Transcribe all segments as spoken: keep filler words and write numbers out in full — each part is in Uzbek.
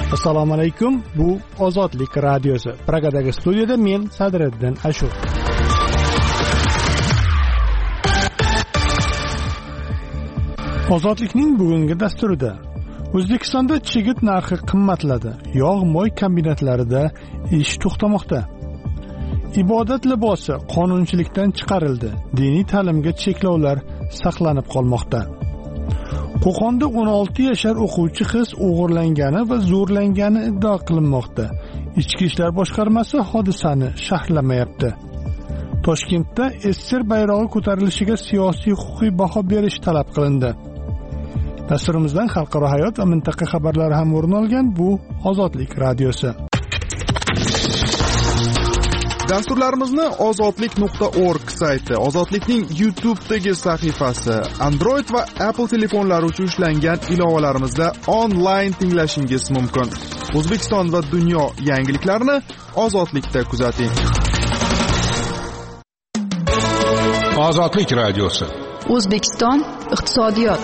Assalomu alaykum. Bu Ozodlik radiosi. Pragadagi studiyada men Sadriddin Ashur. Ozodlikning bugungi dasturida O'zbekistonda chigit narxi qimmatladi. Yog' moy kombinatlarida ish to'xtamoqda. Ibodat libosi qonunchilikdan chiqarildi. Diniy ta'limga cheklovlar saqlanib qolmoqda. Qo'qonda o'n olti yashar o'quvchi qiz o'g'irlangani va zo'rlangani iddia qilinmoqda. Ichki ishlar boshqarmasi hodisani sharhlamayapti. Toshkentda S S R bayrog'i ko'tarilishiga siyosiy huquqiy baho berish talab qilindi. Dasturimizdan xalqaro hayot va mintaqa xabarlari ham o'rin olgan. Bu Ozodlik radiosi. Dasturlarimizni ozodlik nuqta org sayti, Ozodlikning YouTube'dagi sahifasi, Android va Apple telefonlari uchun ishlangan ilovalarimizda onlayn tinglashingiz mumkin. O'zbekiston va dunyo yangiliklarini Ozodlikda kuzating. Ozodlik radiosi. O'zbekiston iqtisodiyot.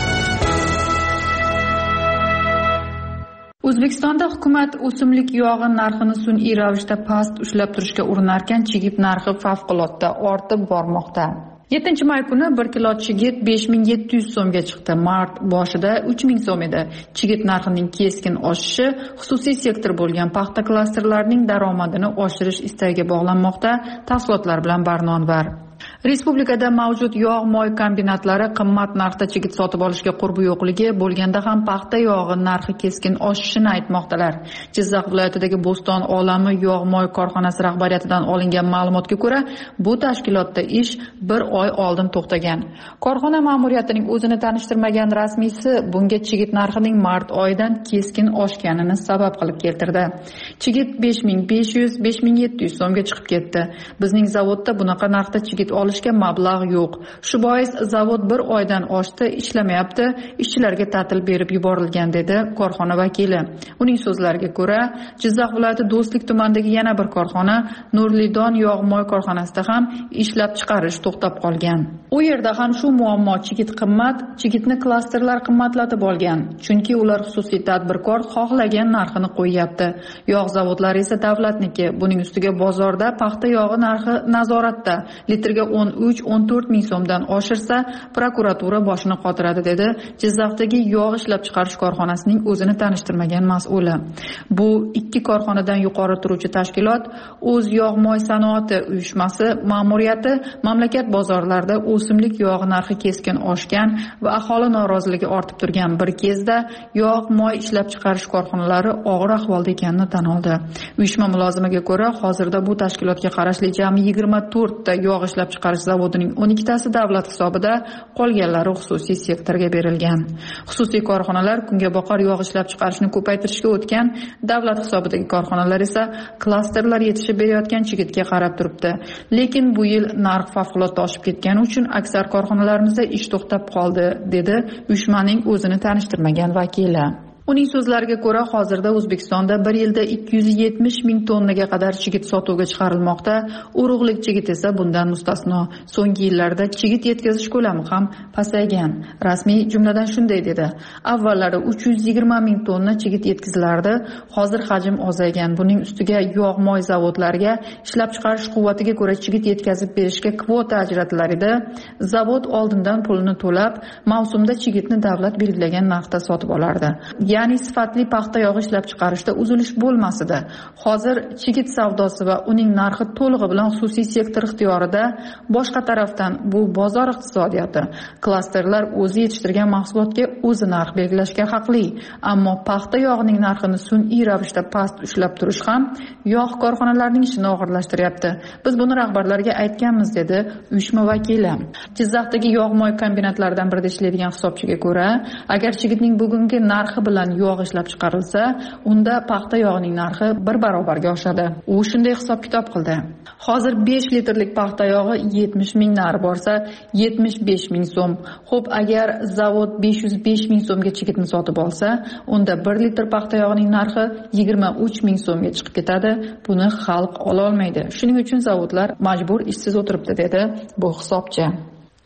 O'zbekistonda hukumat o'simlik yog'i narxini sun'iy ravishda past ushlab turishga urinarkan, chigit narxi favqulodda ortib bormoqda. yettinchi may kuni bir kilo chigit besh ming yetti yuz so'mga chiqdi. Mart boshida uch ming so'm edi. Chigit narxining keskin oshishi xususiy sektor bo'lgan paxta klasterlarining daromadini oshirish istagiga bog'lanmoqda. Tafsilotlar bilan Barnonvar. Respublikada mavjud yog' moy kombinatlari qimmat narxda chigit sotib olishga qurbi yo'qligi bo'lganda ham paxta yog'i narxi keskin oshishini aytmoqdalar. Jizzax viloyatidagi Bo'ston olami yog' moy korxonasi rahbariyatidan olingan ma'lumotga ko'ra, bu tashkilotda ish bir oy oldin to'xtagan. Korxona ma'muriyatining o'zini tanishtirmagan rasmiysi bunga chigit narxining mart oyidan keskin oshganini sabab qilib keltirdi. Chigit besh ming besh yuz besh ming yetti yuz so'mga chiqib ketdi. Bizning zavodda bunaqa narxda chigit olishga mablag' yo'q. Shu bois zavod bir oydan oshdi, ishlamayapti, ishchilarga ta'til berib yuborilgan, dedi korxona vakili. Uning so'zlariga ko'ra, Jizzax viloyati Do'stlik tumanidagi yana bir korxona, Nurlidon yog' moy korxonasida ham ishlab chiqarish to'xtab qolgan. U yerda ham shu muammo, chigit qimmat, chigitni klasterlar qimmatlatib olgan. Chunki ular xususiy tadbirkor xohlagan narxini qo'yyapti. Yog' zavodlari esa davlatniki. Buning ustiga bozorda paxta yog'i narxi nazoratda. Litrga o'n uch o'n to'rt ming so'mdan oshirsa, prokuratura boshini qotiradi, dedi Jizzaxdagi yog' ishlab chiqarish korxonasining o'zini tanishtirmagan mas'uli. Bu ikki korxonadan yuqori turuvchi tashkilot O'z yog' moy sanoati uyushmasi ma'muriyati mamlakat bozorlarida o'simlik yog'i narxi keskin oshgan va aholi noroziligi ortib turgan bir kezda yog' moy ishlab chiqarish korxonalari og'ir ahvolda ekanini tan oldi. Uyushma mulozimiga ko'ra, hozirda bu tashkilotga qarashli jami yigirma to'rtta yog' ishlab chiqarish zavodining o'n ikkitasi davlat hisobida, qolganlari xususiy sektorga berilgan. Xususiy korxonalar kungaboqar yog' ishlab chiqarishni ko'paytirishga o'tgan, davlat hisobidagi korxonalar esa klasterlar yetishib berayotgan chigitga qarab turibdi. Lekin bu yil narx favqulodda oshib ketgani uchun aksar korxonalarimizda ish to'xtab qoldi, dedi uyushmaning o'zini tanishtirmagan vakili. Uning so'zlariga ko'ra, hozirda O'zbekistonda bir yilda ikki yuz yetmish ming tonnaga qadar chigit sotuvga chiqarilmoqda. Urug'lik chigit esa bundan mustasno. So'nggi yillarda chigit yetkazish ko'lami ham pasaygan. Rasmiy jumladan shunday dedi: avvallari uch yuz yigirma ming tonna chigit yetkazilardi, hozir hajm ozaygan. Buning ustiga yog' moy zavodlariga ishlab chiqarish quvvatiga ko'ra chigit yetkazib berishga kvota ajratilar edi. Zavod oldindan pulini to'lab, mavsumda chigitni davlat belgilagan narxda sotib olardi. Ya'ni sifatli paxta yog'i ishlab chiqarishda uzilish bo'lmasdi. Hozir chigit savdosi va uning narxi to'lig'i bilan xususiy sektor ixtiyorida. Boshqa tarafdan bu bozor iqtisodiyoti. Klasterlar o'zi yetishtirgan mahsulotga o'zi narx belgilashga haqli, ammo paxta yog'ining narxini sun'iy ravishda past ushlab turish ham yog' korxonalarining ishini og'irlashtiryapti. Biz buni rahbarlarga aytganmiz, dedi uyushma vakili. Jizzaxdagi yog' moy kombinatlaridan birida ishlaydigan hisobchiga ko'ra, agar chigitning bugungi narxi bilan yog' ishlab chiqarilsa, unda paxta yog'ining narxi bir barobarga oshadi. U shunday hisob kitob qildi. Hozir besh litrlik paxta yog'i yetmish ming nari borsa, yetmish besh ming so'm. Xo'p, agar zavod besh yuz besh ming so'mga chigitni sotib olsa, unda bir litr paxta yog'ining narxi yigirma uch ming so'mga chiqib ketadi. Buni xalq ola olmaydi. Shuning uchun zavodlar majbur ishsiz o'tiribdi, dedi bu hisobchi.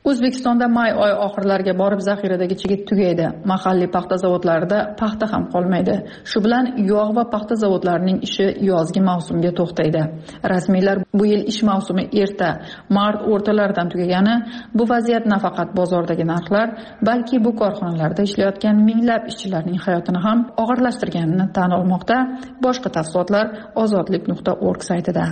O'zbekistonda may oyi oxirlariga borib zaxiradagi chigit tugaydi. Mahalliy paxta zavodlarida paxta ham qolmaydi. Shu bilan yog' va paxta zavodlarining ishi yozgi mavsumga to'xtaydi. Rasmiylar bu yil ish mavsumi erta, mart o'rtalaridan tugagani, bu vaziyat nafaqat bozordagi narxlar, balki bu korxonalarda ishlayotgan minglab ishchilarning hayotini ham og'irlashtirganini tan olmoqda. Boshqa tafsilotlar ozodlik nuqta org saytida.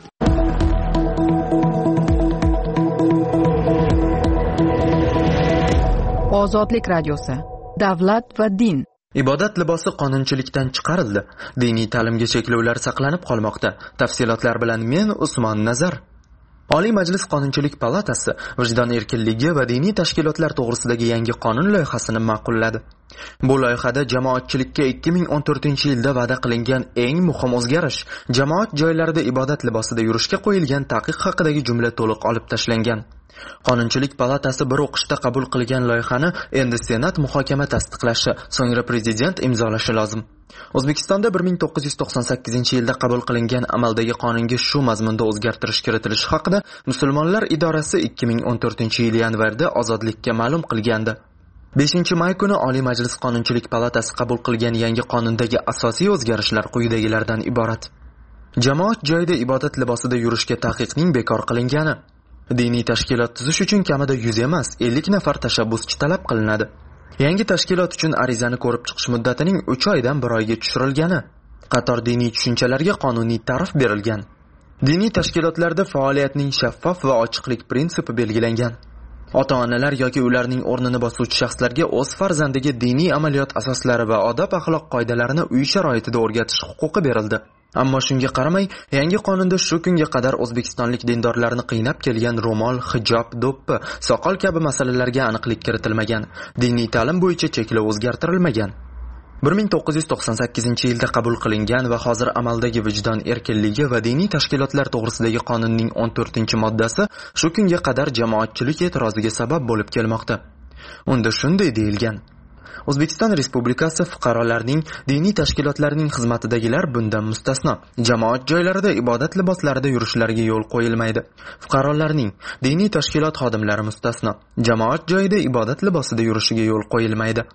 Ozodlik radiosi. Davlat va din. Ibodat libosi qonunchilikdan chiqarildi. Diniy ta'limga cheklovlar saqlanib qolmoqda. Tafsilotlar bilan men Usmon Nazar. Oliy Majlis Qonunchilik palatasi vijdon erkinligi va diniy tashkilotlar to'g'risidagi yangi qonun loyihasini ma'qulladi. Bu loyihada jamoatchilikka ikki ming o'n to'rtinchi yilda va'da qilingan eng muhim o'zgarish jamoat joylarida ibodat libosida yurishga qo'yilgan taqiq haqidagi jumla to'liq olib tashlangan. Qonunchilik palatasi bir o'qishda qabul qilgan loyihani endi Senat muhokama tasdiqlashi, so'ngra prezident imzolashi lozim. O'zbekistonda bir ming to'qqiz yuz to'qson sakkizinchi yilda qabul qilingan amaldagi qonunga shu mazmunda o'zgartirish kiritilishi haqida Musulmonlar idorasi ikki ming o'n to'rtinchi yil yanvarda Ozodlikka ma'lum qilgandi. beshinchi may kuni Oliy Majlis Qonunchilik palatasi qabul qilgan yangi qonundagi asosiy o'zgarishlar quyidagilardan iborat. Jamoat joyida ibodat libosida yurishga taqiqning bekor qilingani. Diniy tashkilot tuzish uchun kamida yuz emas, ellik nafar tashabbuschi talab qilinadi. Yangi tashkilot uchun arizani ko'rib chiqish muddatining uch oydan bir oyga tushirilgani. Qator diniy tushunchalarga qonuniy ta'rif berilgan. Diniy tashkilotlarda faoliyatning shaffof va ochiqlik prinsipi belgilangan. Ota-onalar yoki ularning o'rnini bosuvchi shaxslarga o'z farzandiga diniy amaliyot asoslari va odob-axloq qoidalarini uy sharoitida o'rgatish huquqi berildi. Ammo shunga qaramay, yangi qonunda shu kunga qadar o'zbekistonlik dindorlarni qiynab kelgan ro'mol, hijob, do'ppi, soqol kabi masalalarga aniqlik kiritilmagan. Diniy ta'lim bo'yicha cheklov o'zgartirilmagan. bir ming to'qqiz yuz to'qson sakkizinchi yilda qabul qilingan va hozir amaldagi vijdon erkinligi va diniy tashkilotlar to'g'risidagi qonunning o'n to'rtinchi moddasi shu kunga qadar jamoatchilik e'tiroziga sabab bo'lib kelmoqda. Unda shunday deyilgan: O'zbekiston Respublikasi fuqarolarining diniy tashkilotlarining xizmatidagilar bundan mustasno. Jamoat joylarida ibodat liboslarida yurishlariga yo'l qo'yilmaydi. Fuqarolarning diniy tashkilot xodimlari mustasno. Jamoat joyida ibodat libosida yurishiga yo'l qo'yilmaydi.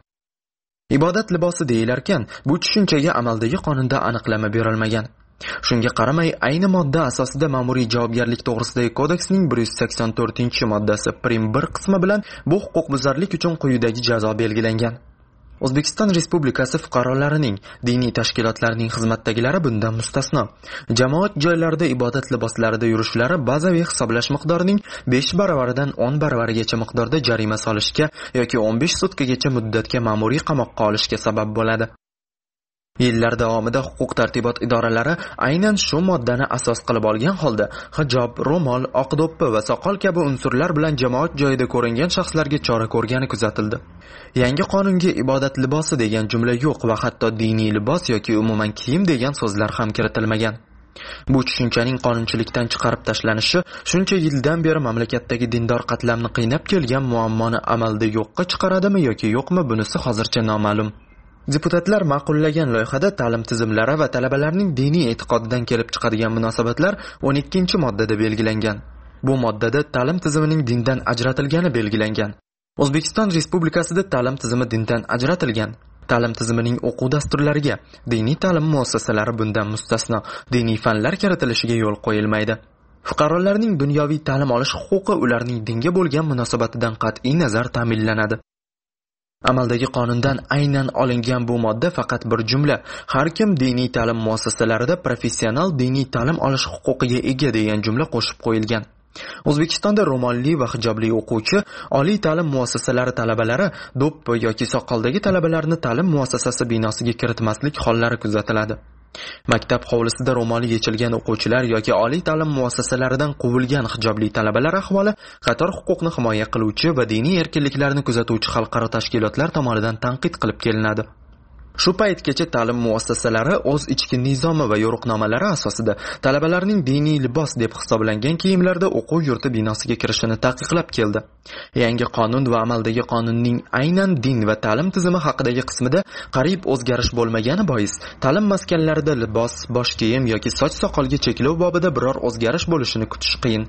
Ibodat libosi deyilarkan, bu tushunchaga amaldagi qonunda aniqlama berilmagan. Shunga qaramay, ayni modda asosida ma'muriy javobgarlik to'g'risidagi kodeksning bir yuz sakson to'rtinchi moddasi prim bir qismi bilan bu huquqbuzarlik uchun quyidagi jazo belgilangan. O'zbekiston Respublikasi fuqarolarining diniy tashkilotlarining xizmatdagilari bundan mustasno. Jamoat joylarida ibodat liboslarida yurishlari bazaviy hisoblash miqdorining besh baravaridan o'n baravarigacha miqdorda jarima solishga yoki o'n besh sutkagacha muddatga ma'muriy qamoqqa olishga sabab bo'ladi. Yillar davomida huquq tartibot idoralari aynan shu moddani asos qilib olgan holda hijob, ro'mol, oq do'ppi va soqol kabi unsurlar bilan jamoat joyida ko'ringan shaxslarga chora ko'rgani kuzatildi. Yangi qonunga ibodat libosi degan jumla yo'q va hatto diniy libos yoki umuman kiyim degan so'zlar ham kiritilmagan. Bu tushunchaning qonunchilikdan chiqarib tashlanishi shuncha yildan beri mamlakatdagi dindor qatlamni qiynab kelgan muammoni amalda yo'qqa chiqaradimi yoki yo'qmi, bunisi hozircha noma'lum. Deputatlar ma'qullagan loyihada ta'lim tizimlari va talabalarning diniy e'tiqodidan kelib chiqadigan munosabatlar o'n ikkinchi moddada belgilangan. Bu moddada ta'lim tizimining dindan ajratilgani belgilangan. O'zbekiston Respublikasida ta'lim tizimi dindan ajratilgan. Ta'lim tizimining o'quv dasturlariga diniy ta'lim muassasalari bundan mustasno. Diniy fanlar kiritilishiga yo'l qo'yilmaydi. Fuqarolarning dunyoviy ta'lim olish huquqi ularning dinga bo'lgan munosabatidan qat'iy nazar ta'minlanadi. Amaldagi qonundan aynan olingan bu modda faqat bir jumla: har kim diniy ta'lim muassasalarida professional diniy ta'lim olish huquqiga ega degan jumla qo'shib qo'yilgan. O'zbekistonda ro'molli va hijobli o'quvchi oliy ta'lim muassasalari talabalari do'ppi yoki soqoldagi talabalarni ta'lim muassasasi binosiga kiritmaslik hollari kuzatiladi. Maktab hovlisida ro'moli yechilgan o'quvchilar yoki oliy ta'lim muassasalaridan quvilgan hijobli talabalar ahvoli qator huquqni himoya qiluvchi va diniy erkinliklarni kuzatuvchi xalqaro tashkilotlar tomonidan tanqid qilib kelinadi. Shu paytgacha ta'lim muassasalari o'z ichki nizomi va yo'riqnomalari asosida talabalarning diniy libos deb hisoblangan kiyimlarda o'quv yurti binosiga kirishini taqiqlab keldi. Yangi qonun va amaldagi qonunning aynan din va ta'lim tizimi haqidagi qismida qariyb o'zgarish bo'lmagani bois, ta'lim maskanlarida libos, bosh kiyim yoki soch soqolga cheklov bobida biror o'zgarish bo'lishini kutish qiyin.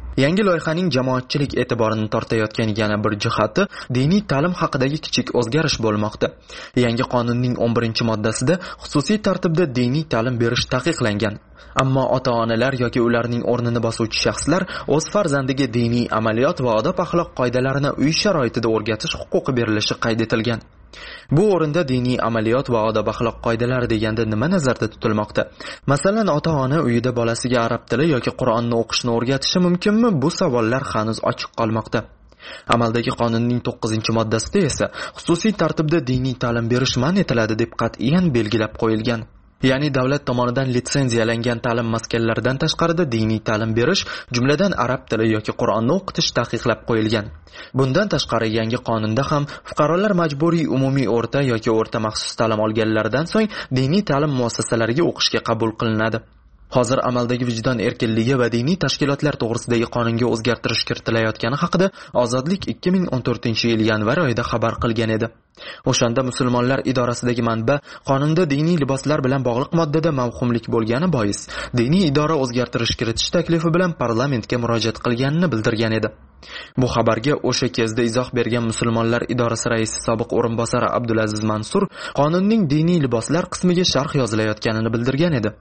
Yangi loyihaning jamoatchilik e'tiborini tortayotgan yana bir jihati diniy ta'lim haqidagi kichik o'zgarish bo'lmoqda. Yangi qonunning o'n birinchi moddasida xususiy tartibda diniy ta'lim berish taqiqlangan. Ammo ota-onalar yoki ularning o'rnini bosuvchi shaxslar o'z farzandiga diniy amaliyot va odob-axloq qoidalarini uy sharoitida o'rgatish huquqi berilishi qayd etilgan. Bu o'rinda diniy amaliyot va odob-axloq qoidalari deganda nima nazarda tutilmoqda? Masalan, ota-ona uyida bolasiga arab tili yoki Qur'onni o'qishni o'rgatishi mumkinmi? Bu savollar hanuz ochiq qolmoqda. Amaldagi qonunning to'qqizinchi moddasida esa xususiy tartibda diniy ta'lim berish man etiladi deb qat'iyan belgilab qo'yilgan. Ya'ni davlat tomonidan litsenziyalangan ta'lim maskanlaridan tashqarida diniy ta'lim berish, jumladan arab tili yoki Qur'onni o'qitish taqiqlab qo'yilgan. Bundan tashqari yangi qonunda ham fuqarolar majburiy umumiy o'rta yoki o'rta maxsus ta'lim olganlaridan so'ng diniy ta'lim muassasalariga o'qishga qabul qilinadi. Hozir amaldagi vijdon erkinligi va diniy tashkilotlar to'g'risidagi qonunga o'zgartirish kiritilayotgani haqida Ozodlik ikki ming o'n to'rtinchi yil yanvar oyida xabar qilgan edi. O'shanda musulmonlar idorasidagi manba qonunda diniy liboslar bilan bog'liq moddada mavhumlik bo'lgani bois diniy idora o'zgartirish kiritish taklifi bilan parlamentga murojaat qilganini bildirgan edi. Bu xabarga o'sha kezda izoh bergan musulmonlar idorasi raisi sobiq o'rinbosari Abdulaziz Mansur qonunning diniy liboslar qismiga sharh yozilayotganini bildirgan edi.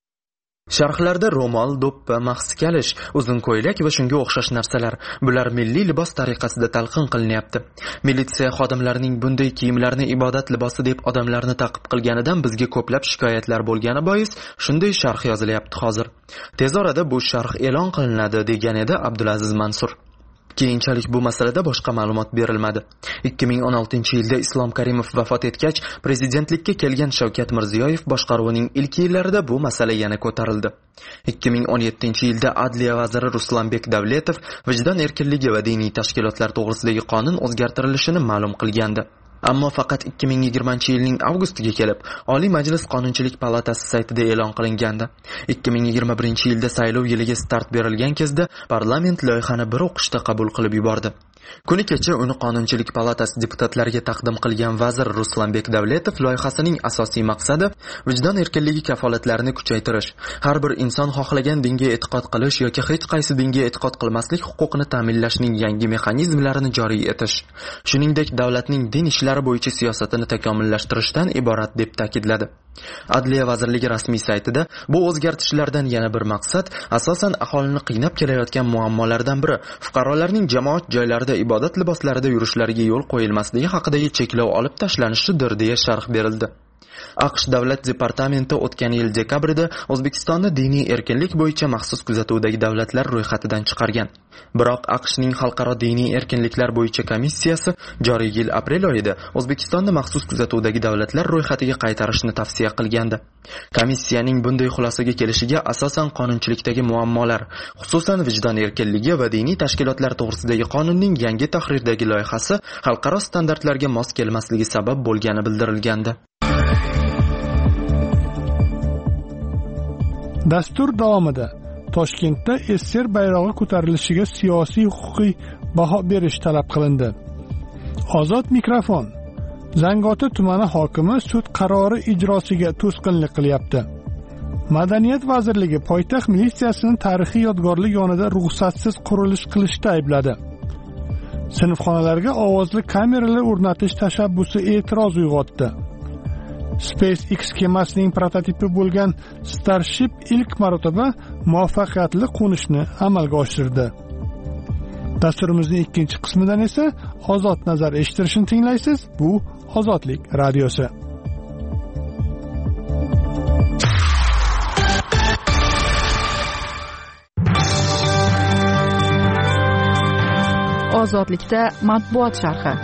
Sharhlarda ro'mol, do'ppi, maxsi kalish, uzun ko'ylak va shunga o'xshash narsalar, bular milliy libos tariqasida talqin qilinyapti. Militsiya xodimlarining bunday kiyimlarni ibodat libosi deb odamlarni ta'qib qilganidan bizga ko'plab shikoyatlar bo'lgani bois shunday sharh yozilyapti hozir. Tez orada bu sharh e'lon qilinadi degan edi Abdulaziz Mansur. Keyinchalik bu masalada boshqa ma'lumot berilmadi. ikki ming o'n oltinchi yilda Islom Karimov vafot etgach, prezidentlikka kelgan Shavkat Mirziyoyev boshqaruvining ilk yillarida bu masala yana ko'tarildi. ikki ming o'n yettinchi yilda Adliya vaziri Ruslanbek Davletov vijdon erkinligi va diniy tashkilotlar to'g'risidagi qonun o'zgartirilishini ma'lum qilgandi. Ammo faqat ikki ming yigirmanchi yilning avgustiga kelib, Oliy Majlis Qonunchilik palatasi saytida e'lon qilingandi. ikki ming yigirma birinchi yilda saylov yiliga start berilgan kezda parlament loyihani bir o'qishda qabul qilib yubordi. Kuni kecha uni Qonunchilik palatasi deputatlariga taqdim qilgan vazir Ruslanbek Davletov loyihasining asosiy maqsadi vijdon erkinligi kafolatlarini kuchaytirish, har bir inson xohlagan dinga e'tiqod qilish yoki hech qaysi dinga e'tiqod qilmaslik huquqini ta'minlashning yangi mexanizmlarini joriy etish, shuningdek davlatning din ishlari bo'yicha siyosatini takomillashtirishdan iborat deb ta'kidladi. Adliya vazirligi rasmiy saytida bu o'zgartishlardan yana bir maqsad asosan aholini qiynab kelayotgan muammolardan biri fuqarolarning jamoat joylarida ibodat liboslarida yurishlariga yo'l qo'yilmasligi haqidagi cheklov olib tashlanishidir deya sharh berildi. AQSh Davlat departamenti o'tgan yil dekabrida O'zbekistonni diniy erkinlik bo'yicha maxsus kuzatuvdagi davlatlar ro'yxatidan chiqargan. Biroq AQShning xalqaro diniy erkinliklar bo'yicha komissiyasi joriy yil aprel oyida O'zbekistonni maxsus kuzatuvdagi davlatlar ro'yxatiga qaytarishni tavsiya qilgandi. Komissiyaning bunday xulosaga kelishiga asosan qonunchilikdagi muammolar, xususan vijdon erkinligi va diniy tashkilotlar to'g'risidagi qonunning yangi tahrirdagi loyihasi xalqaro standartlarga mos kelmasligi sabab bo'lgani bildirilgandi. Dastur davomida Toshkentda Ester bayrog'i ko'tarilishiga siyosiy huquqiy baho berish talab qilindi. Ozod mikrofon. Zangiota tumani hokimi sud qarori ijrosiga to'sqinlik qilyapti. Madaniyat vazirligi poytaxt militsiyasini tarixiy yodgorlik yonida ruxsatsiz qurilish qilishda aybladi. Sinfxonalarga ovozli kameralar o'rnatish tashabbusi e'tiroz uyg'otdi. SpaceX kemasining prototipi bo'lgan Starship ilk marotaba muvaffaqiyatli qo'nishni amalga oshirdi. Dasturimizning ikkinchi qismidan esa Ozod nazar eshittirishni tinglaysiz. Bu Ozodlik radiosi. Ozodlikda matbuot sharhi.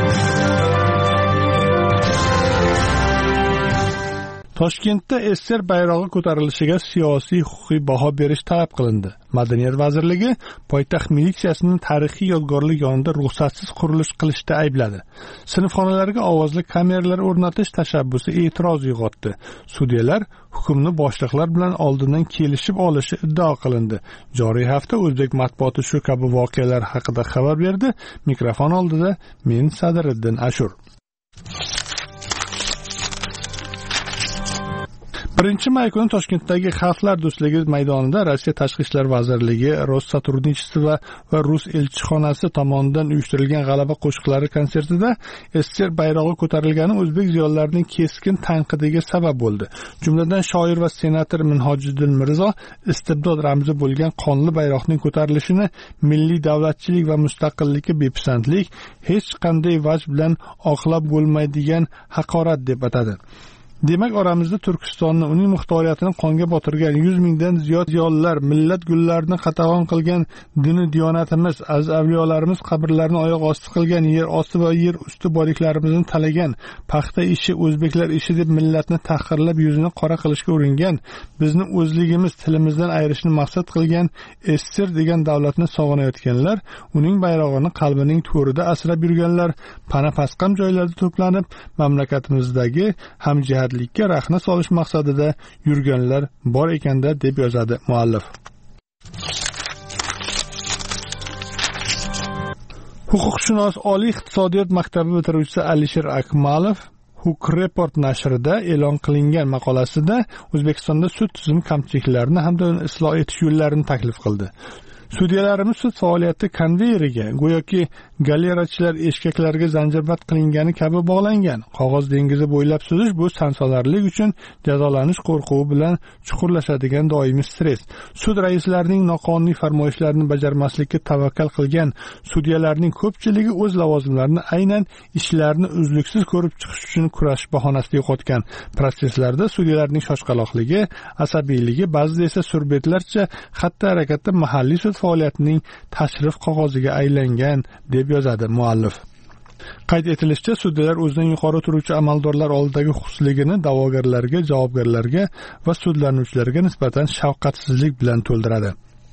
Toshkentda Ester bayrog'i ko'tarilishiga siyosiy huquqiy baho berish talab qilindi. Madaniyat vazirligi poytaxt militsiyasining tarixiy yodgorlik yonida ruxsatsiz qurilish qilishda aybladi. Sinfxonalarga ovozli kameralar o'rnatish tashabbusi e'tiroz uyg'otdi. Sudyalar hukmni boshliqlar bilan oldindan kelishib olishi iddao qilindi. Joriy hafta o'zbek matbuoti shu kabi voqealar haqida xabar berdi. Mikrofon oldida men Sadiriddin Ashur. birinchi may kuni Toshkentdagi Xalqlar do'stligi maydonida Rossiya Tashqi ishlar vazirligi, Rossottrudnichestvo va Rus elchixonasi tomonidan uyushtirilgan G'alaba qo'shiqlari konsertida S S R bayrog'i ko'tarilgani o'zbek ziyolilarining keskin tanqidiga sabab bo'ldi. Jumladan shoir va senator Minhojiddin Mirzo istibdod ramzi bo'lgan qonli bayroqning ko'tarilishini milliy davlatchilik va mustaqillikka bepisandlik, hech qanday vaj bilan oqlab bo'lmaydigan haqorat deb atadi. Demak, oramizda Turkistonni, uning muxtoriyatini qonga botirgan yuz mingdan ziyod ziyolilar, millat gullarini qatag'on qilgan dini diyonatimiz, aziz avliyolarimiz qabrlarini oyoq osti qilgan, yer osti va yer usti boyliklarimizni talagan, paxta ishi o'zbeklar ishi deb millatni tahqirlab yuzini qora qilishga uringan, bizni o'zligimiz, tilimizdan ayirishni maqsad qilgan S S R degan davlatni sog'inayotganlar, uning bayrog'ini qalbining to'rida asrab yurganlar, pana pasqam joylarda to'planib, mamlakatimizdagi hamjihat likka rahna solish maqsadida yurganlar bor ekanda deb yozadi muallif. Huquqshunos oliy iqtisodiyot maktabi bitiruvchisi Alisher Akmalov Hook Report nashrida e'lon qilingan maqolasida O'zbekistonda sud tizimi kamchiliklarini hamda uni isloh etish yo'llarini taklif qildi. Sudyalarimiz sud faoliyati konveyeriga, go'yoki galerachilar eshkaklarga zanjirband qilingani kabi bog'langan. Qog'oz dengizi bo'ylab suzish bu sansolarlik uchun jazolanish qo'rquvi bilan chuqurlashadigan doimiy stress. Sud raislarining noqonuniy farmoyishlarini bajarmaslikka tavakkal qilgan sudyalarning ko'pchiligi o'z lavozimlarini aynan ishlarni uzluksiz ko'rib chiqish uchun kurash bahonasida yo'qotgan. Protsesslarda sudyalarning shoshqaloqligi, asabiyligi, ba'zida esa surbetlarcha xatti harakatda mahalliy sud faoliyatining tashrif qog'oziga aylangan deb yozadi muallif. Qayd etilishicha, sudyalar o'zidan yuqori turuvchi amaldorlar oldidagi huquqsizligini da'vogarlarga, javobgarlarga va sudlanuvchilarga nisbatan shafqatsizlik bilan to'ldiradi.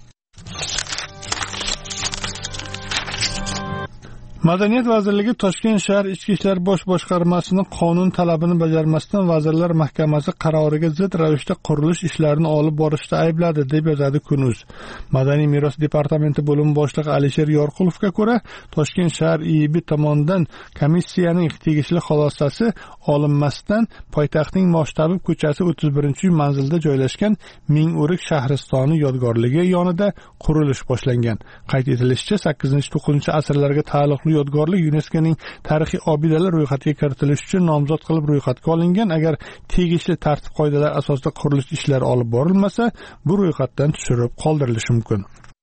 Madaniyat vazirligi Toshkent shahar Ichki ishlar bosh boshqarmasining qonun talabini bajarmasdan Vazirlar Mahkamasi qaroriga zid ravishda qurilish ishlarini olib borishda aybladi deb yozadi Kun.uz. Madaniy meros departamenti bo'lim boshlig'i Alisher Yorqulovga ko'ra, Toshkent shahar I I B tomonidan komissiyaning tegishli xulosasi olinmasdan poytaxtning Moshtabib ko'chasi o'ttiz birinchi manzilda joylashgan Ming'o'rik shahristoni yodgorligi yonida qurilish boshlangan. Qayd etilishicha, sakkizinchi to'qqizinchi asrlarga taalluqli yodgorlik YuNESKOning tarixiy obidalar ro'yxatiga kiritilishi uchun nomzod qilib ro'yxatga olingan. Agar tegishli tartib qoidalar asosida qurilish ishlari olib borilmasa, bu ro'yxatdan tushirib qoldirilishi mumkin.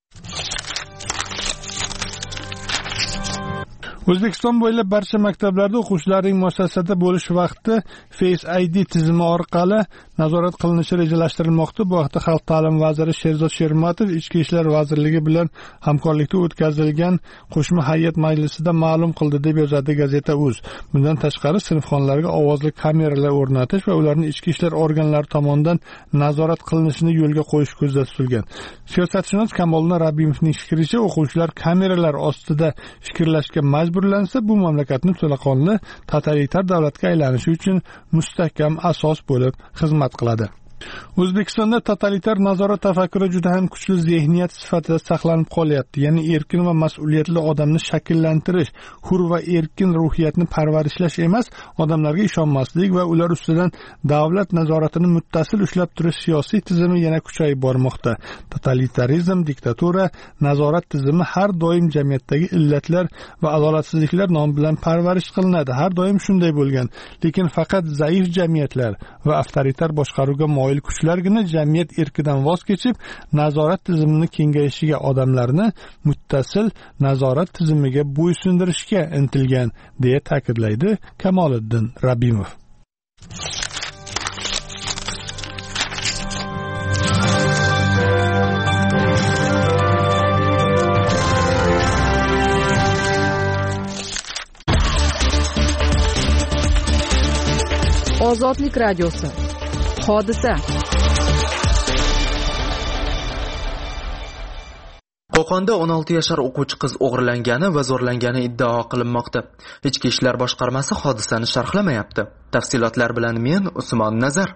O'zbekiston bo'ylab barcha maktablarda o'quvchilarning muassasada bo'lish vaqti Face I D tizimi orqali nazorat qilinishi rejalashtirilmoqda. Bu haqda Xalq ta'limi vaziri Sherzod Shermatov Ichki ishlar vazirligi bilan hamkorlikda o'tkazilgan qo'shma hay'at majlisida ma'lum qildi deb yozadi gazeta.uz. Bundan tashqari sinfxonalarga ovozli kameralar o'rnatish va ularning ichki ishlar organlari tomonidan nazorat qilinishini yo'lga qo'yish ko'zda tutilgan. Siyosatshunos Kamoliddin Rabimovning fikricha, o'quvchilar kameralar ostida fikrlashga majburlansa, bu mamlakatni to'laqonli totalitar davlatga aylanishi uchun mustahkam asos bo'lib xizmat qiladi. O'zbekistonda totalitar nazorat tafakkuri juda ham kuchli zehniyat sifatida saqlanib qolyapti. Ya'ni erkin va mas'uliyatli odamni shakllantirish, hur va erkin ruhiyatni parvarishlash emas, odamlarga ishonmaslik va ular ustidan davlat nazoratini muttasil ushlab turish siyosiy tizimi yana kuchayib bormoqda. Totalitarizm, diktatura, nazorat tizimi har doim jamiyatdagi illatlar va adolatsizliklar nomi bilan parvarish qilinadi. Har doim shunday bo'lgan. Lekin faqat zaif jamiyatlar va avtoritar boshqaruvga moyil kuchlargina jamiyat erkidan voz kechib, nazorat tizimining kengayishiga, odamlarni muttasil nazorat tizimiga bo'ysundirishga intilgan, deya ta'kidlaydi Kamoliddin Rabimov. Ozodlik radiosi. Hodisa. Qo'qonda o'n olti yashar o'quvchi qiz o'g'irlangani va zo'rlangani iddao qilinmoqda. Ichki ishlar boshqarmasi hodisani sharhlamayapti. Tafsilotlar bilan men Usmon Nazar.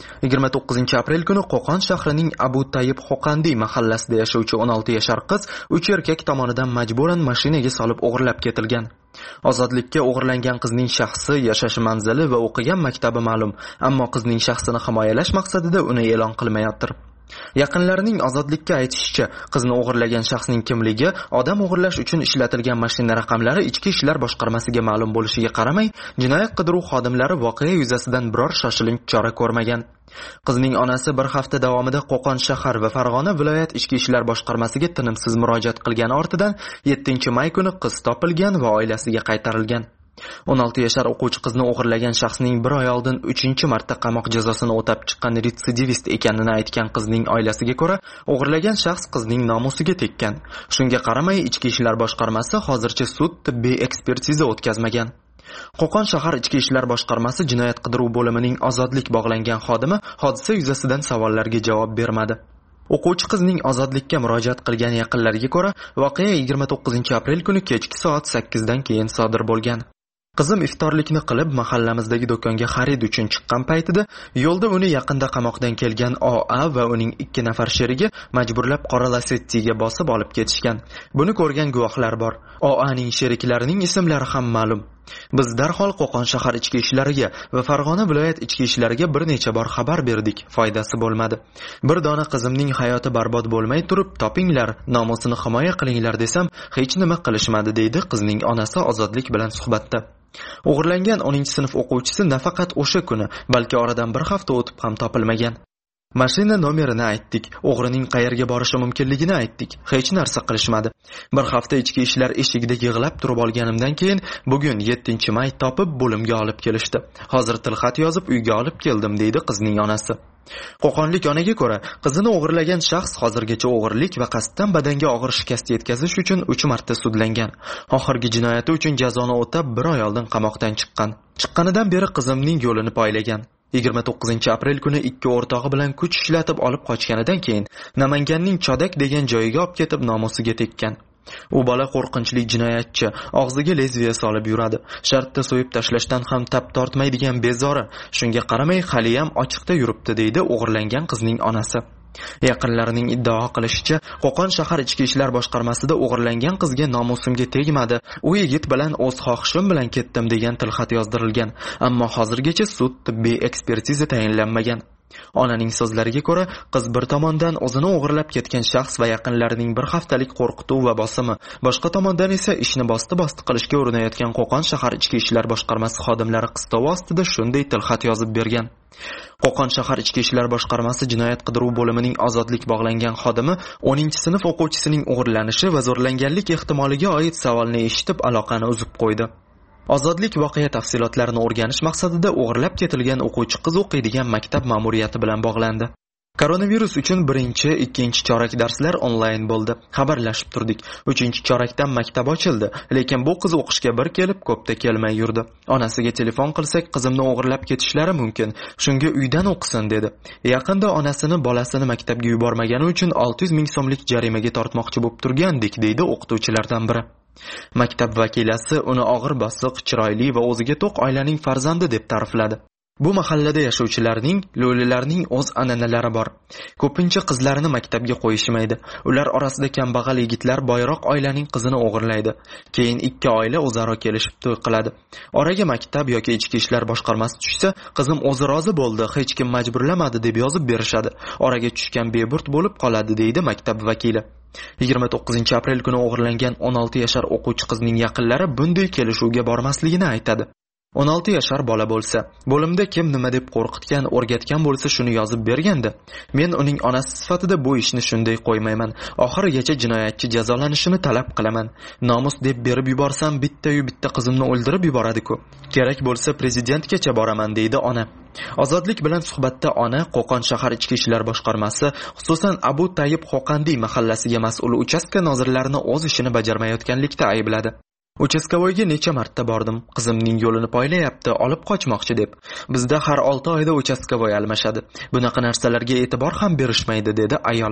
yigirma to'qqizinchi aprel kuni Qo'qon shahrining Abu Tayyib Xoqandiy mahallasida yashovchi o'n olti yashar qiz uch erkak tomonidan majburan mashinaga solib o'g'irlab ketilgan. Ozodlikka o'g'irlangan qizning shaxsi, yashash manzili va o'qigan maktabi ma'lum, ammo qizning shaxsini himoyalash maqsadida uni e'lon qilmayotir. Yaqinlarining Ozodlikka aytishicha, qizni o'g'irlagan shaxsning kimligi, odam o'g'irlash uchun ishlatilgan mashina raqamlari Ichki ishlar boshqarmasiga ma'lum bo'lishiga qaramay, jinoyat qidiruv xodimlari voqea yuzasidan biror shoshilinch chora ko'rmagan. Qizning onasi bir hafta davomida Qo'qon shahar va Farg'ona viloyat Ichki ishlar boshqarmasiga tinimsiz murojaat qilgan ortidan yettinchi may kuni qiz topilgan va oilasiga qaytarilgan. o'n olti yashar o'quvchi qizni o'g'irlagan shaxsning bir oy oldin uchinchi marta qamoq jazosini o'tab chiqqan retsidivist ekanini aytgan qizning oilasiga ko'ra, o'g'irlagan shaxs qizning nomusiga tekkan. Shunga qaramay, Ichki ishlar boshqarmasi hozircha sud tibbiy ekspertiza o'tkazmagan. Qo'qon shahar Ichki ishlar boshqarmasi jinoyat qidiruv bo'limining ozodlik bog'langan xodimi hodisa yuzasidan savollarga javob bermadi. O'quvchi qizning ozodlikka murojaat qilgan yaqinlariga ko'ra, voqea yigirma to'qqizinchi aprel kuni kechki soat sakkizdan keyin sodir bo'lgan. Qizim iftorlikni qilib mahallamizdagi do'konga xarid uchun chiqqan paytida yo'lda uni yaqinda qamoqdan kelgan O A va uning ikki nafar sherigi majburlab qora Lacetti'ga bosib olib ketishgan. Buni ko'rgan guvohlar bor. O Aning sheriklarining ismlari ham ma'lum. Biz darhol Qo'qon shahar ichki ishlariga va Farg'ona viloyat ichki ishlariga bir necha bor xabar berdik. Foydasi bo'lmadi. Bir dona qizimning hayoti barbod bo'lmay turib, topinglar, nomusini himoya qilinglar desam, hech nima qilishmadi, deydi qizning onasi Ozodlik bilan suhbatda. O'g'irlangan o'ninchi sinf o'quvchisi nafaqat o'sha kuni, balki oradan bir hafta o'tib ham topilmagan. Mashina nomerini aytdik, o'g'rining qayerga borishi mumkinligini aytdik. Hech narsa qilishmadi. Bir hafta ichki ishlar eshigida yig'lab turib olganimdan keyin bugun yettinchi may topib bo'limga olib kelishdi. Hozir tilxat yozib uyga olib keldim, deydi qizning onasi. Qo'qonlik onaga ko'ra, qizini o'g'irlagan shaxs hozirgacha o'g'irlik va qasddan badanga og'ir shikast yetkazish uchun uch marta sudlangan. Oxirgi jinoyati uchun jazoni o'tab bir oy oldin qamoqdan chiqqan. Chiqqanidan beri qizimning yo'lini poylagan. yigirma to'qqizinchi aprel kuni ikki o'rtog'i bilan kuch ishlatib olib qochganidan keyin Namanganning Chodak degan joyiga olib ketib nomusiga tekkan. U bola qo'rqinchli jinoyatchi, og'ziga lezviya solib yuradi. Shartda so'yib tashlashdan ham tap tortmaydigan bezori. Shunga qaramay hali ham ochiqda yuribdi, deydi o'g'irlangan qizning onasi. Yaqinlarining iddao qilishicha, Qo'qon shahar ichki ishlar boshqarmasida o'g'irlangan qizga nomusimga tegmadi. U yigit bilan o'z xohishim bilan ketdim degan tilxat yozdirilgan, ammo hozirgacha sud tibbiy ekspertiza tayinlanmagan. Onaning so'zlariga ko'ra, qiz bir tomondan o'zini o'g'irlab ketgan shaxs va yaqinlarining bir haftalik qo'rqituv va bosimi, boshqa tomondan esa ishni bosti-bosti qilishga urinayotgan Qo'qon shahar ichki ishlar boshqarmasi xodimlari qistovi ostida shunday tilxat yozib bergan. Qo'qon shahar ichki ishlar boshqarmasi jinoyat qidiruv bo'limining ozodlik bog'langan xodimi o'ninchi sinf o'quvchisining o'g'irlanishi va zo'rlanganlik ehtimoliga oid savolni eshitib aloqani uzib qo'ydi. Ozodlik voqea tafsilotlarini o'rganish maqsadida o'g'irlab ketilgan o'quvchi qiz o'qiydigan maktab ma'muriyati bilan bog'landi. Koronavirus uchun birinchi, ikkinchi chorak darslar onlayn bo'ldi. Xabarlashib turdik. uchinchi chorakdan maktab ochildi, lekin bu qiz o'qishga bir kelib, ko'pda kelmay yurdi. Onasiga telefon qilsak, qizimni o'g'irlab ketishlari mumkin. Shunga uydan o'qisin, dedi. Yaqinda onasini bolasini maktabga yubormagani uchun olti yuz ming so'mlik jarimaga tortmoqchi bo'lib turgandik, deydi o'qituvchilardan biri. Maktab vakilasi uni og'ir bosiq, chiroyli va o'ziga to'q oilaning farzandi deb ta'rifladi. Bu mahallada yashovchilarning, lo'lilarning o'z an'analari bor. Ko'pincha qizlarini maktabga qo'yishmaydi. Ular orasida kambag'al yigitlar boyroq oilaning qizini o'g'irlaydi. Keyin ikki oila o'zaro kelishib to'y qiladi. Oraga maktab yoki ichki ishlar boshqarmasi tushsa, qizim o'zi rozi bo'ldi, hech kim majburlamadi deb yozib berishadi. Oraga tushgan beburt bo'lib qoladi, deydi maktab vakili. yigirma to'qqizinchi aprel kuni o'g'irlangan o'n olti yashar o'quvchi qizning yaqinlari bunday kelishuvga bormasligini aytadi. o'n olti yashar bola bo'lsa, bo'limda kim nima deb qo'rqitgan, o'rgatgan bo'lsa shuni yozib berganda, men uning onasi sifatida bu ishni shunday qo'ymayman. Oxirigacha jinoyatchi jazolanishini talab qilaman. Nomus deb berib yuborsam, bitta-yu bitta qizimni o'ldirib yuboradi-ku. Kerak bo'lsa prezidentgacha boraman, deydi ona. Ozodlik bilan suhbatda ona Qo'qon shahar ichki ishlar boshqarmasi, xususan Abu Tayyib Xoqandiy mahallasiga mas'ul uchastka nozirlarini o'z ishini bajarmayotganlikda aybladi. Uchastkovoyga necha marta bordim. Qizimning yo'lini poylayapti, olib qochmoqchi deb. Bizda har olti oyda uchastkovoy almashadi. Bunaqa narsalarga e'tibor ham berishmaydi, dedi ayol.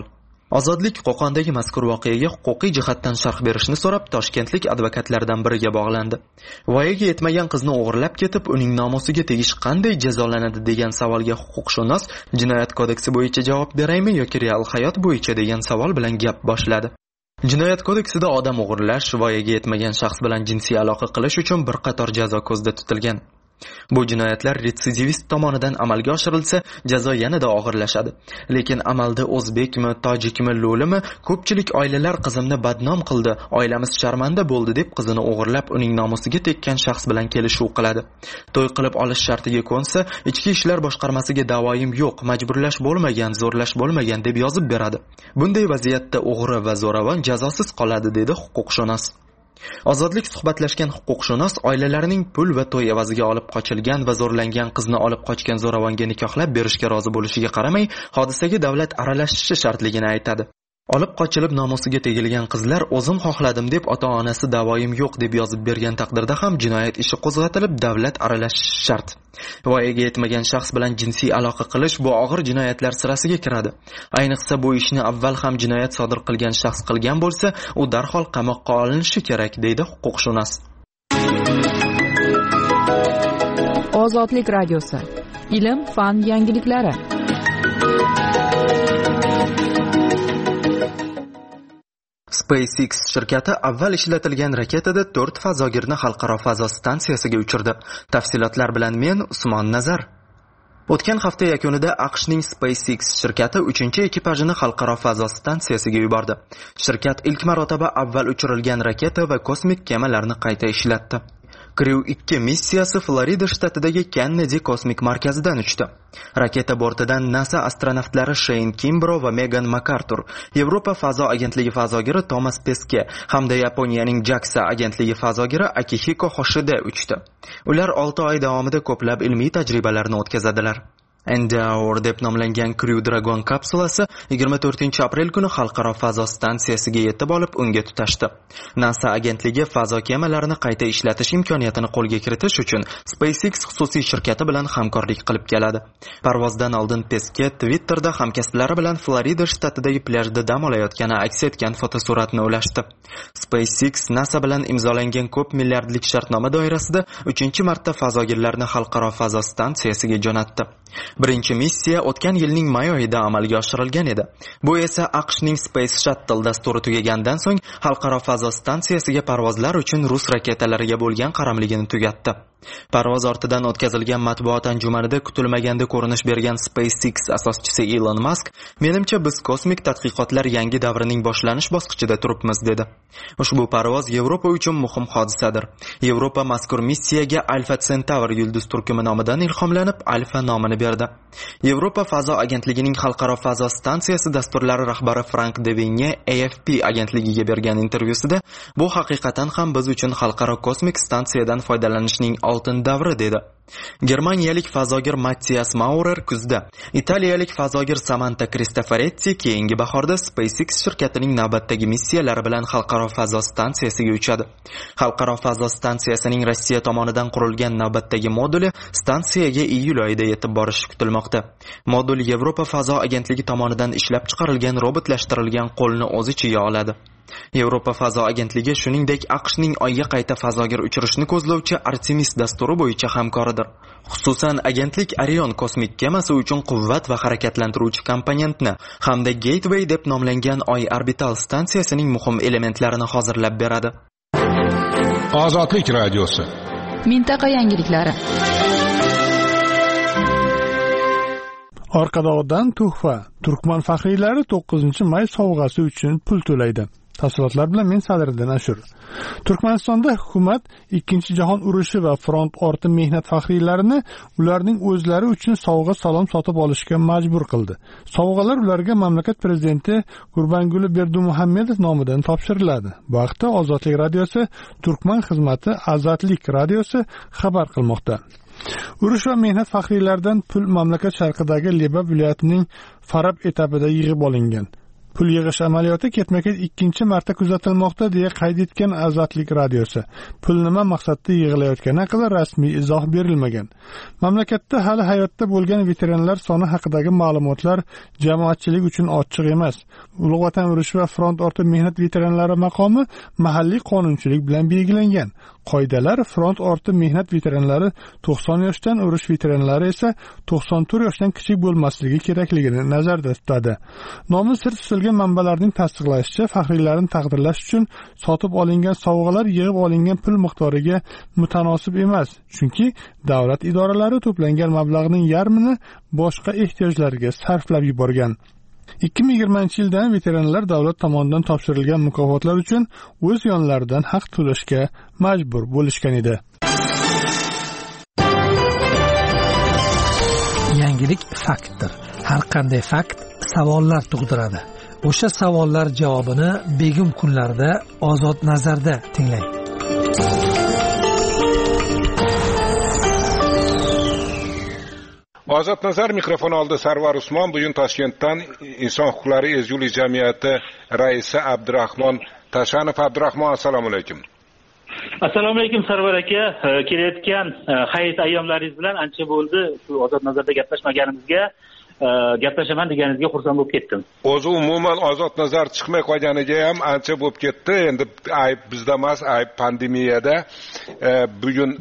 Ozodlik Qo'qondagi mazkur voqeaga huquqiy jihatdan sharh berishni so'rab toshkentlik advokatlardan biriga bog'landi. Voyaga yetmagan qizni o'g'irlab ketib, uning nomusiga tegish qanday jazolanadi degan savolga huquqshunos Jinoyat kodeksi bo'yicha javob beraymi yoki real hayot bo'yicha degan savol bilan gap boshladi. Jinoyat kodeksida odam o'g'irlash, voyaga yetmagan shaxs bilan jinsiy aloqa qilish uchun bir qator jazo ko'zda tutilgan. Bu jinoyatlar retsidivist tomonidan amalga oshirilsa, jazo yanada og'irlashadi. Lekin amalda o'zbekmi, tojikmi, lo'limi, ko'pchilik oilalar qizimni badnom qildi, oilamiz sharmanda bo'ldi deb qizini o'g'irlab, uning nomusiga tekkan shaxs bilan kelishuv qiladi. To'y qilib olish shartiga ko'nsa, ichki ishlar boshqarmasiga da'voyim yo'q, majburlash bo'lmagan, zo'rlash bo'lmagan deb yozib beradi. Bunday vaziyatda o'g'ri va zo'ravon jazosiz qoladi, dedi huquqshunos. Ozodlik suhbatlashgan huquqshunos oilalarining pul va to'y evaziga olib qochilgan va zo'rlangan qizni olib qochgan zo'ravonga nikohlab berishga rozi bo'lishiga qaramay, hodisaga davlat aralashishi shartligini aytadi. Olib qochilib nomusiga tegilgan qizlar o'zim xohladim deb ota-onasi da'voyim yo'q deb yozib bergan taqdirda ham jinoyat ishi qo'zg'atilib, davlat aralashishi shart. Voyaga yetmagan shaxs bilan jinsiy aloqa qilish bu og'ir jinoyatlar sirasiga kiradi. Ayniqsa bu ishni avval ham jinoyat sodir qilgan shaxs qilgan bo'lsa, u darhol qamoqqa olinishi kerak, deydi huquqshunos. Ozodlik radiosi. Ilm, fan yangiliklari. SpaceX shirkati avval ishlatilgan raketada to'rt fazogirni xalqaro fazo stansiyasiga uchirdi. Tafsilotlar bilan men Usmon Nazar. O'tgan hafta yakunida AQShning SpaceX shirkati uchinchi ekipajini xalqaro fazo stansiyasiga yubordi. Shirkat ilk marotaba avval uchirilgan raketa va kosmik kemalarni qayta ishlatdi. Crew ikki missiyasi Florida shtatidagi Kennedy kosmik markazidan uchdi. Raketa bortidan NASA astronavtlari Shane Kimbrough va Megan MacArthur, Yevropa fazo agentligi fazogiri Thomas Pesquet hamda Yaponiyaning JAXA agentligi fazogiri Akihiko Hoshide uchdi. Ular olti oy davomida ko'plab ilmiy tajribalarni o'tkazadilar. Endeavour deb nomlangan Crew Dragon kapsulasi yigirma to'rtinchi aprel kuni xalqaro fazo stansiyasiga yetib olib, unga tutashdi. NASA agentligi fazo kemalarini qayta ishlatish imkoniyatini qo'lga kiritish uchun SpaceX xususiy shirkati bilan hamkorlik qilib keladi. Parvozdan oldin Pesquet Twitterda hamkasblari bilan Florida shtatidagi plyajda dam olayotgani aks etgan fotosuratni ulashdi. SpaceX NASA bilan imzolangan ko'p milliardlik shartnoma doirasida uchinchi marta fazogirlarni xalqaro fazo stansiyasiga jo'natdi. Birinchi missiya o'tgan yilning may oyida amalga oshirilgan edi. Bu esa AQShning Space Shuttle dasturi tugagandan so'ng xalqaro fazo stansiyasiga parvozlar uchun rus raketalariga bo'lgan qaramligini tugatdi. Parvoz ortidan o'tkazilgan matbuot anjumanida kutilmaganda ko'rinish bergan SpaceX asoschisi Elon Musk, "Menimcha biz kosmik tadqiqotlar yangi davrining boshlanish bosqichida turibmiz", dedi. Ushbu parvoz Yevropa uchun muhim hodisadir. Yevropa mazkur missiyaga Alpha Centauri yulduz turkumi nomidan ilhomlanib, Alpha nomini berdi. Yevropa fazo agentligining xalqaro fazo stansiyasi dasturlari rahbari Frank de Vigne A F P agentligiga bergan intervyusida, "Bu haqiqatan ham biz uchun xalqaro kosmik stansiyadan foydalanishning oltin davri", dedi. Germaniyalik fazogir Matthias Maurer kuzda, Italiyalik fazogir Samantha Cristoforetti keyingi bahorda SpaceX shirkatining navbatdagi missiyalari bilan xalqaro fazo stansiyasiga uchadi. Xalqaro fazo stansiyasining Rossiya tomonidan qurilgan navbatdagi moduli stansiyaga iyul oyida yetib borishi kutilmoqda. Modul Yevropa fazo agentligi tomonidan ishlab chiqarilgan robotlashtirilgan qo'lni o'z ichiga oladi. Yevropa fazo agentligi shuningdek AQShning oyga qayta fazogir uchirishni ko'zlovchi Artemis dasturi bo'yicha hamkoridir. Xususan, agentlik Orion kosmik kemasi uchun quvvat va harakatlantiruvchi komponentni hamda Gateway deb nomlangan Oy orbital stansiyasining muhim elementlarini hozirlab beradi. Ozodlik radiosi. Mintaqa yangiliklari. Orqadog'dan tuhfa. Turkman faxriylari to'qqizinchi may sovg'asi uchun pul to'laydi. Tafsilotlar bilan men Sadriddin Ashur. Turkmanistonda hukumat ikkinchi jahon urushi va front orti mehnat faxriylarini ularning o'zlari uchun sovg'a salom sotib olishga majbur qildi. Sovg'alar ularga mamlakat prezidenti Gurbanguli Berdimuhamedov nomidan topshiriladi. Bu haqda Ozodlik radiosi Turkman xizmati Azatlik radiosi xabar qilmoqda. Urush va mehnat faxriylaridan pul mamlakat sharqidagi Liba viloyatining Farab etapida yig'ib olingan. Pul yig'ish amaliyoti ketma-ket ikkinchi marta kuzatilmoqda deya qayd etgan Ozodlik radiosi. Pul nima maqsadda yig'ilayotgani haqida rasmiy izoh berilmagan. Mamlakatda hali hayotda bo'lgan veteranlar soni haqidagi ma'lumotlar jamoatchilik uchun ochiq emas. Ulug' Vatan urushi va front orti mehnat veteranlari maqomi mahalliy qonunchilik bilan belgilangan. Qoidalar front orti mehnat veteranlari to'qson yoshdan, urush veteranlari esa to'qson to'rt yoshdan kichik bo'lmasligi kerakligini nazarda tutadi. Nomi sir tutilgan manbalarning tasdiqlashicha, faxriylarni taqdirlash uchun sotib olingan sovg'alar yig'ib olingan pul miqdoriga mutanosib emas, chunki davlat idoralari to'plangan mablag'ning yarmini boshqa ehtiyojlarga sarflab yuborgan. ikki ming yigirmanchi yildan veteranlar davlat tomonidan topshirilgan mukofotlar uchun o'z yonlaridan haq to'lashga majbur bo'lishgan edi. Yangilik faktdir. Har qanday fakt savollar tug'diradi. O'sha savollar javobini begim kunlarda Ozod nazarda tinglang. Ozod nazar mikrofon oldi. Sarvar Usmon. Bugun Toshkentdan Inson huquqlari ezgulik jamiyati raisi Abdurahmon Tashanov. Abdurahmon, assalomu alaykum. Assalomu alaykum Sarvar aka. Kelayotgan hayit ayyomlaringiz bilan ancha bo'ldi shu Ozod nazarda gaplashmaganimizga. Gaplashaman deganingizga xursand bo'lib ketdim. O'zi umuman Ozod nazar chiqmay qolganiga ham ancha bo'lib ketdi. Endi ayb bizda emas, ayb pandemiyada. Bugun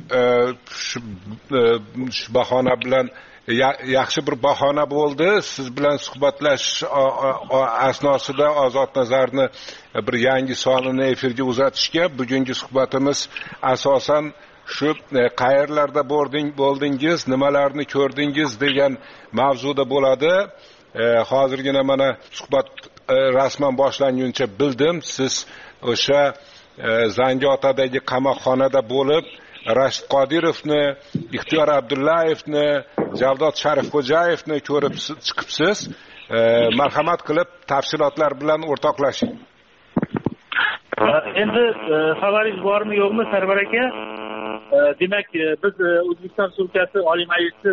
shu bahona bilan yaxshi bir bahona bo'ldi. Siz bilan suhbatlashish asnosida Ozod nazarni bir yangi sonini efirga uzatishga. Bugungi suhbatimiz asosan shu qayerlarda bo'rding bo'ldingiz, nimalarni ko'rdingiz degan mavzuda bo'ladi. Hozirgina mana suhbat rasman boshlanguncha bildim, siz o'sha Zangiotadagi qamoqxonada bo'lib Rashid Qodirovni, Ixtiyor Abdullayevni, Javdod Sharifxo'jayevni ko'rib chiqibsiz. Marhamat qilib tafsilotlar bilan o'rtoqlashing. Endi xabaringiz bormi yo'qmi Sarvar aka? Demak, biz O'zbekiston Respublikasi Oliy Majlisi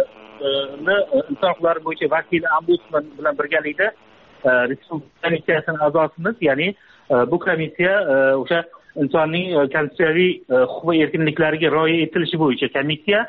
inson huquqlari bo'yicha vakili ombudsman bilan birgalikda Respublika komissiyasining a'zosimiz, ya'ni bu komissiya o'sha insonning konstitutsiyaviy huquq va erkinliklariga rioya etilishi bo'yicha komissiya.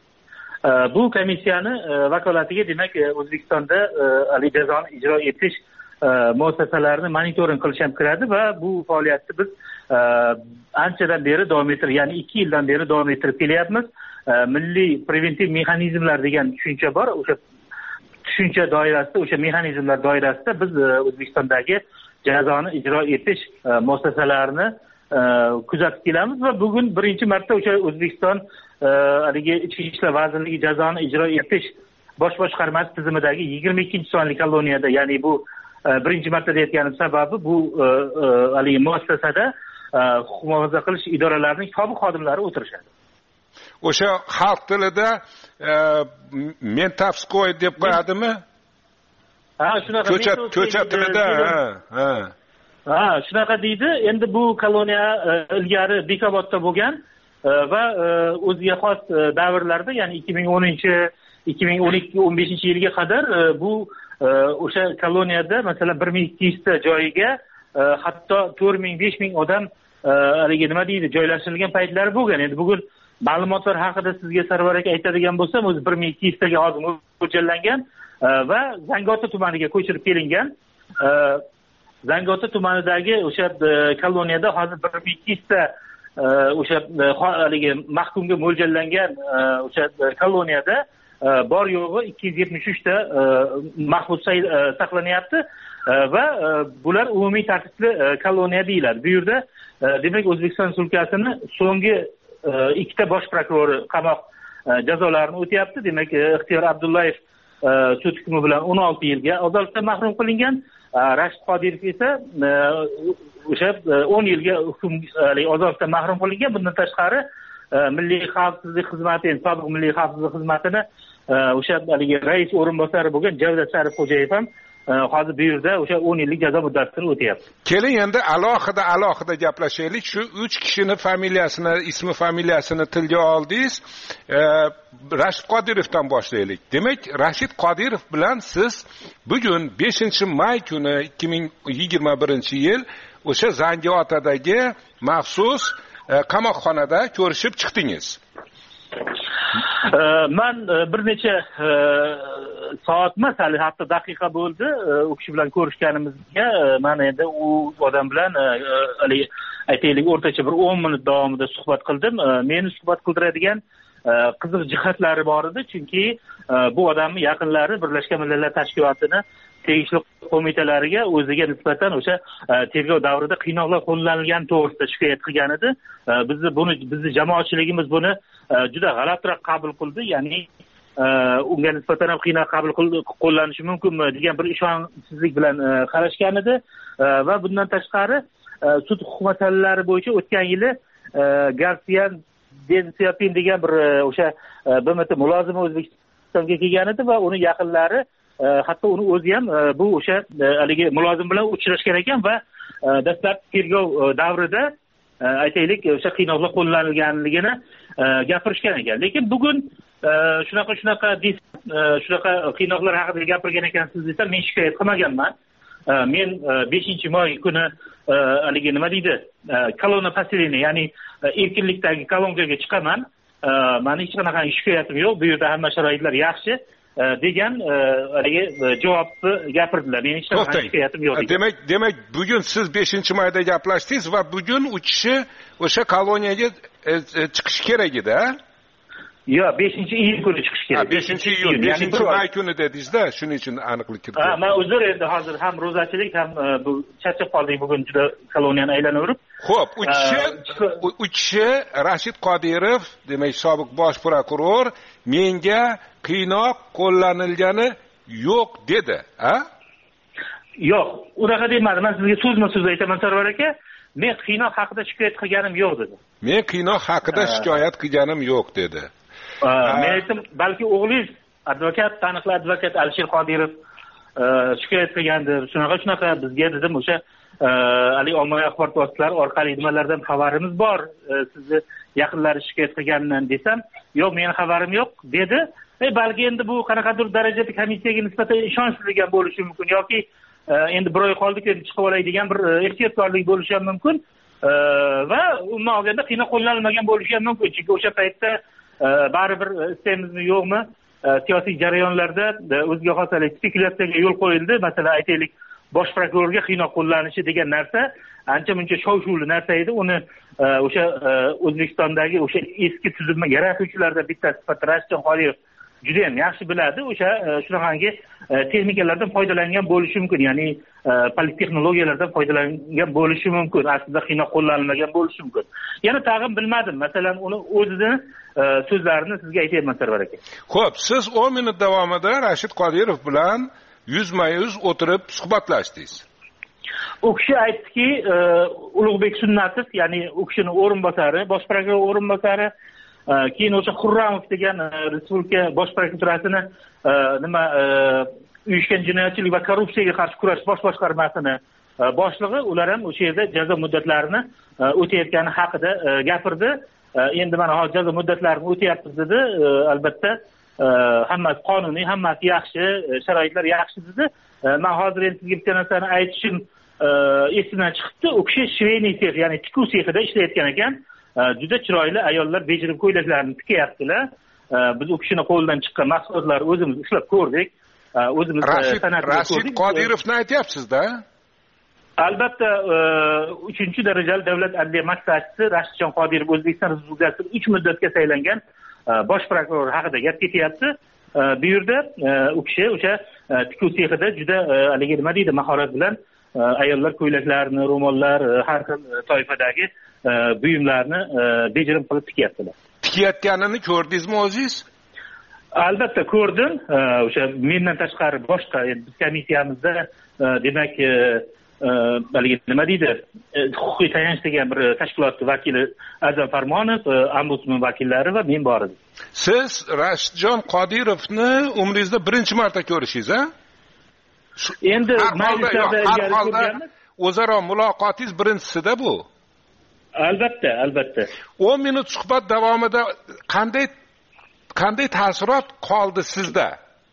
Bu komissiyani vakolatiga demak O'zbekistonda jazoni ijro etish muassasalarini monitoring qilish ham kiradi va bu faoliyatni biz anchadan beri davom ettirib, ya'ni ikki yildan beri davom ettirib kelyapmiz. Milliy preventiv mexanizmlar degan tushuncha bor. O'sha tushuncha doirasida, o'sha mexanizmlar doirasida biz O'zbekistondagi jazoni ijro etish muassasalarini kuzatib kelamiz va bugun birinchi marta o'sha O'zbekiston haligi Ichki ishlar vazirligi jazoni ijro etish bosh boshqarmasi tizimidagi yigirma ikkinchi sonli koloniyada, ya'ni bu birinchi marta deyotganim sababi bu haligi muassasada huquq muhofaza qilish idoralarining sobiq xodimlari o'tirishadi. O'sha xalq tilida mentavskoy deb qo'yadimi? Ha, shunaqa. Ko'cha ko'cha tilida, ha, ha. Ha, shunaqa deydi. Endi bu koloniya ilgari Bekobodda bo'lgan va o'ziga xos davrlarda, ya'ni ikki ming o'ninchi, ikki ming o'n ikki o'n beshinchi yilga qadar bu o'sha koloniyada masalan bir ming ikki yuz ta joyiga hatto to'rt ming besh ming odam haligi nima deydi, joylashtirilgan paytlari bo'lgan. Endi bugun ma'lumotlar haqida sizga Sarvar aka aytadigan bo'lsam, o'zi bir ming ikki yuz taga hozir mo'ljallangan va Zangiota tumaniga ko'chirib kelingan. Zangiota tumanidagi o'sha koloniyada hozir bir ming ikki yuz ta o'sha haligi mahkumga mo'ljallangan o'sha koloniyada bor yo'g'i ikki yuz yetmish uch ta mahbus saqlanyapti va bular umumiy tartibli koloniya deyiladi. Bu yerda demak O'zbekiston Respublikasini so'nggi ikkita bosh prokurori qamoq jazolarini o'tyapti. Demak, Ixtiyor Abdullayev sud hukmi bilan o'n olti yilga ozodlikdan mahrum qilingan. Rashid Qodirov esa o'sha o'n yilga hukm ozodlikdan mahrum qilingan. Bundan tashqari Milliy xavfsizlik xizmati, sobiq Milliy xavfsizlik xizmatini o'sha haligi rais o'rinbosari bo'lgan Javdod Sharifxo'jayev ham hozir bu yerda o'sha o'n yillik jazo muddatini o'tayapti. Keling endi alohida alohida gaplashaylik. Shu uch kishini familiyasini, ismi familiyasini tilga oldingiz. E, Rashid Qodirovdan boshlaylik. Demak, Rashid Qodirov bilan siz bugun beshinchi may kuni ikki ming yigirma birinchi yil o'sha Zangiotadagi maxsus e, qamoqxonada ko'rishib chiqdingiz. Man bir necha soat emas, hali hatto daqiqa bo'ldi u kishi bilan ko'rishganimizga. Men endi u odam bilan aytaylik o'rtacha bir o'n minut davomida suhbat qildim. Meni suhbat qildiradigan qiziq jihatlari bor edi, chunki bu odamni yaqinlari Birlashgan Millatlar Tashkilotini tegishli qo'mitalariga o'ziga nisbatan o'sha tergov davrida qiynoqlar qo'llanilgani to'g'risida shikoyat qilgan edi. Bizni buni bizni jamoatchiligimiz buni juda g'alatiroq qabul qildi, ya'ni unga nisbatan ham qiynoq qabul qo'llanishi mumkinmi degan bir ishonchsizlik bilan qarashgan edi. Va bundan tashqari sud huquq masalalari bo'yicha o'tgan yili Garsiyan Densiapin degan bir o'sha B M T mulozimi O'zbekistonga kelgan edi va uni yaqinlari hatto uni o'zi ham bu o'sha haligi mulozim bilan uchrashgan ekan va dastlabki tergov davrida aytaylik o'sha qiynoqlar qo'llanilganligini gapirishgan ekan. Lekin bugun shunaqa shunaqa shunaqa qiynoqlar haqida gapirgan ekansiz desam, men shikoyat qilmaganman. Men beshinchi may kuni haligi nima deydi, kolonna pasilini, ya'ni erkinlikdagi kolonkaga chiqaman. Meni hech qanaqa shikoyatim yo'q, bu yerda hamma sharoitlar yaxshi degan haligi javobni gapirdilar. Men hech qanaqa shikoyatim yo'q. Demak, demak bugun siz beshinchi mayda gaplashdingiz va bugun u kishi o'sha koloniyaga chiqish kerak edi, a? Yo'q, beshinchi iyul kuni chiqish kerak. Ha, beshinchi iyul, beshinchi may kuni dedingiz-da, shuning uchun aniqlik kiritdim. Ha, men uzr, endi hozir ham ro'zachilik ham bu charchab qoldik bugun juda koloniyani aylanaverib. Xo'p, u kishi u kishi Rashid Qodirov, demak, sobiq bosh prokuror, menga qiynoq qo'llanilgani yo'q dedi, a? Yo'q, unaqa demadi. Men sizga so'zma-so'z aytaman, Sarvar aka. Men qiynoq haqida shikoyat qilganim yo'q dedi. Men qiynoq haqida shikoyat qilganim yo'q dedi. Men aytdim, balki o'g'lingiz advokat, taniqli advokat Alisher Qodirov shikoyat qilgandir. Shunaqa shunaqa bizga dedim, o'sha ali ommaviy axborot vositalari orqali nimalardan xabarimiz bor, sizni yaqinlari shikoyat qilganidan desam, yo'q, meni xabarim yo'q dedi. E balki endi bu qanaqadir darajada komissiyaga nisbatan ishonchsizlik ham bo'lishi mumkin yoki endi bir oy qoldik endi chiqib olay degan bir ehtiyotkorlik bo'lishi ham mumkin va umuman olganda qiynoq qo'llanilmagan bo'lishi ham mumkin, chunki o'sha paytda baribir istaymizmi yo'qmi siyosiy jarayonlarda o'ziga xos spekulyatsiyaga yo'l qo'yildi. Masalan, aytaylik, bosh prokurorga qiynoq qo'llanishi degan narsa ancha muncha shov-shuvli narsa edi. Uni o'sha O'zbekistondagi o'sha eski tuzilma yaratuvchilardan bittasi sifatida Rashid Qodirov juda ham yaxshi biladi. O'sha shunaqangi texnikalardan foydalangan bo'lishi mumkin, ya'ni politexnologiyalardan foydalangan bo'lishi mumkin. Aslida qiynoq qo'llanilmagan bo'lishi mumkin. Yana tag'in bilmadim. Masalan, uni o'zini so'zlarini sizga aytayman, Sarvar aka. Xo'p, siz o'n minut davomida Rashid Qodirov bilan yuzma-yuz o'tirib suhbatlashdingiz. U kishi aytdiki, Ulug'bek Sunnatov, ya'ni u kishining o'rinbosari, bosh prokuror o'rinbosari, keyin o'sha Xurramov degan respublika bosh prokuraturasini nima uyushgan jinoyatchilik va korrupsiyaga qarshi kurash bosh boshqarmasini boshlig'i, ular ham o'sha yerda jazo muddatlarini o'tayotgani haqida gapirdi. Endi mana hozir jazo muddatlarini o'tayapmiz dedi. Albatta hammasi qonuniy, hammasi yaxshi, sharoitlar yaxshi dedi. Men hozir endi sizga bitta narsani aytishim esimdan chiqibdi. U kishi shveyniy sex, ya'ni tikuv sexida ishlayotgan ekan. Juda chiroyli ayollar bejirib ko'ylaklarini tikyaptilar. Biz u kishini qo'lidan chiqqan mahsulotlarni o'zimiz ishlab ko'rdik. O'zimiz san'atni ko'rdik. Rashid Qodirovni aytyapsiz-da? Albatta, uchinchi darajali davlat adliya maslahatchisi Rashidjon Qodirov O'zbekiston Respublikasiga uch muddatga saylangan bosh prokuror haqida gap ketyapti. Bu yerda u kishi o'sha tikuv sexida juda haligi nima deydi, mahorat bilan ayollar ko'ylaklarini, ro'mollar, har xil toifadagi buyumlarni bejirim qilib tikyaptilar. Tikayotganini ko'rdingizmi o'zingiz? Albatta ko'rdim. O'sha mendan tashqari boshqa biz komissiyamizda demak haligi nima deydi, huquqiy tayanch degan bir tashkilot vakili Azam Farmonov, ombudsman vakillari va men bor edim. Siz Rashidjon Qodirovni umringizda birinchi marta ko'rishingiz, a? endi maylislarda har holda o'zaro muloqotingiz birinchisida bu. Albatta, albatta. o'n minut suhbat davomida qanday qanday taassurot qoldi sizda?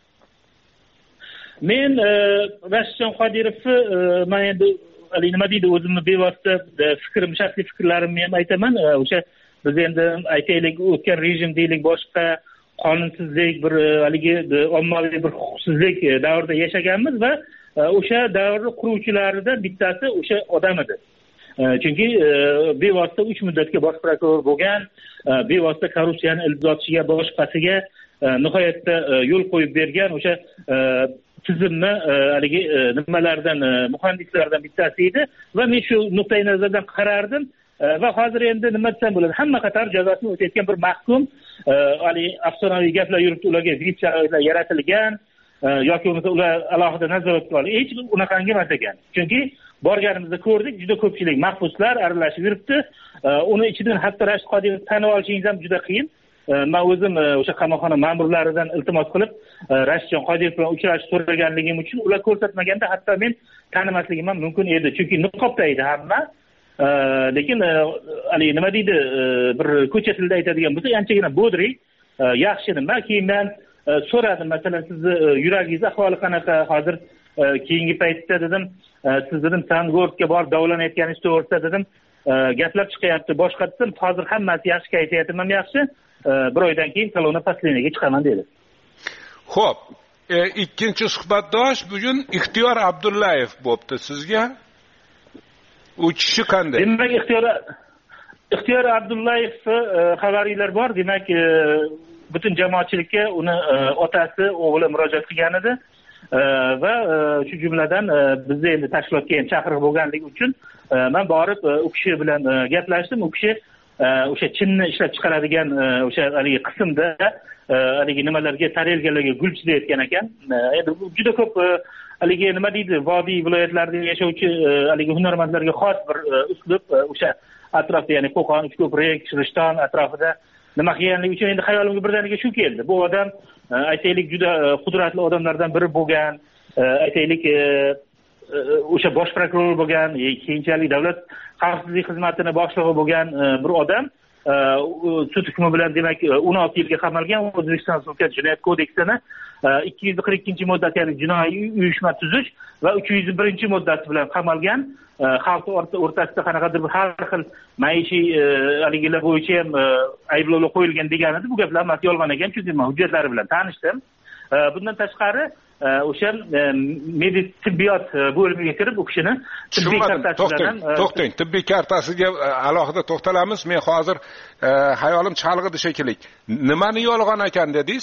Men Rashidjon Qodirovni men endi nima deydi, o'zimni bevosita fikrim, shaxsiy fikrlarimni ham aytaman. O'sha biz endi aytaylik, o'tgan rejim deylik, boshqa qonunsizlik, bir haligi ommaviy bir huquqsizlik davrida yashaganmiz va o'sha davrni quruvchilaridan bittasi o'sha odam edi. Chunki bevosita uch muddatga bosh prokuror bo'lgan, bevosita korrupsiyani ildizotishiga, boshqasiga nihoyatda yo'l qo'yib bergan o'sha tizimni haligi nimalardan, muhandislardan bittasi edi va men shu nuqtai nazardan qarardim va hozir endi nima desam bo'ladi, hamma qator jazosini o'tayotgan bir mahkum, hali afsonaviy gaplar yuribdi, ularga vip sharoitlar yaratilgan yoki bo'lmasa ular alohida nazoratga olingan. Hech unaqangi emas ekan. Chunki borganimizda ko'rdik, juda ko'pchilik mahbuslar aralashib yuribdi. Uni ichidan hatto Rashid Qodirovni tanib olishingiz ham juda qiyin. Men o'zim o'sha qamoqxona ma'murlaridan iltimos qilib Rashidjon Qodirov bilan uchrashib so'raganligim uchun ular ko'rsatmaganda hatto men tanimasligim ham mumkin edi. Chunki niqobda edi hamma. Lekin hali nima deydi, bir ko'cha tilida aytadigan bo'lsa, anchagina bodri, yaxshi nima. Keyin men so'radim, masalan, sizni yuragingiz ahvoli qanaqa hozir, keyingi paytda dedim, siz dedim Sangortga borib davolanayotganingiz to'g'risida dedim, gaplar chiqyapti. Boshqa dedim, hozir hammasi yaxshi, kayfiyatim ham yaxshi. Bir oydan keyin salonga pasleniyaga chiqaman dedi. Xo'p, ikkinchi suhbatdosh bugun Ixtiyor Abdullayev bo'pti sizga. U kishi qanday? Demak, Ixtiyor Ixtiyor Abdullayev xabaringlar bor. Demak, butun jamoatchilikka uni otasi, o'g'li murojaat qilgan edi va shu jumladan bizda endi tashkilotga ham chaqiriq bo'lganligi uchun men borib u kishi bilan gaplashdim. U kishi o'sha chinni ishlab chiqaradigan o'sha haligi qismda haligi nimalarga, tarelkalarga gul chizayotgan ekan. Endi juda ko'p haligi nima deydi, vodiy viloyatlarida yashovchi haligi hunarmandlarga xos bir uslub, o'sha atrofda, ya'ni Qo'qon, Uchko'prik, Shirishton atrofida nima qilganligi uchun endi xayolimga birdaniga shu keldi. Bu odam aytaylik juda qudratli odamlardan biri bo'lgan, aytaylik o'sha bosh prokuror bo'lgan, keyinchalik davlat xavfsizlik xizmatini boshlig'i bo'lgan bir odam. Sud hukmi bilan demak o'n olti yilga qamalgan. O'zbekiston Respublikasi Jinoyat kodeksini ikki yuz qirq ikkinchi moddat, ya'ni jinoiy uyushma tuzish va uch yuz birinchi moddati bilan qamalgan. Xalq o'rtasida qanaqadir bir har xil maishiy haligilar bo'yicha ham ayblovlar qo'yilgan degan edi. Bu gaplar hammasi yolg'on ekan, chunki men hujjatlari bilan tanishdim. Bundan tashqari o'sha medik tibbiyot bo'limiga kirib u kishini tibbiy kartasidan to'xtang, tibbiy kartasiga alohida to'xtalamiz. Men hozir hayolim chalg'idi shekilli. Nimani yolg'on ekan dedingiz?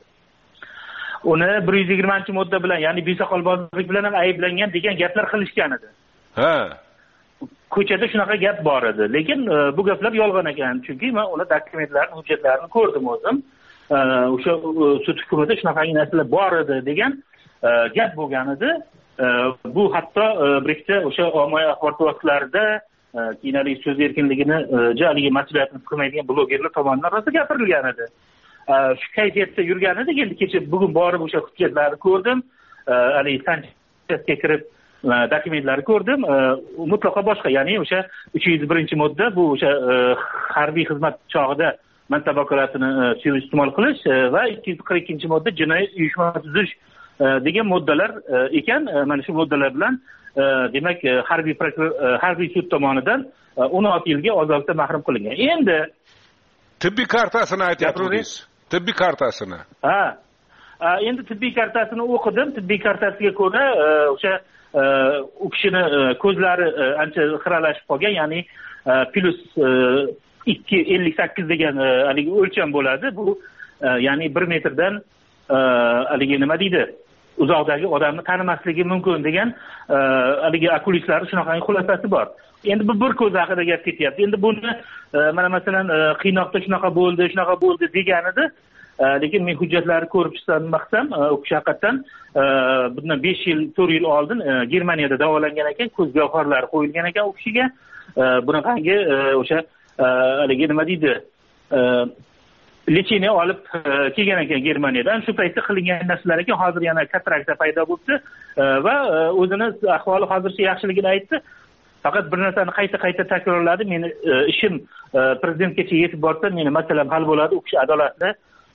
Uni bir yuz yigirmanchi modda bilan, ya'ni besoqolbozlik bilan ham ayblangan degan gaplar qilishgan edi. Ha. Ko'chada shunaqa gap bor edi, lekin bu gaplar yolg'on ekan, chunki men ular dokumentlarini, hujjatlarini ko'rdim o'zim. O'sha sud hukmida shunaqangi narsalar bor edi degan gap bo'lgan edi. Bu hatto birikta o'sha ommaviy axborot vositalarida keyinchalik so'z erkinligini jaligi mas'uliyatini qilmaydigan blogerlar tomonidan rosa gapirilgan edi. Shu kayfiyatda yurgan edi. Endi kecha bugun borib o'sha hujjatlarni ko'rdim. Haligi sanchasga kirib dokumentlarni ko'rdim. Mutlaqo boshqa, ya'ni o'sha uch yuz birinchi modda, bu o'sha harbiy xizmat chog'ida mantab vakolatini suiiste'mol qilish va ikki yuz qirq ikkinchi modda jinoiy uyushma tuzish degan moddalar ekan. Mana shu moddalar bilan demak harbiy prokuror, harbiy sud tomonidan o'n olti yilga ozodlikdan mahrum qilingan. Endi tibbiy kartasini aytyapsiz. Tibbiy kartasini. Ha. Endi tibbiy kartasini o'qidim. Tibbiy kartasiga ko'ra o'sha u kishini ko'zlari ancha xiralashib qolgan, ya'ni plus ikki ellik sakkiz degan haligi o'lcham bo'ladi. Bu ya'ni bir metrdan haligi nima deydi, uzoqdagi odamni tanimasligi mumkin degan haligi okulistlar shunaqangi xulosasi bor. Endi bu bir ko'z haqida gap ketyapti. Endi buni mana masalan qiynoqda shunaqa bo'ldi, shunaqa bo'ldi degan edi. Lekin men hujjatlarni ko'rib chiqsam, maqsam u kishi haqiqatan bundan besh yil, to'rt yil oldin Germaniyada davolangan ekan, ko'z gavharlari qo'yilgan ekan u kishiga. Bunaqangi o'sha haligi nima deydi, lecheniya olib kelgan ekan Germaniyadan. Shu paytda qilingan narsalar ekan, hozir yana katarakta paydo bo'libdi va o'zini ahvoli hozircha yaxshiligini aytdi. Faqat bir narsani qayta-qayta takrorladi. Meni ishim prezidentgacha yetib borsa, meni masalam hal bo'ladi, u kishi adolatli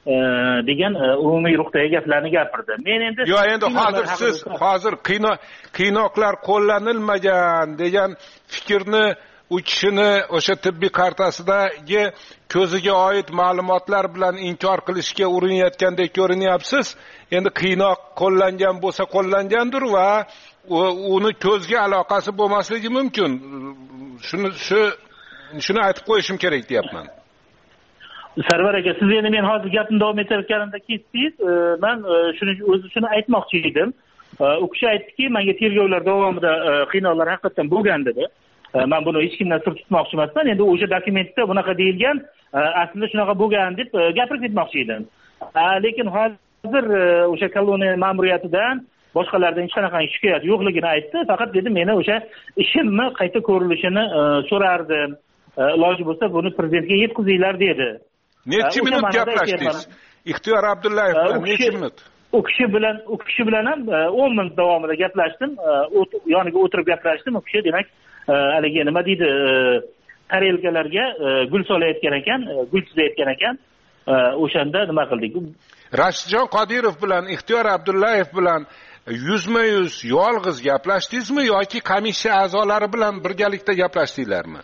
degan umumiy ruhdagi gaplarni gapirdi. Men endi yo'q, endi hozir siz hozir qiynoqlar qo'llanilmagan degan fikrni u kishini o'sha tibbiy kartasidagi ko'ziga oid ma'lumotlar bilan inkor qilishga urinayotgandek ko'rinyapsiz. Endi qiynoq qo'llangan bo'lsa qo'llangandir va uni ko'zga aloqasi bo'lmasligi mumkin. Shuni shu shuni aytib qo'yishim kerak deyapman. Sarvar aka, siz endi men hozir gapni davom etayotganimda kesdingiz. Men shuni o'zi shuni aytmoqchi edim. U kishi aytdiki, menga tergovlar davomida qiynoqlar haqiqatan bo'lgan dedi. Men buni hech kimdan sir tutmoqchi emasman. Endi o'sha dokumentda bunaqa deyilgan, aslida shunaqa bo'lgan deb gapirib ketmoqchi edim. Lekin hozir o'sha koloniya ma'muriyatidan boshqalardan hech qanaqa shikoyat yo'qligini aytdi. Faqat dedi, meni o'sha ishimni qayta ko'rilishini so'rardim. Iloji bo'lsa buni prezidentga yetkazinglar dedi. Necha minut gaplashdingiz? Ixtiyor Abdullayev bilan necha minut? U kishi bilan u kishi bilan ham o'n minut davomida gaplashdim. Yoniga o'tirib gaplashdim. U kishi demak haligi nima deydi, tarelkalarga gul solayotgan ekan, gul chizayotgan ekan. O'shanda nima qildik? Rashidjon Qodirov bilan Ixtiyor Abdullayev bilan yuzma-yuz yolg'iz gaplashdingizmi yoki komissiya a'zolari bilan birgalikda gaplashdinglarmi?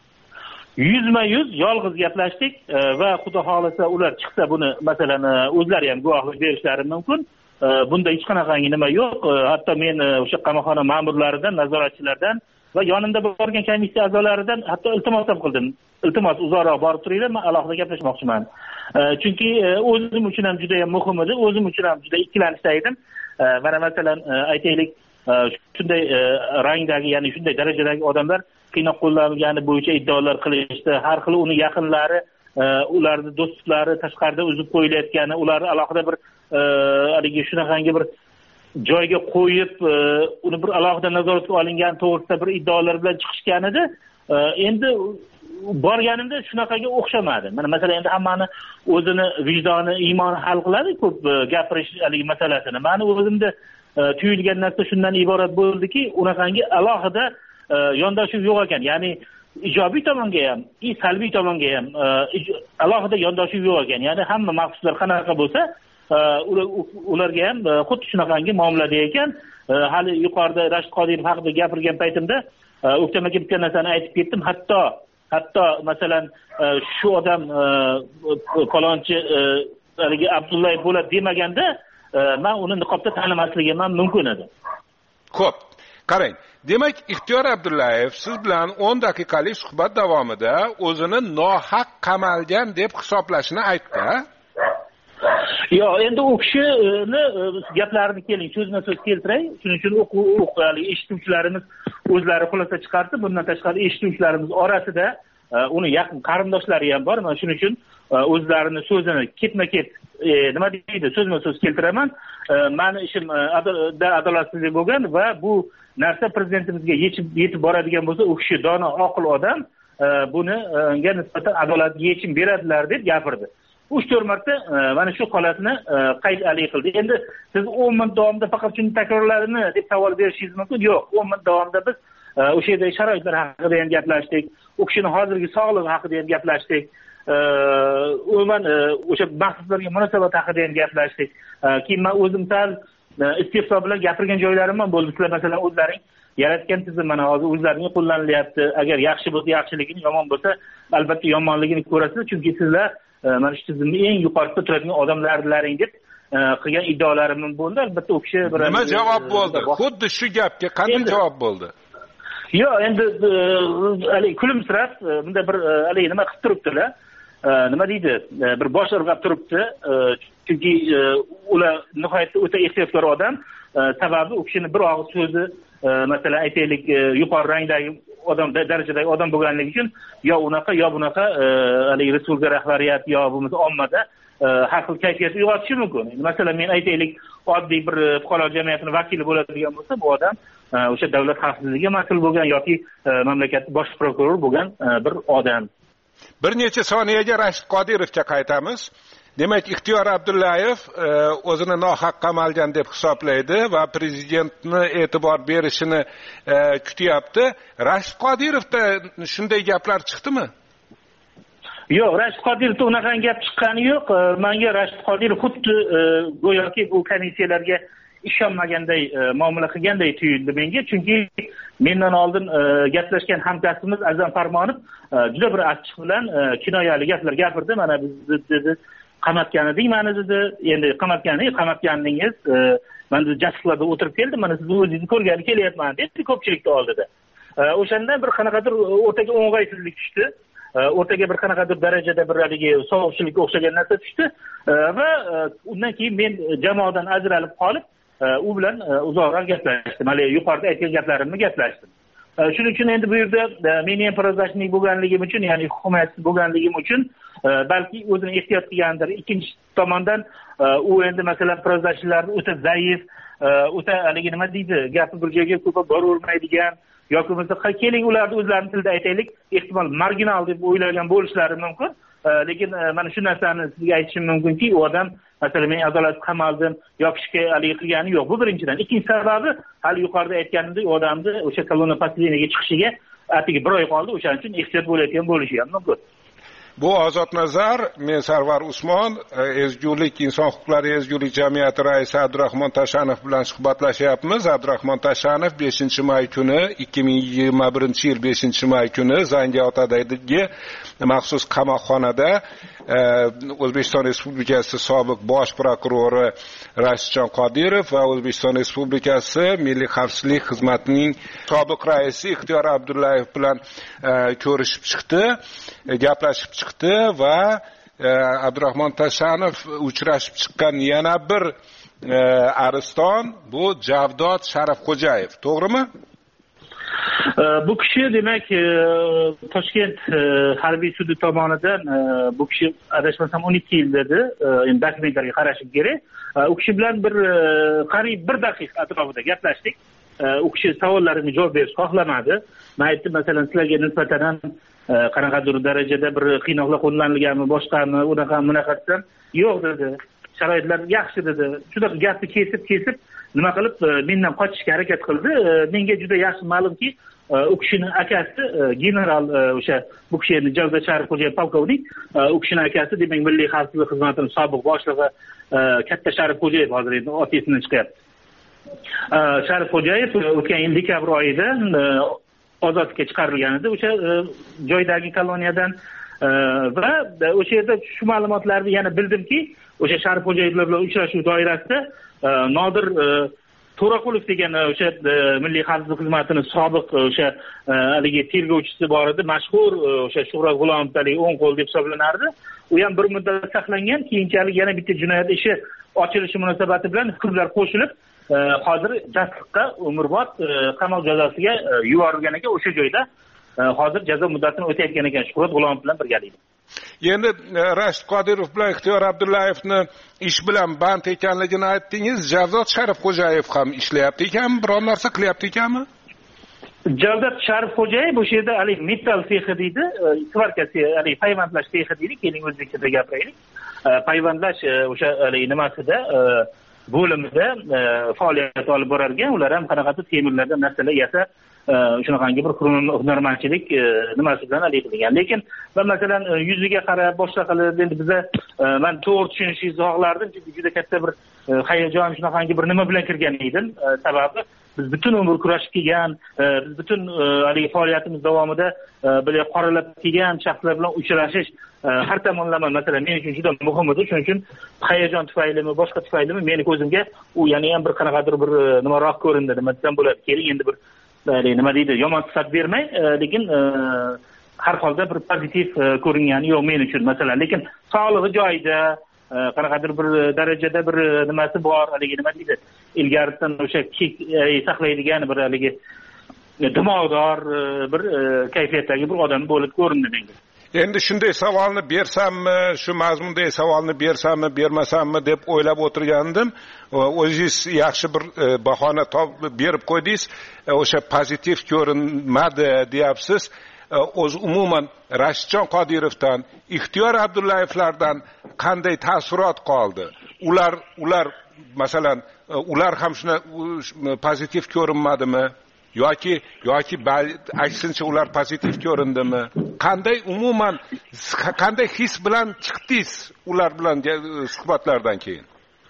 Yuzma-yuz yolg'iz gaplashdik va xudo xolasa ular chiqsa buni masalan o'zlari ham guvohlik berishlari mumkin. Bunda hech qanaqangi nima yo'q. Hatto men o'sha qamoqxona ma'murlaridan, nazoratchilardan va yonimda bo'lgan komissiya a'zolaridan hatto iltimos ham qildim. Iltimos, uzoqroq borib turinglar, men alohida gaplashmoqchiman. Chunki o'zim uchun ham juda ham muhim edi, o'zim uchun ham juda ikkilanishda edim. Mana masalan aytaylik, shunday rangdagi, ya'ni shunday darajadagi odamlar qiynoq qo'llanilgani bo'yicha iddaolar qilishdi. Har xil uni yaqinlari, ularning do'stlari tashqarida uzib qo'yilayotgani, ularni alohida bir haligi shunaqangi bir joyga qo'yib, uni bir alohida nazoratga olingan to'g'risida bir iddaolar bilan chiqishgan edi. Endi borganimda shunaqaga o'xshamadi. Mana masalan endi hammani o'zini vijdoni, iymoni hal qiladi ko'p gapirish haligi masalasini. Meni o'zimda tuyulgan narsa shundan iborat bo'ldiki, unaqangi alohida yondashuv yo'q ekan. Ya'ni ijobiy tomonga ham, salbiy tomonga ham alohida yondashuv yo'q ekan. Ya'ni hamma mahbuslar qanaqa bo'lsa, ularga ham xuddi shunaqangi muomalada ekan. Hali yuqorida Rashid Qodirov haqida gapirgan paytimda O'ktam aka bitta narsani aytib ketdim. Hatto hatto masalan shu odam falonchi haligi Abdullayev bo'ladi demaganda men uni niqobda tanimasligim ham mumkin edi. Xo'p, qarang. Demak, Ixtiyor Abdullayev siz bilan o'n daqiqalik suhbat davomida o'zini nohaq qamalgan deb hisoblashini aytdi. Yo, endi u kishini gaplarini keling so'zma-so'z keltiray. Shuning uchun o'quvchi eshituvchilarimiz o'zlari xulosa chiqardi. Bundan tashqari eshituvchilarimiz orasida uni yaqin qarindoshlari ham bor. Men shuning uchun o'zlarini so'zini ketma-ket nima deydi, so'zma-so'z keltiraman. Meni ishim adolatsizlik bo'lgan va bu narsa prezidentimizga yetib boradigan bo'lsa, u kishi dono, oqil odam buni unga nisbatan adolatli yechim beradilar deb gapirdi. uch to'rt marta mana shu holatni qayd qildi. Endi siz o'n minut davomida faqat shuni takrorladimi deb savol berishingiz mumkin. Yo'q, o'n minut davomida biz o'sha yerdagi sharoitlar haqida ham gaplashdik. U kishining hozirgi sog'lig'i haqida ham gaplashdik. Umuman o'sha mahbuslarga munosabat haqida ham gaplashdik. Keyin men o'zim sal istehzo bilan gapirgan joylarim ham bo'ldi. Sizlar masalan o'zlaring yaratgan tizim mana hozir o'zlaringga qo'llanilyapti. Agar yaxshi bo'lsa yaxshiligini, yomon bo'lsa albatta yomonligini ko'rasiz. Chunki sizlar mana shu tizimning eng yuqorisida turadigan odamlarlaring deb qilgan iddaolarim bo'ldi. Albatta u kishi bir nima javob bo'ldi? Xuddi shu gapga qanday javob bo'ldi? Yo'q, endi hali kulimsirab bunda bir hali nima qilib turibdilar. Nima deydi? Bir bosh irg'ab turibdi. Chunki ular nihoyatda o'ta ehtiyotkor odam. Sababi u kishining bir og'iz so'zi, masalan aytaylik, yuqori rangdagi odam darajadagi odam bo'lganligi uchun yo unaqa yo bunaqa hali respublika rahbariyati yo bo'lmasa ommada har xil kayfiyat uyg'otishi mumkin. Masalan men aytaylik, oddiy bir fuqarolik jamiyatining vakili bo'ladigan bo'lsa, bu odam o'sha davlat xavfsizligiga mas'ul bo'lgan yoki mamlakatning bosh prokurori bo'lgan bir odam. bir necha soniyaga Rashid Qodirovga qaytamiz. Demak, Ixtiyor Abdullayev o'zini nohaq qamalgan deb hisoblaydi va prezidentni e'tibor berishini kutyapti. Rashid Qodirovda shunday gaplar chiqdimi? Yo'q, Rashid Qodirovda unaqa gap chiqqani yo'q. Menga Rashid Qodirov xuddi go'yoki bu komissiyalarga ishonmaganday muomala qilganday tuyuldi menga, chunki mendan oldin gaplashgan hamkasbimiz Azam Farmonov juda bir achchiq bilan kinoyali gaplar gapirdi. Mana biz dedi qamatgan edik, mani dedi, endi qamatganingiz, qamatganingiz, men de jasliqlarda o'tirib keldim, mana sizni o'zingizni ko'rgani kelyapman dedi ko'pchilikni oldida. O'shandan bir qanaqadir o'rtaga o'ng'aysizlik tushdi. O'rtaga bir qanaqadir darajada bir haligi sovuqchilikka o'xshagan narsa tushdi va undan keyin men jamoadan ajralib qolib, u bilan uzoqroq gaplashdim. Hali yuqorida aytgan gaplarimni gaplashdim. Shuning uchun endi bu yerda men ham prozashnik bo'lganligim uchun, ya'ni hukumatchi bo'lganligim uchun balki o'zini ehtiyot qilgandir. Ikkinchi tomondan u endi masalan prozashlarni o'ta zaif, o'ta haligi nima deydi, gapi bir joyga ko'p boravermaydigan yoki bo'lmasa keling ularni o'zlarining tilida aytaylik, ehtimol marginal deb o'ylagan bo'lishlari mumkin. Lekin mana shu narsani sizga aytishim mumkinki, u odam masalan men adolat qamaldim yoki ishga haligi qilgani yo'q. Bu birinchidan. Ikkinchi sababi, hali yuqorida aytganimdek, u odamni o'sha kolonna posleniyaga chiqishiga atigi bir oy qoldi, o'shaning uchun ehtiyot bo'layotgan bo'lishi ham mumkin. Bu Ozod Nazar, men Sarvar Usmon, Ezgulik inson huquqlari ezgulik jamiyati raisi Abdurahmon Tashanov bilan suhbatlashyapmiz. Abdurahmon Tashanov beshinchi may kuni, ikki ming yigirma birinchi yil beshinchi may kuni Zangiotadagi maxsus qamoqxonada O'zbekiston Respublikasi sobiq bosh prokurori Rashidjon Qodirov va O'zbekiston Respublikasi Milliy xavfsizlik xizmatining sobiq raisi Ixtiyor Abdullayev bilan ko'rishib chiqdi, gaplashib chiqdi va Abdurahmon Tashanov uchrashib chiqqan yana bir ariston bu Javdod Sharafxo'jayev, to'g'rimi? Bu kishi demak Toshkent harbiy sudi tomonidan bu kishi adashmasam o'n ikki yil dedi, endi dokumentlarga qarashim kerak. U kishi bilan bir qariyb bir daqiqa atrofida gaplashdik. U kishi savollarimga javob berishni xohlamadi. Men aytdim, masalan, sizlarga nisbatan ham qanaqadir darajada bir qiynoqlar qo'llanilganmi, boshqami, unaqa bunaqa desam, yo'q dedi. Sharoitlar yaxshi dedi. Juda gapni kesib-kesib nima qilib mendan qochishga harakat qildi. Menga juda yaxshi ma'lumki, u kishining akasi general o'sha bu kishi endi Javdod Sharifxo'jayev polkovnik, u kishining akasi demak Milliy xavfsizlik xizmatining sobiq boshlig'i Katta Sharifxo'jayev hozir endi ot esidan chiqyapti. Sharifxo'jayev o'tgan yil dekabr oyida ozodlikka chiqarilgan edi o'sha joydagi koloniyadan va o'sha yerda shu ma'lumotlarni yana bildimki, o'sha Sharifxo'jayevlar bilan uchrashuv doirasida Nodir To'raqulov degan o'sha Milliy xavfsizlik xizmatining sobiq o'sha haligi tergovchisi bor edi, mashhur o'sha Shuhrat G'ulomovdagi o'ng qo'l deb hisoblanardi. U ham bir muddat saqlangan, keyinchalik yana bitta jinoyat ishi ochilishi munosabati bilan hukmlar qo'shilib, hozir jasliqqa umrbod qamoq jazosiga yuborilgan ekan. O'sha joyda hozir jazo muddatini o'tayotgan ekan Shuhrat G'ulomov bilan birgalikda. Endi Rashid Qodirov bilan Ixtiyor Abdullayevni ish bilan band ekanligini aytdingiz. Javdod Sharifxo'jayev ham ishlayapti ekanmi? Biror narsa qilyapti ekanmi? Javdod Sharifxo'jayev o'sha yerda hali metall sexi deydi, svarkasi, hali payvandlash sexi deydi, keling o'zbekchada gapiraylik. Payvandlash o'sha hali nimasida bo'limida faoliyat olib borar ekan. Ular ham qanaqadir temirlardan narsalar yasab, shunaqangi bir hunarmandchilik nimasi bilan hal etilgan. Lekin men masalan yuziga qarab boshqa qilib endi biza men to'g'ri tushunishingizni xohlardim, chunki juda katta bir hayajon, shunaqangi bir nima bilan kirgan edim. Sababi biz butun umr kurashib kelgan, biz butun haligi faoliyatimiz davomida bir qoralab kelgan shaxslar bilan uchrashish har tomonlama masalan men uchun juda muhim edi. Shuning uchun hayajon tufaylimi, boshqa tufaylimi meni ko'zimga u yana ham bir qanaqadir bir nimaroq ko'rindi. Nima desam bo'ladi? Keling endi bir nima deydi, yomon sifat bermay, lekin har holda bir pozitiv ko'ringani yo'q men uchun masalan. Lekin sog'lig'i joyida, qanaqadir bir darajada bir nimasi bor, haligi nima deydi, ilgaridan o'sha saqlaydigan bir haligi dimog'dor bir kayfiyatdagi bir odam bo'lib ko'rindi menga. Endi shunday savolni bersammi, shu mazmundagi savolni bersammi, bermasammi deb o'ylab o'tirgandim. O'zingiz yaxshi bir bahona berib qo'ydingiz. O'sha pozitiv ko'rinmadi deyapsiz. o'z umuman Rashidjon Qodirovdan, Ixtiyor Abdullayevlardan qanday taassurot qoldi? Ular ular masalan ular ham shuna pozitiv ko'rinmadimi yoki yoki aksincha ular pozitiv ko'rindimi? Qanday umuman qanday his bilan chiqdingiz ular bilan suhbatlardan keyin?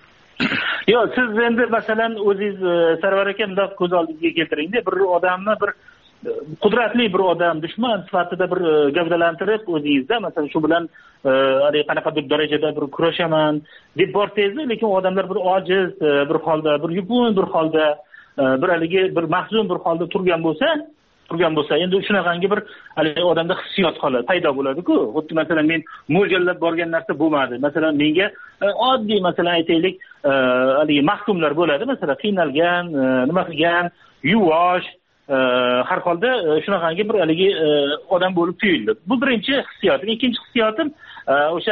Yo'q, siz endi masalan o'zingiz Sarvar aka bundoq ko'z oldingizga keltiringda, bir odamni bir qudratli bir odam dushman sifatida bir gavdalantirib o'zingizda masalan shu bilan hali qanaqadir darajada bir kurashaman deb borsangiz, lekin odamlar bir ojiz bir holda, bir yupun bir holda, bir haligi bir mahzun bir holda turgan bo'lsa, turgan bo'lsa, endi shunaqangi bir haligi odamda hissiyot qoladi, paydo bo'ladi-ku. Xuddi masalan men mo'ljallab borgan narsa bo'lmadi. Masalan menga oddiy masalan aytaylik, haligi mahkumlar bo'ladi, masalan qiynalgan, nima qilgan, yuvosh, har holda shunaqangi bir haligi odam bo'lib tuyuldi. Bu birinchi hissiyotim. Ikkinchi hissiyotim o'sha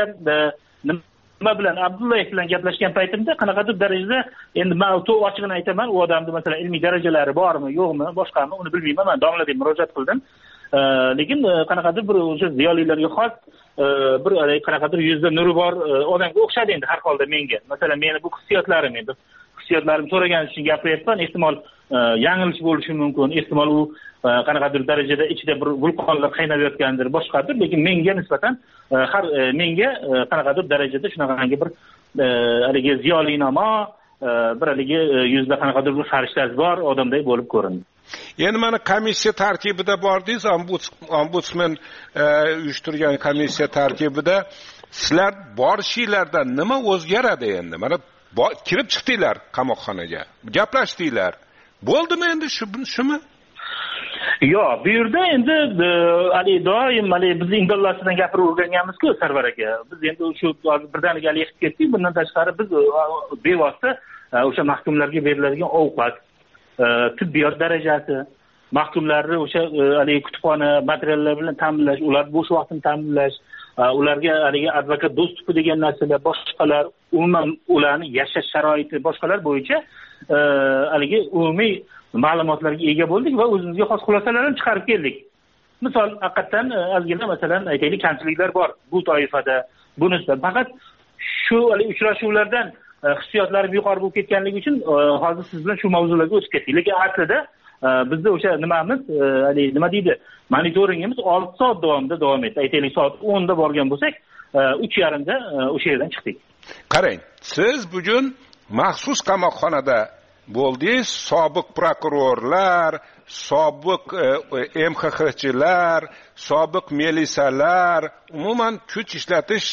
nima bilan Abdullayev bilan gaplashgan paytimda qanaqadir darajada endi men ochig'ini aytaman, u odamda masalan ilmiy darajalari bormi, yo'qmi, boshqami uni bilmayman. Men domla deb murojaat qildim. Lekin qanaqadir bir o'sha ziyolilarga xos bir qanaqadir yuzda nuri bor odamga o'xshadi endi har holda menga. Masalan meni bu hissiyotlarim endi hissiyotlarim so'ragan uchun gapiryapman. Ehtimol yanglish bo'lishi mumkin. Ehtimol u qanaqadir darajada ichida bir vulqonlar qaynab yotgandir, boshqadir, lekin menga nisbatan har menga qanaqadir darajada shunaqangi bir haligi ziyolinamo, bir haligi yuzda qanaqadir bir farishtalar bor odamday bo'lib ko'rindi. Endi mana komissiya tarkibida bordingiz, ombudsman uyushtirgan komissiya tarkibida sizlar borishinglarda nima o'zgaradi endi? Mana kirib chiqdinglar qamoqxonaga, gaplashdinglar. Bo'ldimi endi shu shumi? Yo'q, bu yerda endi hali doim hali biz indallasidan gapirib o'rganganmiz-ku Sarvar aka. Biz endi shu birdaniga hali yetib ketdik. Bundan tashqari biz bevosita o'sha mahkumlarga beriladigan ovqat, tibbiyot darajasi, mahkumlarni o'sha hali kutubxona materiallar bilan ta'minlash, ular bo'sh vaqtini ta'minlash, ularga haligi advokat dostupi degan narsalar, boshqalar, umuman ularning yashash sharoiti, boshqalar bo'yicha haligi umumiy ma'lumotlarga ega bo'ldik va o'zimizga xos xulosalarni chiqarib keldik. Misol, haqiqatan ozgina masalan aytaylik kamchiliklar bor bu toifada. Bunisi faqat shu uchrashuvlardan hissiyotlarim yuqori bo'lib ketganligi uchun hozir siz bilan shu mavzularga o'tib ketdik. Lekin aslida bizda o'sha nimamiz, hali nima deydi, monitoringimiz olti soat davomida davom etdi. Aytaylik soat o'nda borgan bo'lsak, uch yarim da o'sha yerdan chiqdik. Qarang, siz bugun maxsus qamoqxonada bo'ldingiz. Sobiq prokurorlar, sobiq M X Xchilar, sobiq milisalar, umuman kuch ishlatish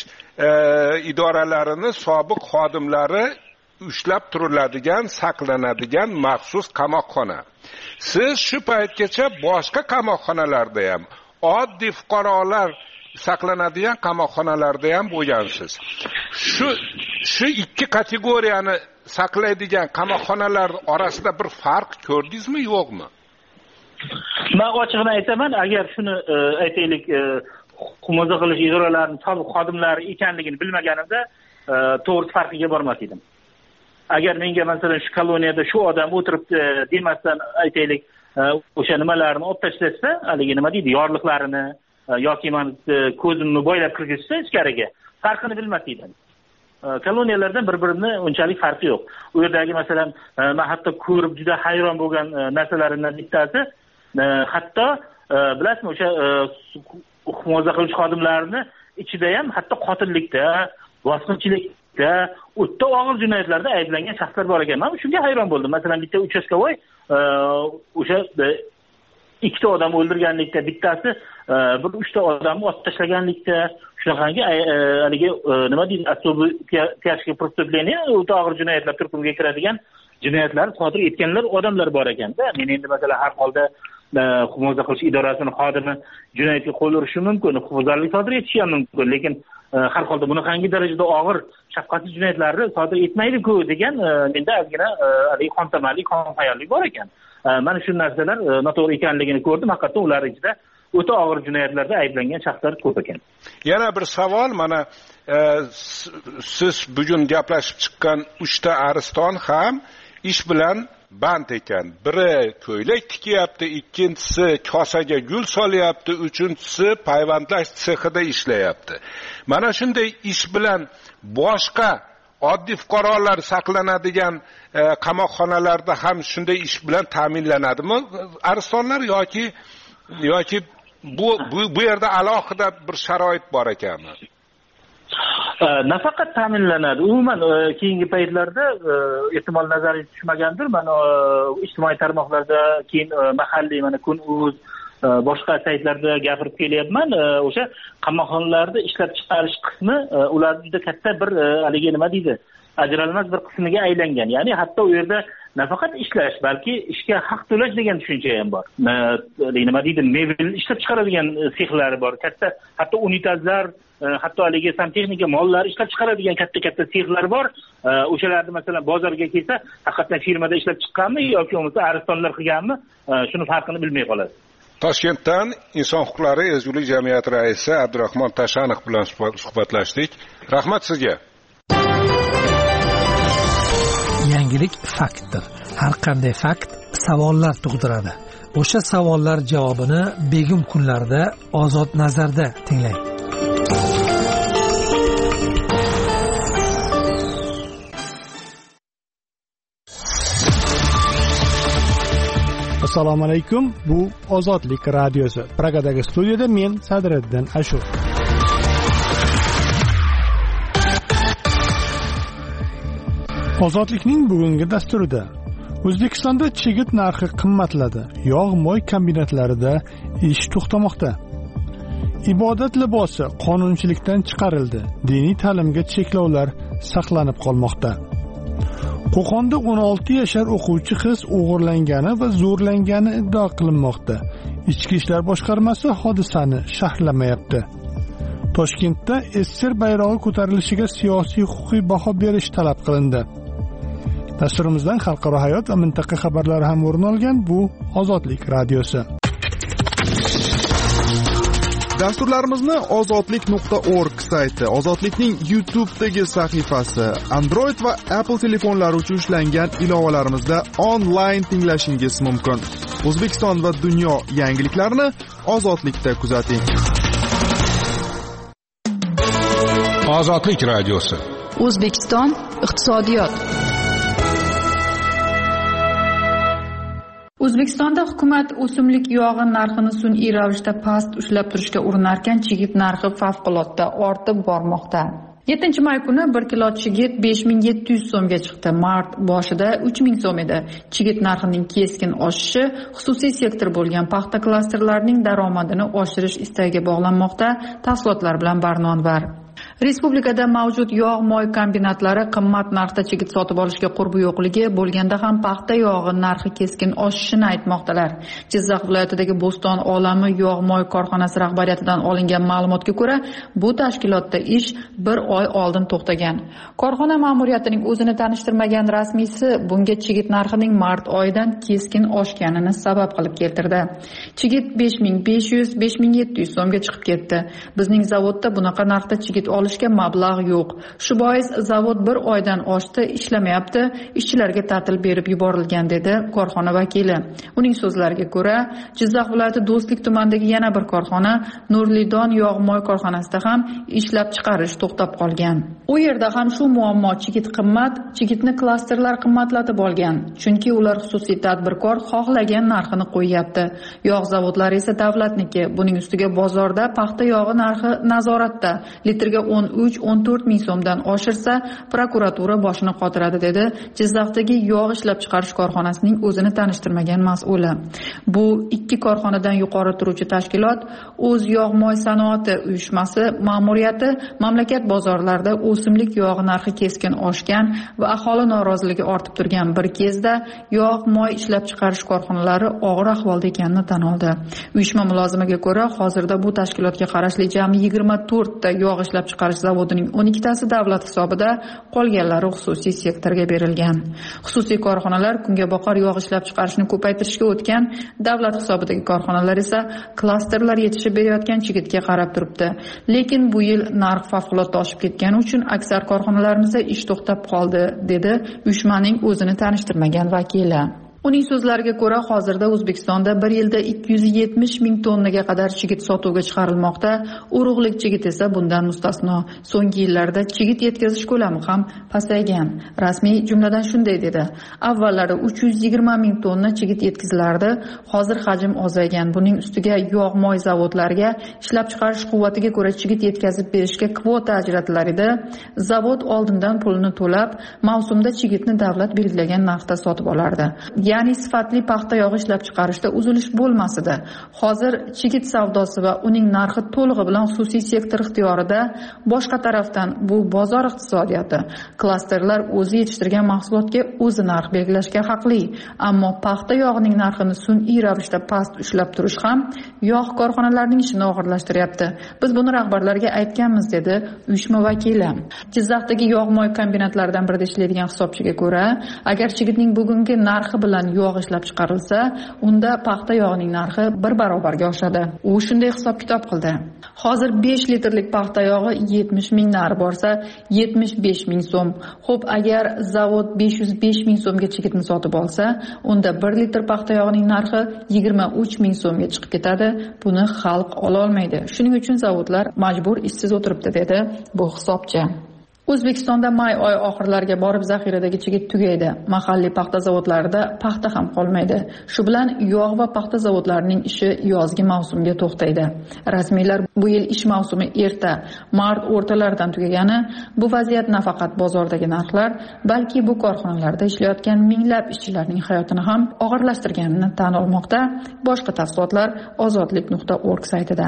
idoralarini sobiq xodimlari ushlab turiladigan, saqlanadigan maxsus qamoqxona. Siz shu paytgacha boshqa qamoqxonalarda ham, oddiy fuqarolar saqlanadigan qamoqxonalarda ham bo'lgansiz. Shu shu ikki kategoriyani saqlaydigan qamoqxonalar orasida bir farq ko'rdingizmi, yo'qmi? Men ochig'ini aytaman, agar shuni aytaylik, hukumat qilish idoralarining sobiq xodimlari ekanligini bilmaganimda, to'g'ri farqiga bormas edim. Agar menga masalan shu koloniyada shu odam o'tiribdi demasdan aytaylik, o'sha nimalarni olib tashlasa, haligi nima deydi, yorliqlarini yoki men ko'zimni bo'ylab kirgizsa ichkariga, farqini bilmas edim. Koloniyalardan bir-birini unchalik farqi yo'q. U yerdagi masalan, men hatto ko'rib juda hayron bo'lgan narsalardan bittasi, hatto bilasizmi, o'sha hukumat qilish xodimlarini ichida ham hatto qotillikda, bosqinchilikda, o'ta og'ir jinoyatlarda ayblangan shaxslar bor ekan. Men shunga hayron bo'ldim. Masalan, bitta uchastkavoy o'sha ikkita odam o'ldirganlikda, bittasi bir uchta odamni otib tashlaganlikda, shunaqangi haligi nima deydi, особый тяжкие преступления, o'ta og'ir jinoyatlar turkumiga kiradigan jinoyatlar sodir etganlar odamlar bor ekanda. Men endi masalan har holda hukumat qilish idorasining xodimi jinoyatga qo'l urishi mumkin, huquqbuzarlik sodir etishi ham mumkin, lekin har holda bunaqangi darajada og'ir shafqatsiz jinoyatlarni sodir etmaydi-ku degan menda ozgina haligi qontamalik, qonxayollik bor ekan. Mana shu narsalar noto'g'ri ekanligini ko'rdim. Haqiqatan ular ichida o'ta og'ir jinoyatlarda ayblangan shaxslar ko'p ekan. Yana bir savol, mana siz bugun gaplashib chiqqan uchta ariston ham ish bilan band ekan. Biri ko'ylak tikyapti, ikkinchisi kosaga gul solyapti, uchinchisi payvandlash sexida ishlayapti. Mana shunday ish bilan boshqa oddiy fuqarolar saqlanadigan e, qamoqxonalarda ham shunday ish bilan ta'minlanadimi arslonlar yoki yoki bu bu, bu yerda alohida bir sharoit bor ekanmi? Nafaqat ta'minlanadi. Umuman keyingi paytlarda ehtimol nazaringiz tushmagandir. Mana ijtimoiy tarmoqlarda, keyin mahalliy mana Kun.uz boshqa saytlarda gapirib kelyapman. O'sha qamoqxonalarda ishlab chiqarish qismi ularning juda katta bir haligi nima deydi, ajralmas bir qismiga aylangan. Ya'ni hatto u yerda nafaqat ishlash, balki ishga haq to'lash degan tushuncha ham bor. Nima deydi, mebel ishlab chiqaradigan sexlari bor. Katta, hatto unitazlar, hatto haligi santexnika mollar ishlab chiqaradigan katta-katta sexlar bor. O'shalarni masalan bozorga kelsa, haqiqatan firmada ishlab chiqqanmi yoki bo'lmasa aristonlar qilganmi, shuni farqini bilmay qoladi. Toshkentdan Inson huquqlari ezgulik jamiyati raisi Abdurahmon Tashanov bilan suhbatlashdik. Rahmat sizga. Yangilik faktdir. Har qanday fakt savollar tug'diradi. O'sha savollar javobini begim kunlarda Ozod nazarda tinglang. Assalomu alaykum. Bu Ozodlik radiosi. Pragadagi studiyada men Sadriddin Ashur. Ozodlikning bugungi dasturida O'zbekistonda chigit narxi qimmatladi. Yog' moy kombinatlarida ish to'xtamoqda. Ibodat libosi qonunchilikdan chiqarildi. Diniy ta'limga cheklovlar saqlanib qolmoqda. Qo'qonda o'n olti yashar o'quvchi qiz o'g'irlangani va zo'rlangani iddia qilinmoqda. Ichki ishlar boshqarmasi hodisani sharhlamayapti. Toshkentda SSR bayrog'i ko'tarilishiga siyosiy huquqiy baho berish talab qilindi. Dasturimizdan xalqaro hayot va mintaqa xabarlari ham o'rin olgan. Bu Ozodlik radiosi. Dasturlarimizni ozodlik nuqta org sayti, Ozodlikning YouTube'dagi sahifasi, Android va Apple telefonlari uchun ishlangan ilovalarimizda onlayn tinglashingiz mumkin. O'zbekiston va dunyo yangiliklarini Ozodlikda kuzating. Ozodlik radiosi. O'zbekiston iqtisodiyot. O'zbekistonda hukumat o'simlik yog'i narxini sun'iy ravishda past ushlab turishga urinarkan, chigit narxi favqulodda ortib bormoqda. yettinchi may kuni bir kilo chigit besh ming yetti yuz so'mga chiqdi. Mart boshida uch ming so'm edi. Chigit narxining keskin oshishi xususiy sektor bo'lgan paxta klasterlarining daromadini oshirish istagiga bog'lanmoqda. Tafsilotlar bilan Barnonvar. Respublikada mavjud yog' moy kombinatlari qimmat narxda chigit sotib olishga qurbi yo'qligi bo'lganda ham paxta yog'i narxi keskin oshishini aytmoqdalar. Jizzax viloyatidagi Bo'ston olami yog' moy korxonasi rahbariyatidan olingan ma'lumotga ko'ra, bu tashkilotda ish bir oy oldin to'xtagan. Korxona ma'muriyatining o'zini tanishtirmagan rasmiysi bunga chigit narxining mart oyidan keskin oshganini sabab qilib keltirdi. Chigit besh ming besh yuz besh ming yetti yuz so'mga chiqib ketdi. Bizning zavodda bunaqa narxda chigit olishga mablag' yo'q. Shu bois zavod bir oydan oshdi, ishlamayapti, ishchilarga ta'til berib yuborilgan dedi korxona vakili. Uning so'zlariga ko'ra, Jizzax viloyati Do'stlik tumanidagi yana bir korxona, Nurlidon yog' moy korxonasida ham ishlab chiqarish to'xtab qolgan. U yerda ham shu muammo, chigit qimmat, chigitni klasterlar qimmatlatib olgan. Chunki ular xususiy tadbirkor xohlagan narxini qo'yyapti. Yog' zavodlari esa davlatniki. Buning ustiga bozorda paxta yog'i narxi nazoratda. Litrga o'n uch o'n to'rt ming so'mdan oshirsa, prokuratura boshini qotiradi dedi Jizzaxdagi yog' ishlab chiqarish korxonasining o'zini tanishtirmagan mas'uli. Bu ikki korxonadan yuqori turuvchi tashkilot O'z yog' moy sanoati uyushmasi ma'muriyati mamlakat bozorlarida o'simlik yog'i narxi keskin oshgan va aholi noroziligi ortib turgan bir kezda yog' moy ishlab chiqarish korxonalari og'ir ahvolda ekanini tan oldi. Uyushma mulozimiga ko'ra, hozirda bu tashkilotga qarashli jami yigirma to'rt ta yog' ishlab chiqarish zavodining o'n ikkitasi davlat hisobida, qolganlari xususiy sektorga berilgan. Xususiy korxonalar kungaboqar yog' ishlab chiqarishni ko'paytirishga o'tgan, davlat hisobidagi korxonalar esa klasterlar yetishib berayotgan chigitga qarab turibdi. Lekin bu yil narx favqulodda oshib ketgani uchun aksar korxonalarimizda ish to'xtab qoldi, dedi uyushmaning o'zini tanishtirmagan vakili. Uning so'zlariga ko'ra, hozirda O'zbekistonda bir yilda ikki yuz yetmish ming tonnaga qadar chigit sotuvga chiqarilmoqda, urug'lik chigit esa bundan mustasno. So'nggi yillarda chigit yetkazish ko'lami ham pasaygan. Rasmiy jumladan shunday dedi: avvallari uch yuz yigirma ming tonna chigit yetkazilardi, hozir hajm ozaygan. Buning ustiga yog'-moy zavodlariga ishlab chiqarish quvvatiga ko'ra chigit yetkazib berishga kvota ajratilar edi. Zavod oldindan pulni to'lab, mavsumda chigitni davlat belgilagan narxda sotib olardi. Ya'ni sifatli paxta yog'i ishlab chiqarishda uzilish bo'lmasdi. Hozir chigit savdosi va uning narxi to'lig'i bilan xususiy sektor ixtiyorida. Boshqa tarafdan bu bozor iqtisodiyoti. Klasterlar o'zi yetishtirgan mahsulotga o'zi narx belgilashga haqli, ammo paxta yog'ining narxini sun'iy ravishda past ushlab turish ham yog' korxonalarining ishini og'irlashtiryapti. Biz buni rahbarlarga aytganmiz, dedi uyushma vakili. Jizzaxdagi yog'-moy kombinatlaridan birida ishlaydigan hisobchiga ko'ra, agar chigitning bugungi narxi bilan yog' ishlab chiqarilsa, unda paxta yog'ining narxi bir barobarga oshadi. U shunday hisob-kitob qildi. Hozir besh litrlik paxta yog'i yetmish ming nari borsa, yetmish besh ming so'm. Xo'p, agar zavod besh yuz besh ming so'mga chigitni sotib olsa, unda bir litr paxta yog'ining narxi yigirma uch ming so'mga chiqib ketadi. Buni xalq ola olmaydi. Shuning uchun zavodlar majbur ishsiz o'tiribdi, dedi bu hisobchi. O'zbekistonda may oyi oxirlariga borib zaxiradagi chigit tugaydi. Mahalliy paxta zavodlarida paxta ham qolmaydi. Shu bilan yog' va paxta zavodlarining ishi yozgi mavsumga to'xtaydi. Rasmiylar bu yil ish mavsumi erta, mart o'rtalaridan tugagani, bu vaziyat nafaqat bozordagi narxlar, balki bu korxonalarda ishlayotgan minglab ishchilarning hayotini ham og'irlashtirganini tan olmoqda. Boshqa tafsilotlar ozodlik nuqta org saytida.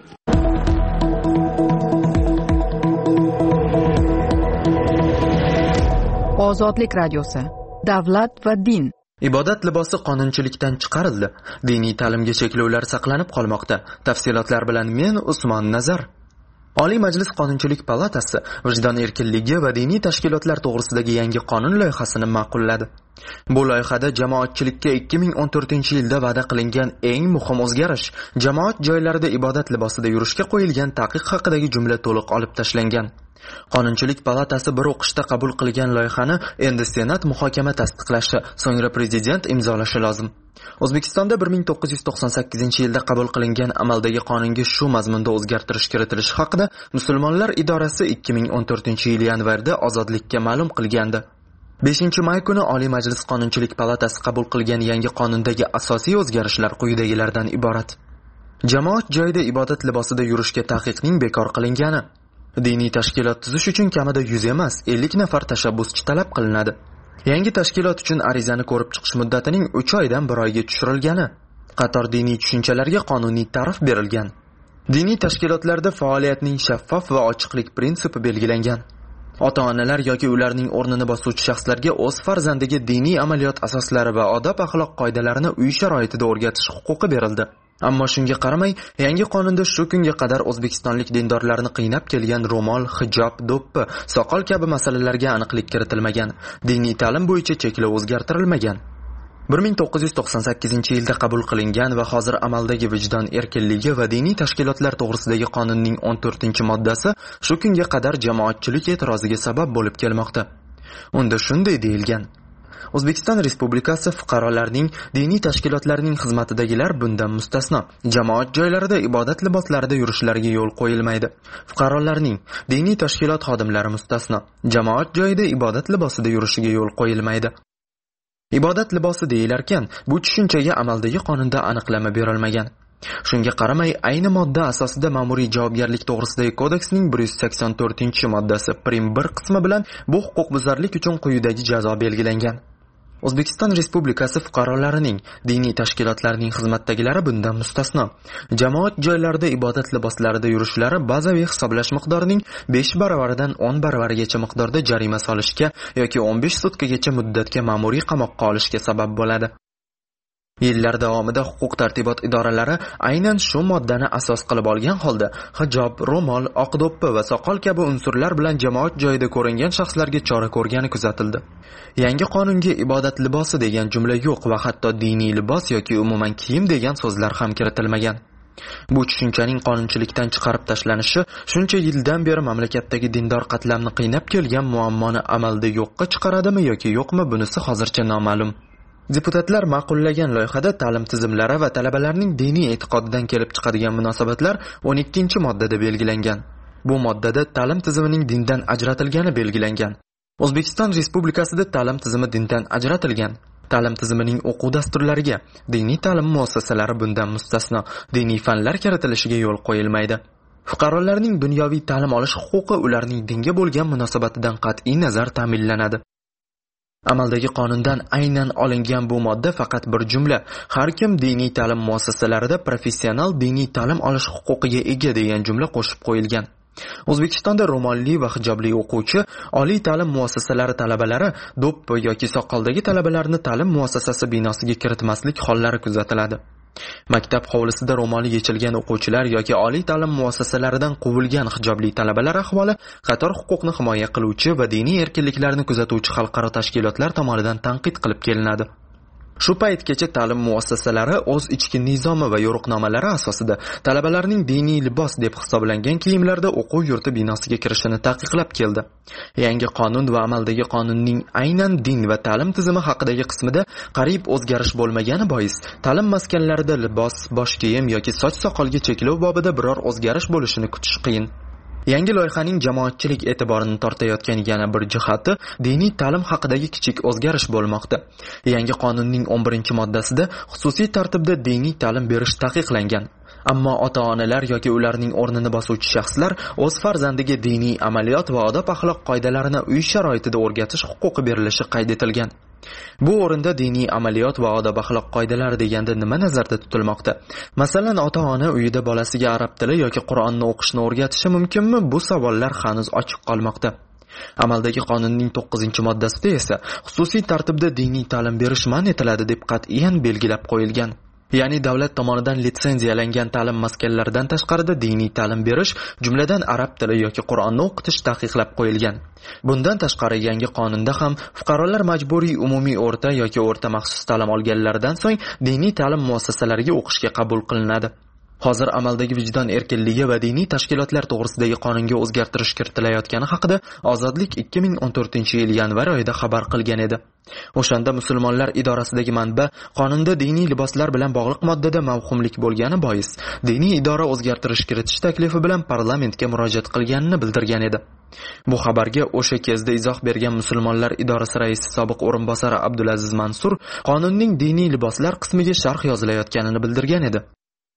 Ozodlik radiosi. Davlat va din. Ibodat libosi qonunchilikdan chiqarildi. Diniy ta'limga cheklovlar saqlanib qolmoqda. Tafsilotlar bilan men Usmon Nazar. Oliy Majlis Qonunchilik palatasi vijdon erkinligi va diniy tashkilotlar to'g'risidagi yangi qonun loyihasini ma'qulladi. Bu loyihada jamoatchilikka ikki ming o'n to'rtinchi yilda va'da qilingan eng muhim o'zgarish jamoat joylarida ibodat libosida yurishga qo'yilgan taqiq haqidagi jumla to'liq olib tashlangan. Qonunchilik palatasi bir o'qishda qabul qilgan loyihani endi Senat muhokama tasdiqlashi, so'ngra prezident imzolashi lozim. O'zbekistonda bir ming to'qqiz yuz to'qson sakkizinchi yilda qabul qilingan amaldagi qonunga shu mazmunda o'zgartirish kiritilishi haqida Musulmonlar idorasi ikki ming o'n to'rtinchi yil yanvarda Ozodlikka ma'lum qilgandi. beshinchi may kuni Oliy Majlis Qonunchilik palatasi qabul qilgan yangi qonundagi asosiy o'zgarishlar quyidagilardan iborat. Jamoat joyida ibodat libosida yurishga taqiqning bekor qilingani. Diniy tashkilot tuzish uchun kamida yuz emas, ellik nafar tashabbuschi talab qilinadi. Yangi tashkilot uchun arizani ko'rib chiqish muddatining uch oydan bir oyga tushirilgani. Qator diniy tushunchalarga qonuniy ta'rif berilgan. Diniy tashkilotlarda faoliyatning shaffof va ochiqlik prinsipi belgilangan. Ota-onalar yoki ularning o'rnini bosuvchi shaxslarga o'z farzandiga diniy amaliyot asoslari va odob-axloq qoidalarini uy sharoitida o'rgatish huquqi berildi. Ammo shunga qaramay, yangi qonunda shu kunga qadar o'zbekistonlik dindorlarni qiynab kelgan ro'mol, hijob, do'ppi, soqol kabi masalalarga aniqlik kiritilmagan. Diniy ta'lim bo'yicha cheklov o'zgartirilmagan. bir ming to'qqiz yuz to'qson sakkizinchi yilda qabul qilingan va hozir amaldagi vijdon erkinligi va diniy tashkilotlar to'g'risidagi qonunning o'n to'rtinchi moddasi shu kunga qadar jamoatchilik e'tiroziga sabab bo'lib kelmoqda. Unda shunday deyilgan: O'zbekiston Respublikasi fuqarolarning diniy tashkilotlarining xizmatidagilar bundan mustasno. Jamoat joylarida ibodat liboslarida yurishlariga yo'l qo'yilmaydi. Fuqarolarning diniy tashkilot xodimlari mustasno. Jamoat joyida ibodat libosida yurishiga yo'l qo'yilmaydi. Ibodat libosi deyilarkan, bu tushunchaga amaldagi qonunda aniqlama berilmagan. Shunga qaramay, ayni modda asosida ma'muriy javobgarlik to'g'risidagi kodeksning bir yuz sakson to'rtinchi moddasi prim bir qismi bilan bu huquqbuzarlik uchun quyidagi jazo belgilangan. O'zbekiston Respublikasi fuqarolarining diniy tashkilotlarining xizmatdagilari bundan mustasno. Jamoat joylarida ibodat liboslarida yurishlari bazaviy hisoblash miqdorining besh baravaridan o'n baravarigacha miqdorda jarima solishga yoki o'n besh sutkagacha muddatga ma'muriy qamoqqa olishga sabab bo'ladi. Yillar davomida huquq-tartibot idoralari aynan shu moddani asos qilib olgan holda hijob, ro'mol, oqdo'ppi va soqol kabi unsurlar bilan jamoat joyida ko'ringan shaxslarga chora ko'rgani kuzatildi. Yangi qonunga ibodat libosi degan jumla yo'q va hatto diniy libos yoki umuman kiyim degan so'zlar ham kiritilmagan. Bu tushunchaning qonunchilikdan chiqarib tashlanishi shuncha yildan beri mamlakatdagi dindor qatlamni qiynab kelgan muammoni amalda yo'qqa chiqaradimi yoki yo'qmi, bunisi hozircha noma'lum. Deputatlar ma'qullagan loyihada ta'lim tizimlari va talabalarning diniy e'tiqodidan kelib chiqadigan munosabatlar o'n ikkinchi moddada belgilangan. Bu moddada ta'lim tizimining dindan ajratilgani belgilangan. O'zbekiston Respublikasida ta'lim tizimi dindan ajratilgan. Ta'lim tizimining o'quv dasturlariga diniy ta'lim muassasalari bundan mustasno, diniy fanlar kiritilishiga yo'l qo'yilmaydi. Fuqarolarning dunyoviy ta'lim olish huquqi ularning dinga bo'lgan munosabatidan qat'iy nazar ta'minlanadi. Amaldagi qonundan aynan olingan bu modda faqat bir jumla: har kim diniy ta'lim muassasalarida professional diniy ta'lim olish huquqiga ega degan jumla qo'shib qo'yilgan. O'zbekistonda ro'molli va hijobli o'quvchi oliy ta'lim muassasalari talabalari do'ppi yoki soqoldagi talabalarni ta'lim muassasasi binosiga kiritmaslik hollari kuzatiladi. Maktab hovlisida ro'moli yechilgan o'quvchilar yoki oliy ta'lim muassasalaridan quvilgan hijobli talabalar ahvoli qator huquqni himoya qiluvchi va diniy erkinliklarni kuzatuvchi xalqaro tashkilotlar tomonidan tanqid qilib kelinadi. Shu paytgacha ta'lim muassasalari o'z ichki nizomi va yo'riqnomalari asosida talabalarning diniy libos deb hisoblangan kiyimlarda o'quv yurti binosiga kirishini taqiqlab keldi. Yangi qonun va amaldagi qonunning aynan din va ta'lim tizimi haqidagi qismida qariyb o'zgarish bo'lmagani bois ta'lim maskanlarida libos, bosh kiyim yoki soch soqolga cheklov bobida biror o'zgarish bo'lishini kutish qiyin. Yangi loyihaning jamoatchilik e'tiborini tortayotgan yana bir jihati diniy ta'lim haqidagi kichik o'zgarish bo'lmoqda. Yangi qonunning o'n birinchi moddasida xususiy tartibda diniy ta'lim berish taqiqlangan. Ammo ota-onalar yoki ularning o'rnini bosuvchi shaxslar o'z farzandiga diniy amaliyot va odob axloq qoidalarini uy sharoitida o'rgatish huquqi berilishi qayd etilgan. Bu o'rinda diniy amaliyot va odob axloq qoidalari deganda nima nazarda tutilmoqda? Masalan, ota-ona uyida bolasiga arab tili yoki Qur'onni o'qishni o'rgatishi mumkinmi? Bu savollar hanuz ochiq qolmoqda. Amaldagi qonunning to'qqizinchi moddasida esa xususiy tartibda diniy ta'lim berish man etiladi deb qat'iyan belgilab qo'yilgan. Ya'ni davlat tomonidan litsenziyalangan ta'lim maskanlaridan tashqarida diniy ta'lim berish, jumladan arab tili yoki Qur'onni o'qitish taqiqlab qo'yilgan. Bundan tashqari yangi qonunda ham fuqarolar majburiy umumiy o'rta yoki o'rta maxsus ta'lim olganlaridan so'ng diniy ta'lim muassasalariga o'qishga qabul qilinadi. Hozir amaldagi vijdon erkinligi va diniy tashkilotlar to'g'risidagi qonunga o'zgartirish kiritilayotgani haqida Ozodlik ikki ming o'n to'rtinchi yil yanvar oyida xabar qilgan edi. O'shanda musulmonlar idorasidagi manba qonunda diniy liboslar bilan bog'liq moddada mavhumlik bo'lgani bois diniy idora o'zgartirish kiritish taklifi bilan parlamentga murojaat qilganini bildirgan edi. Bu xabarga o'sha kezda izoh bergan musulmonlar idorasi raisi sobiq o'rinbosari Abdulaziz Mansur qonunning diniy liboslar qismiga sharh yozilayotganini bildirgan edi.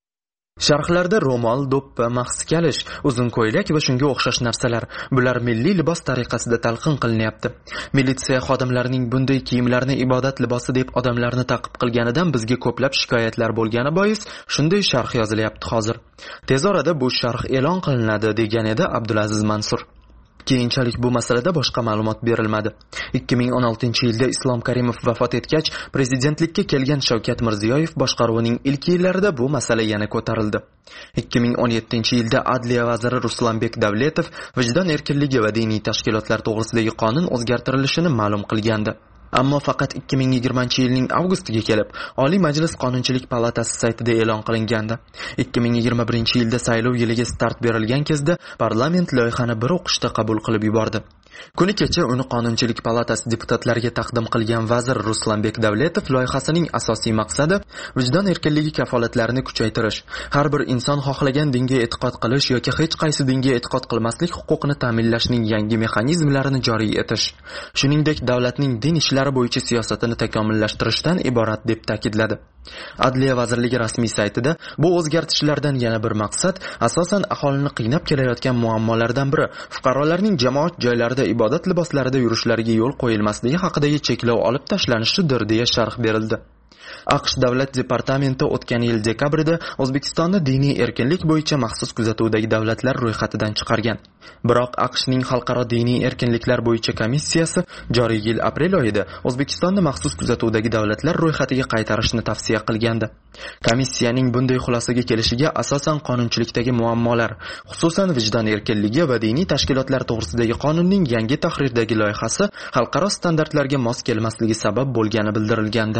Sharhlarda ro'mol, do'ppi, maxsi kalish, uzun ko'ylak va shunga o'xshash narsalar, bular milliy libos tariqasida talqin qilinyapti. Militsiya xodimlarining bunday kiyimlarni ibodat libosi deb odamlarni ta'qib qilganidan bizga ko'plab shikoyatlar bo'lgani bois shunday sharh yozilyapti hozir. Tez orada bu sharh e'lon qilinadi degan edi Abdulaziz Mansur. Keyinchalik bu masalada boshqa ma'lumot berilmadi. ikki ming o'n oltinchi yilda Islom Karimov vafot etgach, prezidentlikka kelgan Shavkat Mirziyoyev boshqaruvining ilk yillarida bu masala yana ko'tarildi. ikki ming o'n yettinchi yilda Adliya vaziri Ruslanbek Davletov vijdon erkinligi va diniy tashkilotlar to'g'risidagi qonun o'zgartirilishini ma'lum qilgandi. Ammo faqat ikki ming yigirmanchi yilning avgustiga kelib, Oliy Majlis Qonunchilik palatasi saytida e'lon qilingandi. ikki ming yigirma birinchi yilda saylov yiliga start berilgan kezda parlament loyihani bir o'qishda qabul qilib yubordi. Kuni kecha uni Qonunchilik palatasi deputatlariga taqdim qilgan vazir Ruslanbek Davletov loyihasining asosiy maqsadi vijdon erkinligi kafolatlarini kuchaytirish, har bir inson xohlagan dinga e'tiqod qilish yoki hech qaysi dinga e'tiqod qilmaslik huquqini ta'minlashning yangi mexanizmlarini joriy etish, shuningdek davlatning din ishlari bo'yicha siyosatini takomillashtirishdan iborat deb ta'kidladi. Adliya vazirligi rasmiy saytida bu o'zgartishlardan yana bir maqsad asosan aholini qiynab kelayotgan muammolardan biri fuqarolarning jamoat joylarida ibodat liboslarida yurishlariga yo'l qo'yilmasligi haqidagi cheklov olib tashlanishidir deya sharh berildi. aqsh davlat departamenti o'tgan yil dekabrida O'zbekistonni diniy erkinlik bo'yicha maxsus kuzatuvdagi davlatlar ro'yxatidan chiqargan. Biroq aqshning xalqaro diniy erkinliklar bo'yicha komissiyasi joriy yil aprel oyida O'zbekistonni maxsus kuzatuvdagi davlatlar ro'yxatiga qaytarishni tavsiya qilgandi. Komissiyaning bunday xulosaga kelishiga asosan qonunchilikdagi muammolar, xususan vijdon erkinligi va diniy tashkilotlar to'g'risidagi qonunning yangi tahrirdagi loyihasi xalqaro standartlarga mos kelmasligi sabab bo'lgani bildirilgandi.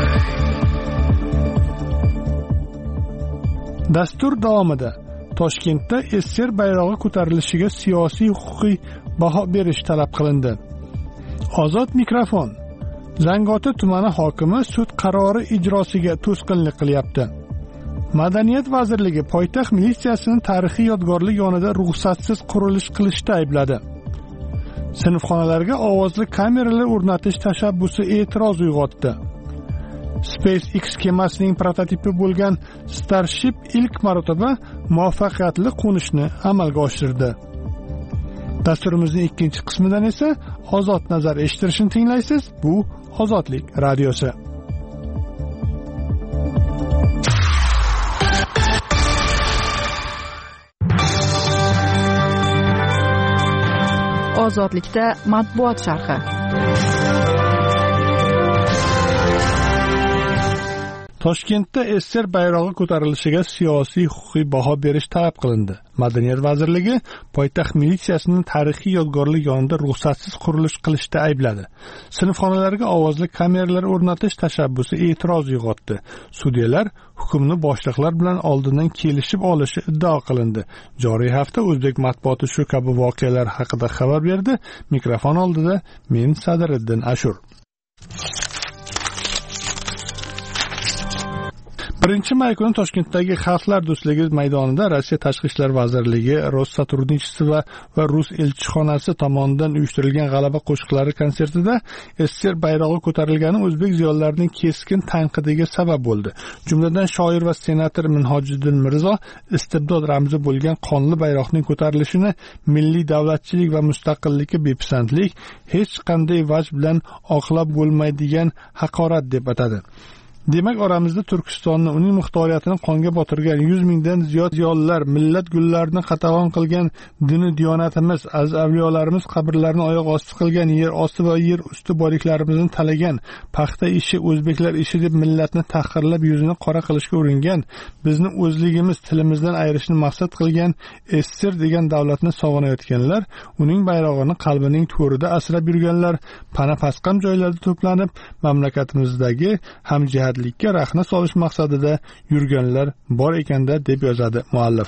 Dastur davomida Toshkentda Ester bayrog'i ko'tarilishiga siyosiy huquqiy baho berish talab qilindi. Ozod mikrofon. Zangiota tumani hokimi sud qarori ijrosiga to'sqinlik qilyapti. Madaniyat vazirligi poytaxt militsiyasini tarixiy yodgorlik yonida ruxsatsiz qurilish qilishda aybladi. Sinfxonalarga ovozli kameralar o'rnatish tashabbusi e'tiroz uyg'otdi. SpaceX kemasining prototipi bo'lgan Starship ilk marotaba muvaffaqiyatli qo'nishni amalga oshirdi. Dasturimizning ikkinchi qismidan esa Ozod nazar eshittirishni tinglaysiz. Bu Ozodlik radiosi. Ozodlikda matbuot sharhi. Toshkentda Ester bayrog'i ko'tarilishiga siyosiy huquqiy baho berish talab qilindi. Madaniyat vazirligi poytaxt militsiyasini tarixiy yodgorlik yonida ruxsatsiz qurilish qilishda aybladi. Sinfxonalarga ovozli kameralar o'rnatish tashabbusi e'tiroz uyg'otdi. Sudyalar hukmni boshliqlar bilan oldindan kelishib olishi iddao qilindi. Joriy hafta o'zbek matbuoti shu kabi voqealar haqida xabar berdi. Mikrofon oldida men Sadiriddin Ashur. birinchi may kuni Toshkentdagi Xalqlar do'stligi maydonida Rossiya Tashqi ishlar vazirligi, Rossottrudnichestvo va Rus elchixonasi tomonidan uyushtirilgan g'alaba qo'shiqlari konsertida Ester bayrog'i ko'tarilgani o'zbek ziyolilarining keskin tanqidiga sabab bo'ldi. Jumladan shoir va senator Minhojiddin Mirzo istibdod ramzi bo'lgan qonli bayroqning ko'tarilishini milliy davlatchilik va mustaqillikka bepisandlik, hech qanday vaj bilan oqlab bo'lmaydigan haqorat deb atadi. Demak, oramizda Turkistonni, uning muxtoriyatini qonga botirgan yuz mingdan ziyod ziyolilar, millat gullarini qatag'on qilgan dini diyonatimiz, aziz avliyolarimiz qabrlarini oyoq osti qilgan, yer osti va yer usti boyliklarimizni talagan, paxta ishi o'zbeklar ishi deb millatni tahqirlab yuzini qora qilishga uringan, bizni o'zligimiz, tilimizdan ayirishni maqsad qilgan Ester degan davlatni sog'inayotganlar, uning bayrog'ini qalbining to'rida asrab yurganlar, pana pasqam joylarda to'planib, mamlakatimizdagi hamjihat likka rahna solish maqsadida yurganlar bor ekanda deb yozadi muallif.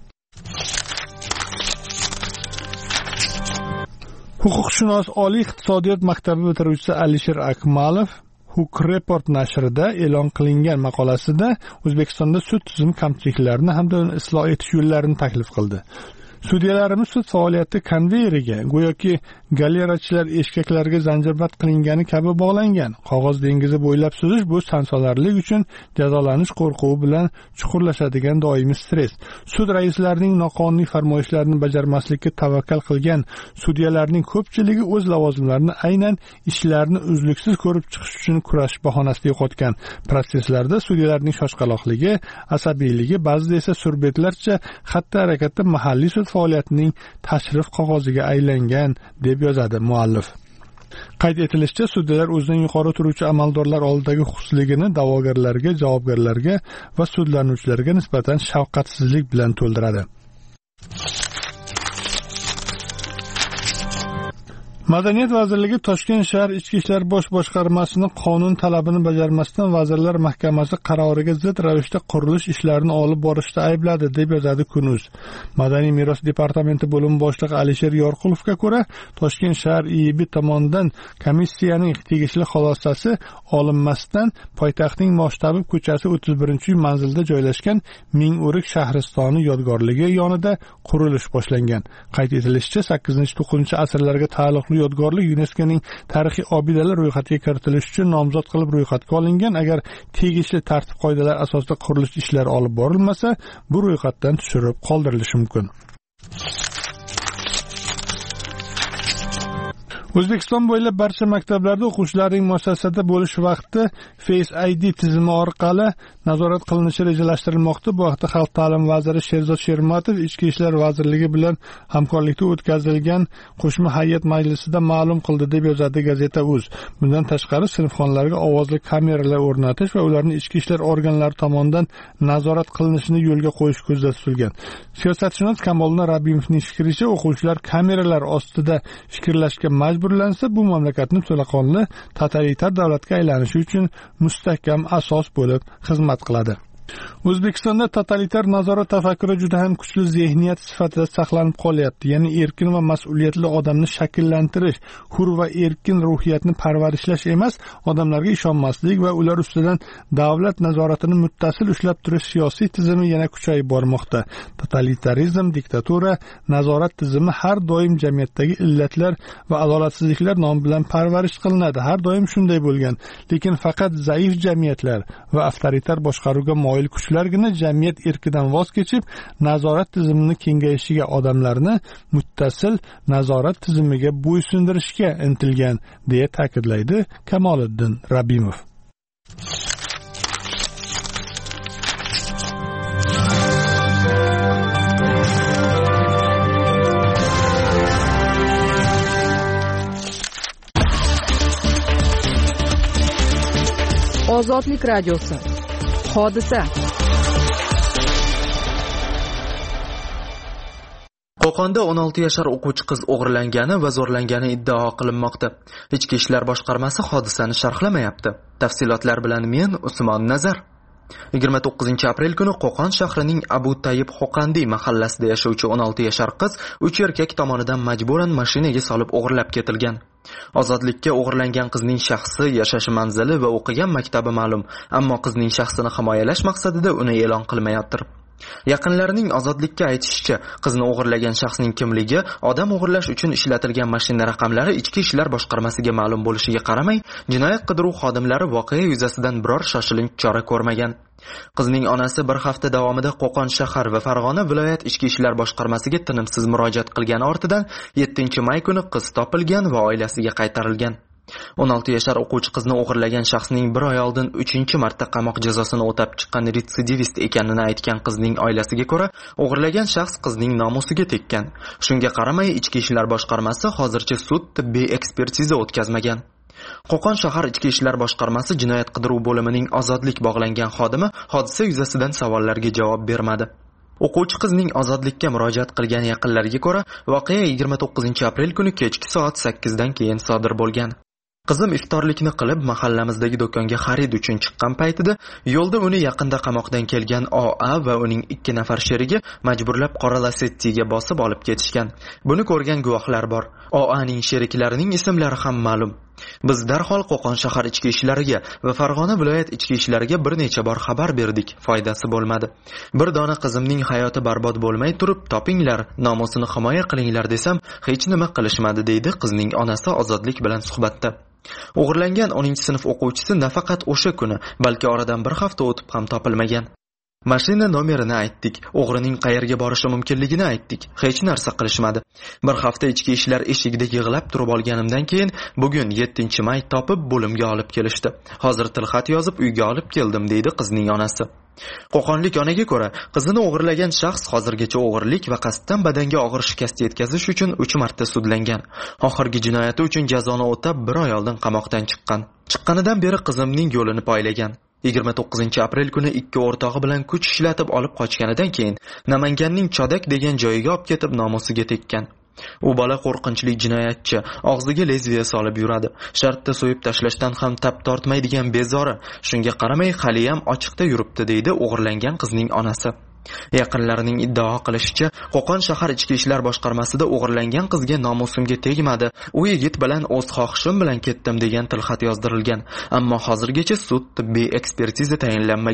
Huquqshunos Oliy iqtisodiyot maktabi bitiruvchisi Alisher Akmalov Huk Report nashrida e'lon qilingan maqolasida O'zbekistonda sud tizimi kamchiliklarini hamda uni isloh etish yo'llarini taklif qildi. Sudyalarimiz sud faoliyati konveyeriga, go'yoki galerachilar eshkaklarga zanjirband qilingani kabi bog'langan. Qog'oz dengizi bo'ylab suzish bu sansolarlik uchun jazolanish qo'rquvi bilan chuqurlashadigan doimiy stress. Sud raislarining noqonuniy farmoyishlarini bajarmaslikka tavakkal qilgan sudyalarning ko'pchiligi o'z lavozimlarini aynan ishlarni uzluksiz ko'rib chiqish uchun kurash bahonasida yo'qotgan. Protsesslarda sudyalarning shoshqaloqligi, asabiyligi, ba'zida esa surbetlarcha xatti harakatda mahalliy sud faoliyatining tashrif qog'oziga aylangan deb yozadi muallif. Qayd etilishicha, sudyalar o'zidan yuqori turuvchi amaldorlar oldidagi huquqsizligini da'vogarlarga, javobgarlarga va sudlanuvchilarga nisbatan shafqatsizlik bilan to'ldiradi. Madaniyat vazirligi Toshkent shahar ichki ishlar bosh boshqarmasining qonun talabini bajarmasdan Vazirlar Mahkamasi qaroriga zid ravishda qurilish ishlarini olib borishda aybladi deb yozadi Kunuz. Madaniy meros departamenti bo'lim boshlig'i Alisher Yorqulovga ko'ra, Toshkent shahar I I B tomonidan komissiyaning tegishli xulosasi olinmasdan poytaxtning Moshtabib ko'chasi o'ttiz birinchi manzilda joylashgan Ming'o'rik shahristoni yodgorligi yonida qurilish boshlangan. Qayd etilishicha, sakkizinchi to'qqizinchi asrlarga taalluqli yodgorlik YuNESKOning tarixiy obidalar ro'yxatiga kiritilishi uchun nomzod qilib ro'yxatga olingan. Agar tegishli tartib-qoidalar asosida qurilish ishlari olib borilmasa, bu ro'yxatdan tushirib qoldirilishi mumkin. O'zbekiston bo'ylab barcha maktablarda o'quvchilarning muassasada bo'lish vaqti Face I D tizimi orqali nazorat qilinishi rejalashtirilmoqda. Bu haqda Xalq ta'limi vaziri Sherzod Shermatov Ichki ishlar vazirligi bilan hamkorlikda o'tkazilgan qo'shma hay'at majlisida ma'lum qildi deb yozadi gazeta uz. Bundan tashqari sinfxonalarga ovozli kameralar o'rnatish va ularni ichki ishlar organlari tomonidan nazorat qilinishini yo'lga qo'yish ko'zda tutilgan. Siyosatshunos Kamoliddin Rabimovning fikricha, o'quvchilar kameralar ostida fikrlashga majburlansa, bu mamlakatning to'laqonli totalitar davlatga aylanishi uchun mustahkam asos bo'lib xizmat qiladi. O'zbekistonda totalitar nazorat tafakkuri juda ham kuchli zehniyat sifatida saqlanib qolyapti. Ya'ni erkin va mas'uliyatli odamni shakllantirish, hur va erkin ruhiyatni parvarishlash emas, odamlarga ishonmaslik va ular ustidan davlat nazoratini muttasil ushlab turish siyosiy tizimi yana kuchayib bormoqda. Totalitarizm, diktatura, nazorat tizimi har doim jamiyatdagi illatlar va adolatsizliklar nomi bilan parvarish qilinadi. Har doim shunday bo'lgan. Lekin faqat zaif jamiyatlar va avtoritar boshqaruvga moyil kuchlargina jamiyat erkidan voz kechib, nazorat tizimini kengayishiga, odamlarni muttasil nazorat tizimiga bo'ysundirishga intilgan, deya ta'kidlaydi Kamoliddin Rabimov. Ozodlik radiosi. Hodisa. Qo'qonda o'n olti yashar o'quvchi qiz o'g'irlangani va zo'rlangani iddao qilinmoqda. Ichki ishlar boshqarmasi hodisani sharhlamayapti. Tafsilotlar bilan men Usmon Nazar. yigirma to'qqizinchi aprel kuni Qo'qon shahrining Abu Tayyib Xoqandi mahallasida yashovchi o'n olti yashar qiz uch erkak tomonidan majburan mashinaga solib o'g'irlab ketilgan. Ozodlikka o'g'irlangan qizning shaxsi, yashash manzili va o'qigan maktabi ma'lum, ammo qizning shaxsini himoyalash maqsadida uni e'lon qilmayapti. Yaqinlarining Ozodlikka aytishicha, qizni o'g'irlagan shaxsning kimligi, odam o'g'irlash uchun ishlatilgan mashina raqamlari Ichki ishlar boshqarmasiga ma'lum bo'lishiga qaramay, jinoyat qidiruv xodimlari voqea yuzasidan biror shoshilinch chora ko'rmagan. Qizning onasi bir hafta davomida Qo'qon shahar va Farg'ona viloyat Ichki ishlar boshqarmasiga tinimsiz murojaat qilgani ortidan yettinchi may kuni qiz topilgan va oilasiga qaytarilgan. o'n olti yashar o'quvchi qizni o'g'irlagan shaxsning bir oy oldin uchinchi marta qamoq jazosini o'tab chiqqan retsidivist ekanini aytgan qizning oilasiga ko'ra, o'g'irlagan shaxs qizning nomusiga tekkan. Shunga qaramay, Ichki ishlar boshqarmasi hozircha sud tibbiy ekspertiza o'tkazmagan. Qo'qon shahar Ichki ishlar boshqarmasi jinoyat qidiruv bo'limining Ozodlik bog'langan xodimi hodisa yuzasidan savollarga javob bermadi. O'quvchi qizning Ozodlikka murojaat qilgan yaqinlariga ko'ra, voqea yigirma to'qqizinchi aprel kuni kechki soat sakkizdan keyin sodir bo'lgan. Qizim iftorlikni qilib mahallamizdagi do'konga xarid uchun chiqqan paytida yo'lda uni yaqinda qamoqdan kelgan O A va uning ikki nafar sherigi majburlab qora Lacetti'ga bosib olib ketishgan. Buni ko'rgan guvohlar bor. O Aning sheriklarining ismlari ham ma'lum. Biz darhol Qo'qon shahar ichki ishlariga va Farg'ona viloyat ichki ishlariga bir necha bor xabar berdik, foydasi bo'lmadi. Bir dona qizimning hayoti barbod bo'lmay turib, topinglar, nomusini himoya qilinglar desam, hech nima qilishmadi, deydi qizning onasi Ozodlik bilan suhbatda. O'g'irlangan o'ninchi sinf o'quvchisi nafaqat o'sha kuni, balki oradan bir hafta o'tib ham topilmagan. Mashina nomerini aytdik, o'g'rining qayerga borishi mumkinligini aytdik. Hech narsa qilishmadi. Bir hafta ichki ishlar eshigida yig'lab turib olganimdan keyin bugun yettinchi may topib bo'limga olib kelishdi. Hozir tilxat yozib uyga olib keldim, deydi qizning onasi. Qo'qonlik onaga ko'ra, qizini o'g'irlagan shaxs hozirgacha o'g'irlik va qasddan badanga og'ir shikast yetkazish uchun uch marta sudlangan. Oxirgi jinoyati uchun jazoni o'tab bir oy oldin qamoqdan chiqqan. Chiqqanidan beri qizimning yo'lini poylagan. yigirma to'qqizinchi aprel kuni ikki o'rtog'i bilan kuch ishlatib olib qochganidan keyin Namanganning Chodak degan joyiga olib ketib nomusiga tekkan. U bola qo'rqinchli jinoyatchi, og'ziga lezviya solib yuradi. Shartda so'yib tashlashdan ham tap tortmaydigan bezori. Shunga qaramay hali ham ochiqda yuribdi, deydi o'g'irlangan qizning onasi. Yaqinlarining iddao qilishicha, Qo'qon shahar ichki ishlar boshqarmasida o'g'irlangan qizga nomusimga tegmadi. U yigit bilan o'z xohishim bilan ketdim degan tilxat yozdirilgan, ammo hozirgacha sud tibbiy ekspertiza tayinlanmagan.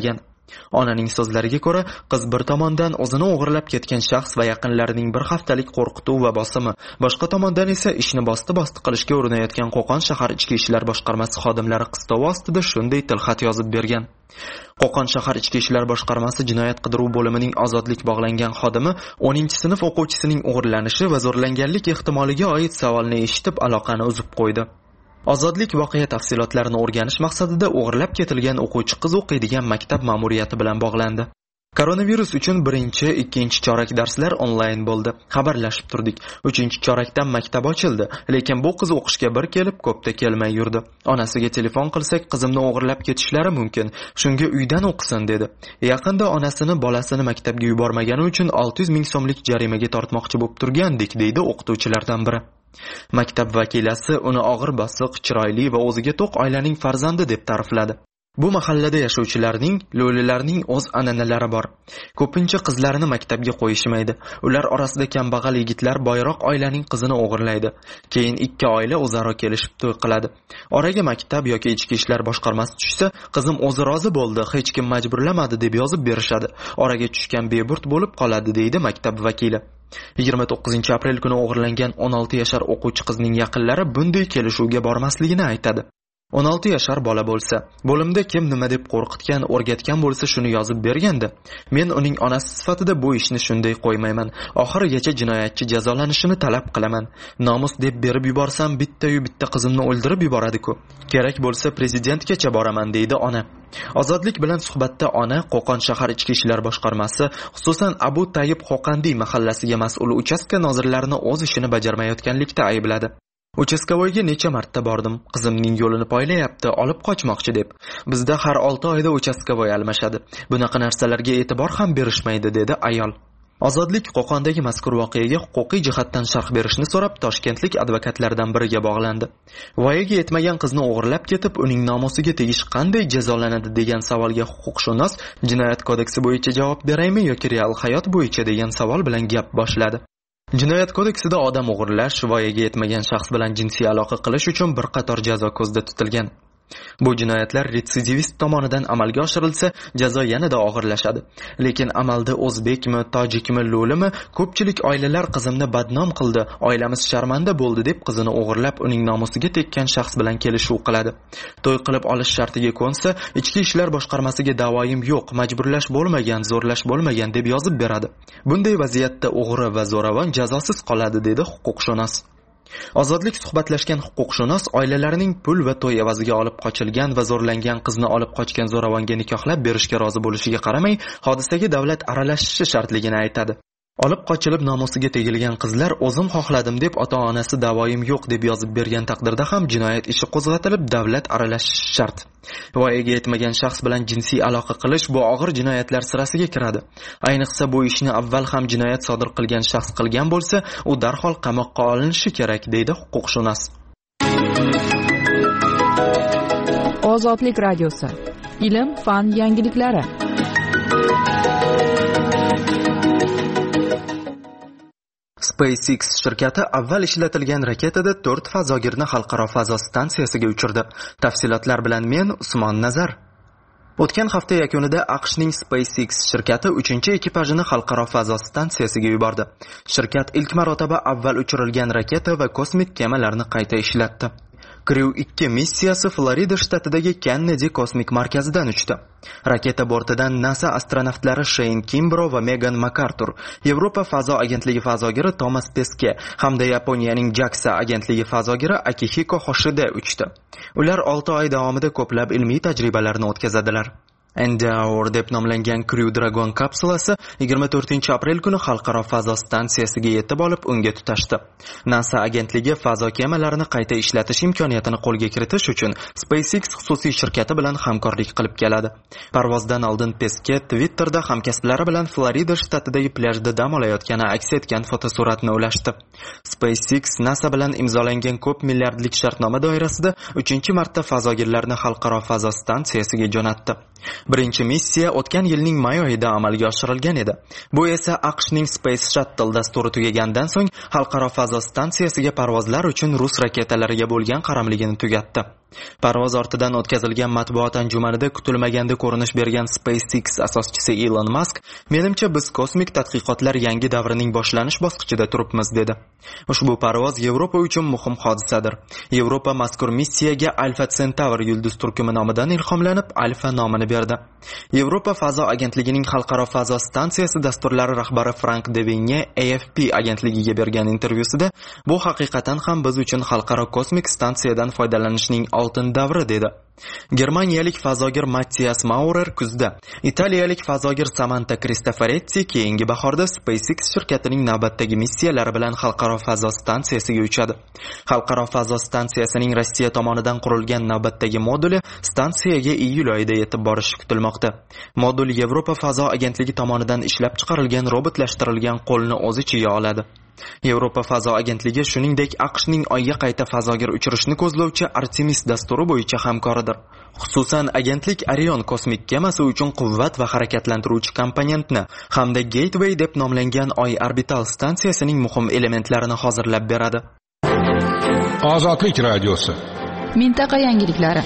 Onaning so'zlariga ko'ra, qiz bir tomondan o'zini o'g'irlab ketgan shaxs va yaqinlarining bir haftalik qo'rqituv va bosimi, boshqa tomondan esa ishni bosti-bosti qilishga urinayotgan Qo'qon shahar ichki ishlar boshqarmasi xodimlari qistovi ostida shunday tilxat yozib bergan. Qo'qon shahar ichki ishlar boshqarmasi jinoyat qidiruv bo'limining ozodlik bog'langan xodimi o'ninchi sinf o'quvchisining o'g'irlanishi va zo'rlanganlik ehtimoliga oid savolni eshitib aloqani uzib qo'ydi. Ozodlik voqea tafsilotlarini o'rganish maqsadida o'g'irlab ketilgan o'quvchi qiz o'qiydigan maktab ma'muriyati bilan bog'landi. Koronavirus uchun birinchi, ikkinchi chorak darslar onlayn bo'ldi. Xabarlashib turdik. uchinchi chorakdan maktab ochildi, lekin bu qiz o'qishga bir kelib, ko'pda kelmay yurdi. Onasiga telefon qilsak, qizimni o'g'irlab ketishlari mumkin. Shunga uydan o'qisin dedi. Yaqinda onasini bolasini maktabga yubormagani uchun olti yuz ming so'mlik jarimaga tortmoqchi bo'lib turgandik, deydi o'qituvchilardan biri. Maktab vakilasi uni og'ir bosiq, chiroyli va o'ziga to'q oilaning farzandi deb ta'rifladi. Bu mahallada yashovchilarning, lo'lilarning o'z an'analari bor. Ko'pincha qizlarini maktabga qo'yishmaydi. Ular orasida kambag'al yigitlar boyroq oilaning qizini o'g'irlaydi. Keyin ikki oila o'zaro kelishib to'y qiladi. Oraga maktab yoki ichki ishlar boshqarmasi tushsa, qizim o'zi rozi bo'ldi, hech kim majburlamadi deb yozib berishadi. Oraga tushgan beburt bo'lib qoladi, deydi maktab vakili. yigirma to'qqizinchi aprel kuni o'g'irlangan o'n olti yashar o'quvchi qizning yaqinlari bunday kelishuvga bormasligini aytadi. o'n olti yashar bola bo'lsa, bo'limda kim nima deb qo'rqitgan, o'rgatgan bo'lsa shuni yozib berganda, men uning onasi sifatida bu ishni shunday qo'ymayman. Oxirigacha jinoyatchi jazolanishini talab qilaman. Nomus deb berib yuborsam, bitta-yu bitta qizimni o'ldirib yuboradi-ku. Kerak bo'lsa prezidentgacha boraman, deydi ona. Ozodlik bilan suhbatda ona Qo'qon shahar ichki ishlar boshqarmasi, xususan Abu Tayyib Qo'qandiy mahallasiga mas'ul uchastka nozirlarini o'z ishini bajarmayotganlikda aybladi. Uchastkovoyga necha marta bordim. Qizimning yo'lini poylayapti, olib qochmoqchi deb. Bizda har olti oyda uchastkovoy almashadi. Bunaqa narsalarga e'tibor ham berishmaydi, dedi ayol. Ozodlik Qo'qondagi mazkur voqeaga huquqiy jihatdan sharh berishni so'rab toshkentlik advokatlardan biriga bog'landi. Voyaga yetmagan qizni o'g'irlab ketib, uning nomusiga tegish qanday jazolanadi degan savolga huquqshunos Jinoyat kodeksi bo'yicha javob beraymi yoki real hayot bo'yicha degan savol bilan gap boshladi. Jinoyat kodeksida odam o'g'irlash, voyaga yetmagan shaxs bilan jinsiy aloqa qilish uchun bir qator jazo ko'zda tutilgan. Bu jinoyatlar retsidivist tomonidan amalga oshirilsa, jazo yanada og'irlashadi. Lekin amalda o'zbekmi, tojikmi, lo'limi, ko'pchilik oilalar qizimni badnom qildi, oilamiz sharmanda bo'ldi deb qizini o'g'irlab, uning nomusiga tekkan shaxs bilan kelishuv qiladi. To'y qilib olish shartiga ko'nsa, ichki ishlar boshqarmasiga da'voyim yo'q, majburlash bo'lmagan, zo'rlash bo'lmagan deb yozib beradi. Bunday vaziyatda o'g'ri va zo'ravon jazosiz qoladi, dedi huquqshunos. Ozodlik suhbatlashgan huquqshunos oilalarining pul va to'y evaziga olib qochilgan va zo'rlangan qizni olib qochgan zo'ravonga nikohlab berishga rozi bo'lishiga qaramay, hodisaga davlat aralashishi shartligini aytadi. Olib qochilib nomusiga tegilgan qizlar o'zim xohladim deb ota-onasi da'voyim yo'q deb yozib bergan taqdirda ham jinoyat ishi qo'zg'atilib davlat aralashishi shart. Voyaga yetmagan shaxs bilan jinsiy aloqa qilish bu og'ir jinoyatlar sirasiga kiradi. Ayniqsa bu ishni avval ham jinoyat sodir qilgan shaxs qilgan bo'lsa, u darhol qamoqqa olinishi kerak, deydi huquqshunos. Ozodlik radiosi. Ilm, fan yangiliklari. SpaceX shirkati avval ishlatilgan raketada to'rt fazogirni xalqaro fazo stansiyasiga uchirdi. Tafsilotlar bilan men Usmon Nazar. O'tgan hafta yakunida AQShning SpaceX shirkati uchinchi ekipajini xalqaro fazo stansiyasiga yubordi. Shirkat ilk marotaba avval uchirilgan raketa va kosmik kemalarni qayta ishlatdi. Crew ikki missiyasi Florida shtatidagi Kennedy kosmik markazidan uchdi. Raketa bortidan NASA astronavtlari Shane Kimbrough va Megan MacArthur, Yevropa fazo agentligi fazogiri Thomas Pesquet hamda Yaponiyaning JAXA agentligi fazogiri Akihiko Hoshide uchdi. Ular olti oy davomida ko'plab ilmiy tajribalarni o'tkazadilar. Endeavour deb nomlangan Crew Dragon kapsulasi yigirma to'rtinchi aprel kuni xalqaro fazo stansiyasiga yetib olib unga tutashdi. NASA agentligi fazo kemalarini qayta ishlatish imkoniyatini qo'lga kiritish uchun SpaceX xususiy shirkati bilan hamkorlik qilib keladi. Parvozdan oldin Pesquet Twitterda hamkasblari bilan Florida shtatidagi plyajda dam olayotgani aks etgan fotosuratni ulashdi. SpaceX NASA bilan imzolangan ko'p milliardlik shartnoma doirasida uchinchi marta fazogirlarni xalqaro fazo stansiyasiga jo'natdi. Birinchi missiya o'tgan yilning may oyida amalga oshirilgan edi. Bu esa AQShning Space Shuttle dasturi tugagandan so'ng xalqaro fazo stansiyasiga parvozlar uchun rus raketalariga bo'lgan qaramligini tugatdi. Parvoz ortidan o'tkazilgan matbuot anjumanida kutilmaganda ko'rinish bergan SpaceX asoschisi Elon Musk, "Menimcha biz kosmik tadqiqotlar yangi davrining boshlanish bosqichida turibmiz" dedi. Ushbu parvoz Yevropa uchun muhim hodisadir. Yevropa mazkur missiyaga Alpha Centauri yulduz turkumi nomidan ilhomlanib, Alpha nomini berdi. Yevropa fazo agentligining xalqaro fazo stansiyasi dasturlari rahbari Frank de Vigne A F P agentligiga bergan intervyusida "Bu haqiqatan ham biz uchun xalqaro kosmik stansiyadan foydalanishning oltin davri" dedi. Germaniyalik fazogir Matthias Maurer kuzda, italiyalik fazogir Samantha Cristoforetti keyingi bahorda SpaceX shirkatining navbatdagi missiyalari bilan xalqaro fazo stansiyasiga uchadi. Xalqaro fazo stansiyasining Rossiya tomonidan qurilgan navbatdagi moduli stansiyaga iyul oyida yetib borishi kutilmoqda. Modul Yevropa fazo agentligi tomonidan ishlab chiqarilgan robotlashtirilgan qo'lni o'z ichiga oladi. Yevropa fazo agentligi shuningdek AQShning oyga qayta fazogir uchirishni ko'zlovchi Artemis dasturi bo'yicha hamkoridir. Xususan, agentlik Orion kosmik kemasi uchun quvvat va harakatlantiruvchi komponentni hamda Gateway deb nomlangan Oy orbital stansiyasining muhim elementlarini hozirlab beradi. Ozodlik radiosi. Mintaqa yangiliklari.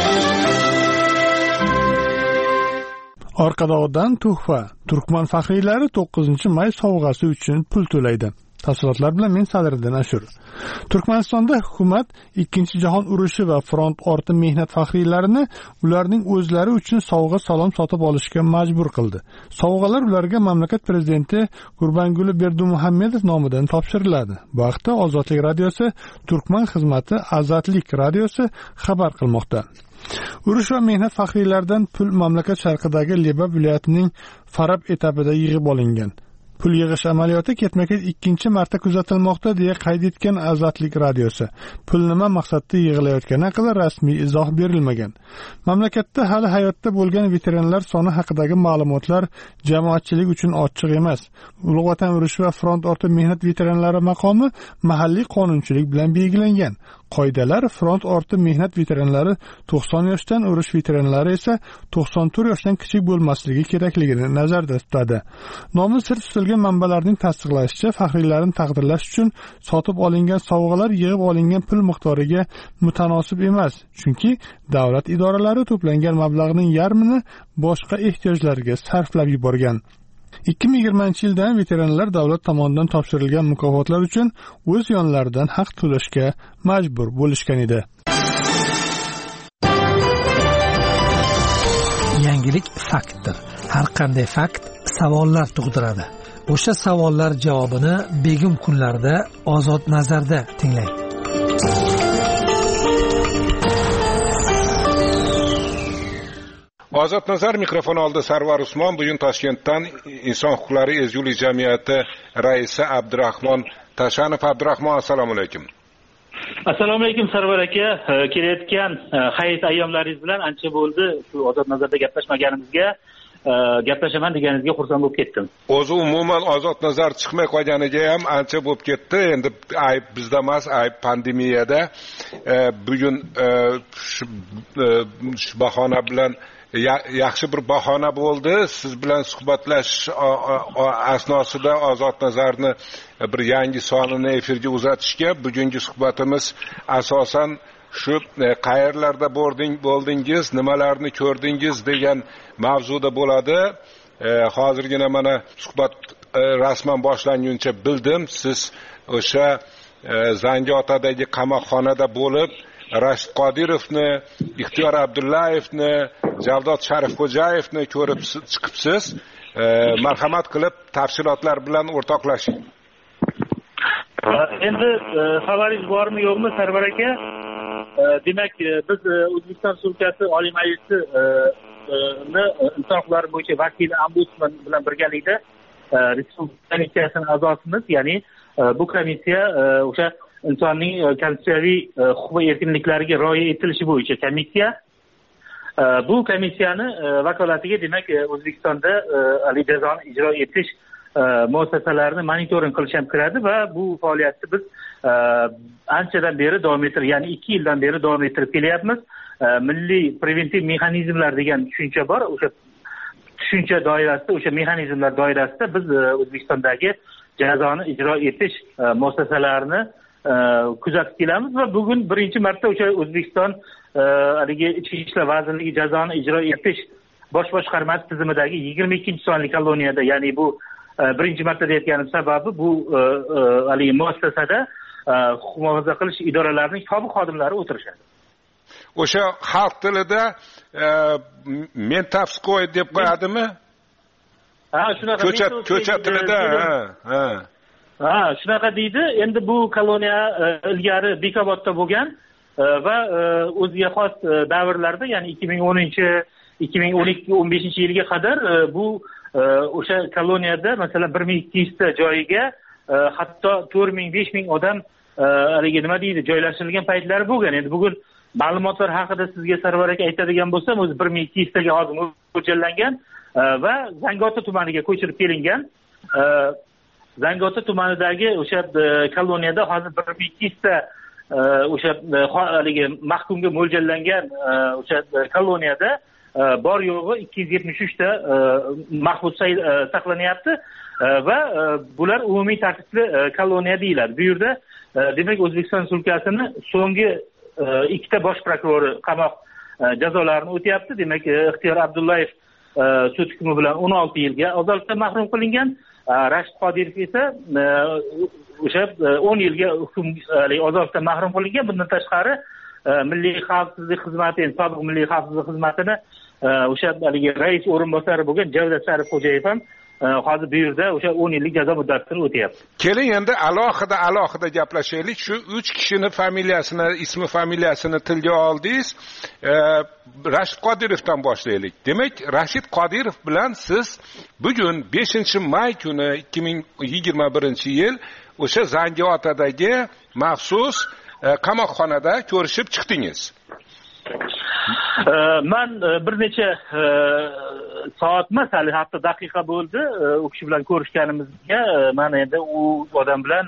Orqadog'idan tuhfa. Turkman faxriylari to'qqizinchi may sovg'asi uchun pul to'laydi. Tafsilotlar bilan men Sadriddin Ashur. Turkmanistonda hukumat ikkinchi jahon urushi va front orti mehnat faxriylarini ularning o'zlari uchun sovg'a salom sotib olishga majbur qildi. Sovg'alar ularga mamlakat prezidenti Gurbanguli Berdimuhamedov nomidan topshiriladi. Bu haqda Ozodlik radiosi Turkman xizmati Azatlik radiosi xabar qilmoqda. Urush va mehnat faxriylaridan pul mamlakat sharqidagi Liba viloyatining Farab etabida yig'ib olingan. Pul yig'ish amaliyoti ketma-ket ikkinchi marta kuzatilmoqda deya qayd etgan Azatlik radiosi. Pul nima maqsadda yig'ilayotgani haqida rasmiy izoh berilmagan. Mamlakatda hali hayotda bo'lgan veteranlar soni haqidagi ma'lumotlar jamoatchilik uchun ochiq emas. Ulug' Vatan urushi va front orti mehnat veteranlari maqomi mahalliy qonunchilik bilan belgilangan. Qoidalar front orti mehnat veteranlari to'qson yoshdan, urush veteranlari esa to'qson to'rt yoshdan kichik bo'lmasligi kerakligini nazarda tutadi. Nomi sir tutilgan manbalarning tasdiqlashicha, faxriylarni taqdirlash uchun sotib olingan sovg'alar yig'ib olingan pul miqdoriga mutanosib emas, chunki davlat idoralari to'plangan mablag'ning yarmini boshqa ehtiyojlarga sarflab yuborgan. ikki ming yigirmanchi yildan veteranlar davlat tomonidan topshirilgan mukofotlar uchun o'z yonlaridan haq to'lashga majbur bo'lishgan edi. Yangilik faktdir. Har qanday fakt savollar tug'diradi. O'sha savollar javobini begim kunlarda Ozod nazarda tinglang. Ozod nazar mikrofon oldi Sarvar Usmon. Bugun Toshkentdan Inson huquqlari ezgulik jamiyati raisi Abdurahmon Tashanov. Abdurahmon, assalomu alaykum. Assalomu alaykum Sarvar aka. Kelayotgan hayit ayyomlaringiz bilan ancha bo'ldi shu Ozod nazarda gaplashmaganimizga. Gaplashaman deganingizga xursand bo'lib ketdim. O'zi umuman Ozod nazar chiqmay qolganiga ham ancha bo'lib ketdi. Endi ayb bizda emas, ayb pandemiyada. Bugun shu bahona bilan yaxshi bir bahona bo'ldi. Siz bilan suhbatlashish asnosida Ozod nazarni bir yangi sonini efirga uzatishga. Bugungi suhbatimiz asosan shu qayerlarda bo'ldingiz, nimalarni ko'rdingiz degan mavzuda bo'ladi. Hozirgina mana suhbat rasman boshlanguncha bildim, siz o'sha Zangiotadagi qamoqxonada bo'lib Rashid Qodirovni, Ixtiyor Abdullayevni, Javdod Sharifxo'jayevni ko'rib chiqibsiz. Marhamat qilib tafsilotlar bilan o'rtoqlashing. Endi xabaringiz bormi yo'qmi Sarvar aka? Demak, biz O'zbekiston Respublikasi Oliy Majlisi inson huquqlari bo'yicha vakili ombudsman bilan birgalikda Respublika komissiyasining a'zosimiz, ya'ni bu komissiya o'sha insonning konstitutsiyaviy huquq va erkinliklariga rioya etilishi bo'yicha komissiya. Bu komissiyani vakolatiga demak O'zbekistonda ali jazoni ijro etish muassasalarini monitoring qilish ham kiradi va bu faoliyatni biz anchadan beri davom ettirib, ya'ni ikki yildan beri davom ettirib kelyapmiz. Milliy preventiv mexanizmlar degan tushuncha bor. O'sha tushuncha doirasida, o'sha mexanizmlar doirasida biz O'zbekistondagi jazoni ijro etish muassasalarini kuzatib kelamiz va bugun birinchi marta o'sha O'zbekiston haligi ichki ishlar vazirligi jazoni ijro etish bosh boshqarmasi tizimidagi yigirma ikkinchi sonli koloniyada, ya'ni bu birinchi marta deyotganim sababi bu haligi muassasada huquq muhofaza qilish idoralarining sobiq xodimlari o'tirishadi. O'sha xalq tilida mentavskoy deb qo'yadimi? Ha, shunaqa. Ko'cha tilida, ha, ha. Ha, shunaqa deydi. Endi bu koloniya ilgari Bekobodda bo'lgan va o'ziga xos davrlarda, ya'ni ikki ming o'ninchi ikki ming o'n ikki o'n beshinchi yilga qadar bu o'sha koloniyada masalan bir ming ikki yuz ta joyiga hatto to'rt ming besh ming odam haligi nima deydi, joylashtirilgan paytlari bo'lgan. Endi bugun ma'lumotlar haqida sizga Sarvar aka aytadigan bo'lsam, o'zi bir ming ikki yuz taga hozir mo'ljallangan va Zangiota tumaniga ko'chirib kelingan. Zangiota tumanidagi o'sha koloniyada hozir bir ming ikki yuz ta o'sha haligi mahkumga mo'ljallangan o'sha koloniyada bor yo'g'i ikki yuz yetmish uch ta mahbus saqlanyapti va bular umumiy tartibli koloniya deyiladi. Bu yerda demak O'zbekiston Respublikasini so'nggi ikkita bosh prokurori qamoq jazolarini o'tyapti. Demak, Ixtiyor Abdullayev sud hukmi bilan o'n olti yilga ozodlikdan mahrum qilingan. Rashid Qodirov esa o'sha o'n yilga hukm ozodlikdan mahrum qilingan. Bundan tashqari Milliy xavfsizlik xizmati, sobiq Milliy xavfsizlik xizmatini o'sha haligi rais o'rinbosari bo'lgan Javdat Sharif Xo'jayev ham hozir bu yerda o'sha o'n yillik jazo muddatini o'tyapti. Keling endi alohida alohida gaplashaylik. Shu uch kishini familiyasini, ismi familiyasini tilga oldingiz. Rashid Qodirovdan boshlaylik. Demak, Rashid Qodirov bilan siz bugun beshinchi may kuni ikki ming yigirma birinchi yil o'sha Zangiotadagi maxsus qamoqxonada ko'rishib chiqdingiz. Men bir necha soat emas, hali hatto daqiqa bo'ldi u kishi bilan ko'rishganimizga. Men endi u odam bilan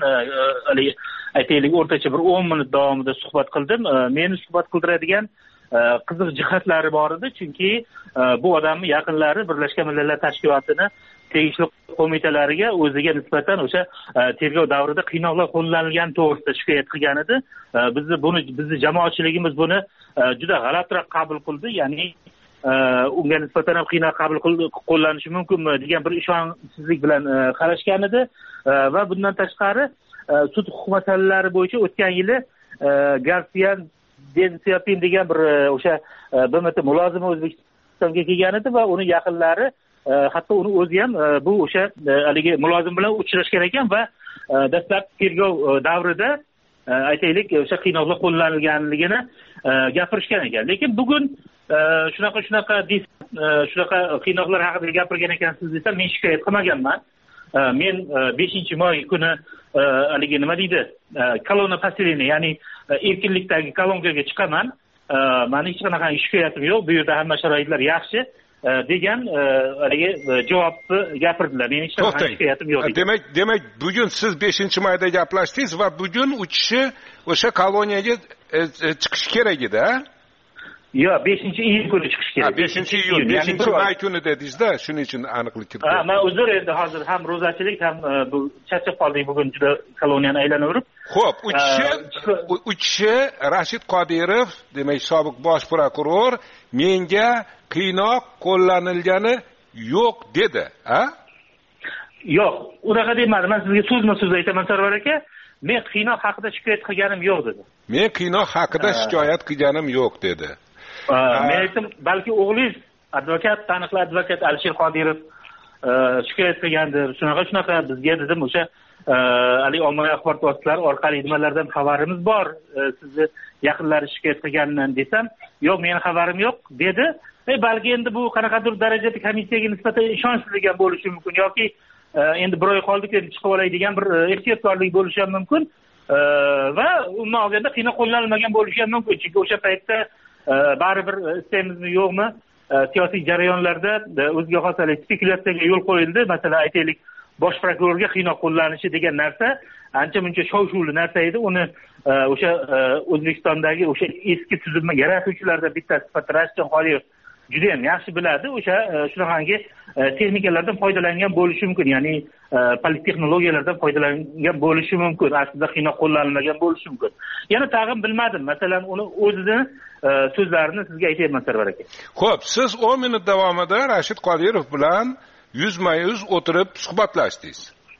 aytaylik o'rtacha bir o'n minut davomida suhbat qildim. Meni suhbat qildiradigan qiziq jihatlari bor edi, chunki bu odamning yaqinlari Birlashgan Millatlar Tashkilotini tegishli qo'mitalariga o'ziga nisbatan o'sha tergov davrida qiynoqlar qo'llanilgani to'g'risida shikoyat qilgan edi. Bizni buni bizni jamoatchiligimiz buni juda g'alatiroq qabul qildi, ya'ni unga nisbatan ham qiynoq qabul qo'llanishi mumkinmi degan bir ishonchsizlik bilan qarashgan edi va bundan tashqari sud huquq masalalari bo'yicha o'tgan yili Garsiyan Densiapin degan bir o'sha B M T mulozimi O'zbekistonga kelgan edi va uni yaqinlari hatto uni o'zi ham bu o'sha haligi mulozim bilan uchrashgan ekan va dastlab tergov davrida aytaylik o'sha qiynoqlar qo'llanilganligini gapirishgan ekan. Lekin bugun shunaqa shunaqa shunaqa qiynoqlar haqida gapirgan ekansiz desam, men shikoyat qilmaganman. Men beshinchi may kuni haligi nima deydi, kolonna pasilini, ya'ni erkinlikdagi kolonkaga chiqaman. Meni hech qanaqa shikoyatim yo'q. Bu yerda hamma sharoitlar yaxshi degan haligi javobni gapirdilar. Men hech qanaqa shikoyatim yo'q. Demak, demak bugun siz beshinchi mayda gaplashdingiz va bugun u kishi o'sha koloniyaga chiqish kerak edi, ha? Yo'q, beshinchi iyul kuni chiqish kerak. beshinchi iyul, beshinchi may kuni dedingiz-da, shuning uchun aniqlik kiritdim. Ha, men uzr, endi hozir ham ro'zachilik, ham bu charchab qoldik bugun juda koloniyani aylanaverib. Xo'p, u kishi u kishi Rashid Qodirov, demak, sobiq bosh prokuror, menga qiynoq qo'llanilgani yo'q dedi, ha? Yo'q, unaqa demadim. Men sizga so'zma-so'z aytaman, Sarvar aka. Men qiynoq haqida shikoyat qilganim yo'q dedi. Men qiynoq haqida shikoyat qilganim yo'q dedi. Men aytdim, balki o'g'lingiz advokat, taniqli advokat Alisher Qodirov shikoyat qilgandir. Shunaqa shunaqa bizga dedim o'sha ali ommaviy axborot vositalari orqali nimalardan xabarimiz bor. Sizni yaqinlari shikoyat qilganidan desam, yo'q, meni xabarim yo'q dedi. E balki endi bu qanaqadir darajada komissiyaga nisbatan ishonchsizlik ham bo'lishi mumkin yoki endi bir oy qoldik deb chiqib olay degan bir ehtiyotkorlik bo'lishi ham mumkin va umuman olganda qiynoq qo'llanilmagan bo'lishi ham mumkin. Chunki o'sha paytda baribir istaymizmi yo'qmi siyosiy jarayonlarda o'ziga xos spekulyatsiyaga yo'l qo'yildi. Masalan, aytaylik, bosh prokurorga qiynoq qo'llanishi degan narsa ancha muncha shov-shuvli narsa edi. Uni o'sha O'zbekistondagi o'sha eski tuzilma yaratuvchilardan bittasi sifatida Rashidjon Qodirov juda ham yaxshi biladi. O'sha shunaqangi texnikalardan foydalangan bo'lishi mumkin, ya'ni politexnologiyalardan foydalangan bo'lishi mumkin, aslida qiynoq qo'llanilmagan bo'lishi mumkin. Yana tag'in bilmadim, masalan uni o'zini so'zlarini sizga aytayman Sarvar aka. Xo'p, siz o'n minut davomida Rashid Qodirov bilan yuzma-yuz o'tirib suhbatlashdingiz.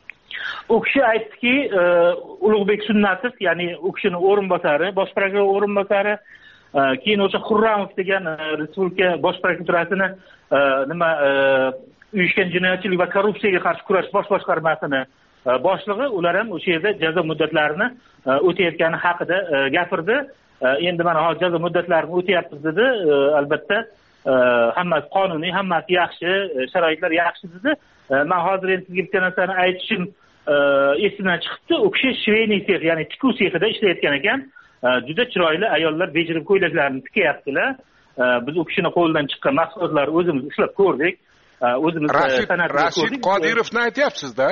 U kishi aytdiki, Ulug'bek Sunnatov, ya'ni u kishining o'rinbosari, bosh prokuror o'rinbosari, keyin o'sha Xurramov degan respublika bosh prokuraturasini nima uyushgan jinoyatchilik va korrupsiyaga qarshi kurash bosh boshqarmasini boshlig'i, ular ham o'sha yerda jazo muddatlarini o'tayotgani haqida gapirdi. Endi mana hozir jazo muddatlarini o'tayapmiz dedi. Albatta hammasi qonuniy, hammasi yaxshi, sharoitlar yaxshi dedi. Men hozir endi sizga bitta narsani aytishim esimdan chiqibdi. U kishi shveyniy sex, ya'ni tikuv sexida ishlayotgan ekan. Juda chiroyli ayollar bejirim ko'ylaklarini tikyaptilar. Biz u kishini qo'lidan chiqqan mahsulotlarni o'zimiz ishlab ko'rdik. O'zimiz san'atni ko'rdik. Rashid Qodirovni aytyapsiz-da?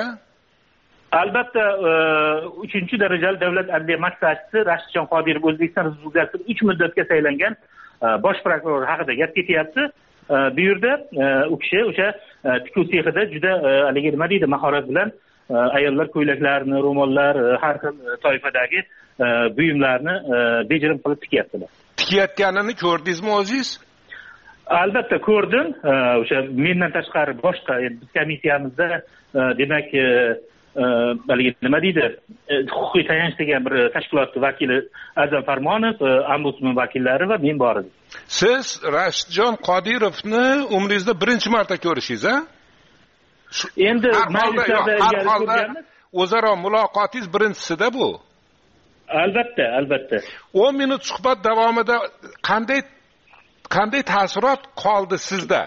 Albatta, uchinchi darajali davlat adliya maslahatchisi Rashidjon Qodirov O'zbekiston Respublikasi uch muddatga saylangan bosh prokuror haqida gap ketyapti. Bu yerda u kishi o'sha tikuv sexida juda haligi nima deydi, mahorat bilan ayollar ko'ylaklarini, ro'mollar, har xil toifadagi buyumlarni bejirim qilib tikyaptilar. Tikayotganini ko'rdingizmi o'zingiz? Albatta ko'rdim. O'sha mendan tashqari boshqa biz komissiyamizda demak haligi nima deydi, huquqiy tayanch degan bir tashkilot vakili Azam Farmonov, ombudsman vakillari va men bor edim. Siz Rashidjon Qodirovni umringizda birinchi marta ko'rishingiz, a? Endi majlislarda ilgari ko'rganmiz. O'zaro muloqotingiz birinchisida bu. Albatta, albatta. o'n minut suhbat davomida qanday qanday taassurot qoldi sizda?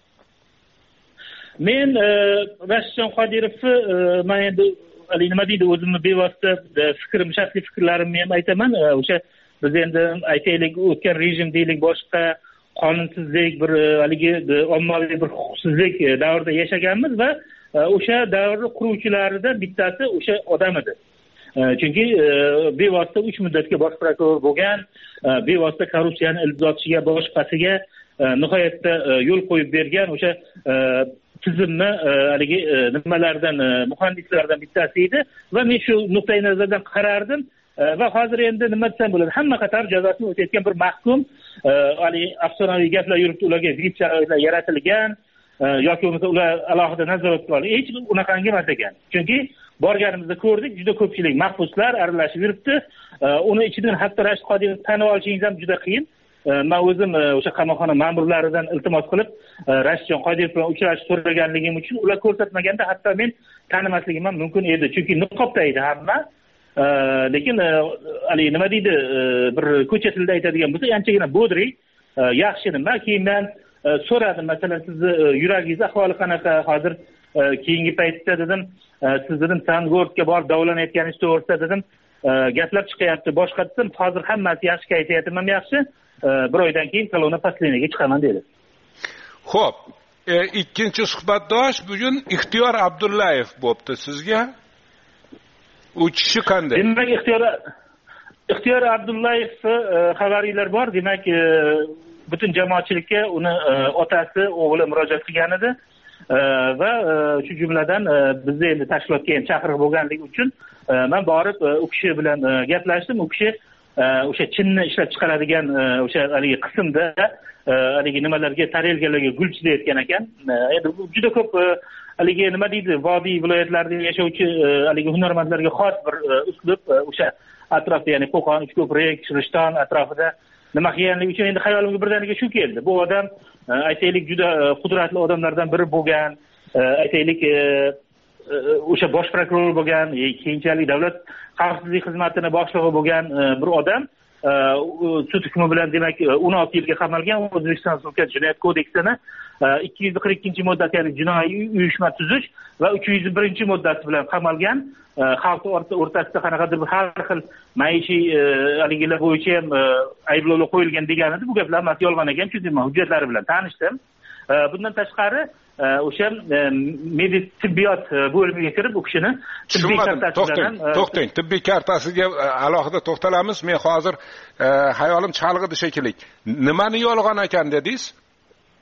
Men Rashidjon Qodirovni men endi nima deydi, o'zimni bevosita fikrim, shaxsiy fikrlarimni ham aytaman. O'sha biz endi aytaylik, o'tgan rejim deylik, boshqa qonunsizlik, bir haligi ommaviy bir huquqsizlik davrida yashaganmiz va o'sha davrni quruvchilaridan bittasi o'sha odam edi. Chunki bevosita uch muddatga bosh prokuror bo'lgan, bevosita korrupsiyani ildizotishiga, boshqasiga nihoyatda yo'l qo'yib bergan o'sha tizimni haligi nimalardan, muhandislardan bittasi edi va men shu nuqtai nazardan qarardim va hozir endi nima desam bo'ladi, hamma qator jazosini o'tayotgan bir mahkum, hali afsonaviy gaplar yuribdi, ularga vip sharoitlar yaratilgan yoki bo'lmasa ular alohida nazoratga olingan, hech unaqangi emas ekan. Chunki borganimizda ko'rdik, juda ko'pchilik mahbuslar aralashib yuribdi. Uni ichidan hatto Rashid Qodirovni tanib olishingiz ham juda qiyin. Men o'zim o'sha qamoqxona ma'murlaridan iltimos qilib Rashidjon Qodirov bilan uchrashib so'raganligim uchun ular ko'rsatmaganda hatto men tanimasligim ham mumkin edi. Chunki niqobda edi hamma. Lekin hali nima deydi, bir ko'cha tilida aytadigan bo'lsa, anchagina bodri, yaxshi nima. Keyin men so'radim, masalan, sizni yuragingiz ahvoli qanaqa hozir, keyingi paytda dedim, siz dedim Sangortga borib davolanayotganingiz to'g'risida dedim gaplar chiqyapti. Boshqa dedim, hozir hammasi yaxshi, kayfiyatim ham yaxshi. Bir oydan keyin kolonna pasliniga chiqaman dedi. Xo'p, ikkinchi suhbatdosh bugun Ixtiyor Abdullayev bo'pti sizga. U kishi qanday? Demak, Ixtiyor Ixtiyor Abdullayev xabaringlar bor. Demak, butun jamoatchilikka uni otasi, o'g'li murojaat qilgan edi va shu jumladan bizni endi tashkilotga ham chaqiriq bo'lganligi uchun men borib u kishi bilan gaplashdim. U kishi o'sha chinni ishlab chiqaradigan o'sha haligi qismda haligi nimalarga, tarelkalarga gul chizayotgan ekan. Endi juda ko'p haligi nima deydi, vodiy viloyatlarida yashovchi haligi hunarmandlarga xos bir uslub, o'sha atrofda, ya'ni Qo'qon, Uchko'prik, Rishton atrofida nima qilganligi uchun endi xayolimga birdaniga shu keldi. Bu odam aytaylik juda qudratli odamlardan biri bo'lgan, aytaylik o'sha bosh prokuror bo'lgan, keyinchalik davlat xavfsizlik xizmatini boshlig'i bo'lgan bir odam sud hukmi bilan demak o'n olti yilga qamalgan. O'zbekiston Respublikasi Jinoyat kodeksini ikki yuz qirq ikkinchi moddasi, ya'ni jinoiy uyushma tuzish va uch yuz birinchi moddasi bilan qamalgan. Xalq o'rtasida qanaqadir bir har xil maishiy haligilar bo'yicha ham ayblovlar qo'yilgan degan edi. Bu gaplar hammasi yolg'on ekan, chunki men hujjatlari bilan tanishdim. Bundan tashqari o'sha medik tibbiyot bo'limiga kirib u kishini tibbiy kartasidan to'xtang, tibbiy kartasiga alohida to'xtalamiz. Men hozir hayolim chalg'idi shekilli. Nimani yolg'on ekan dedingiz?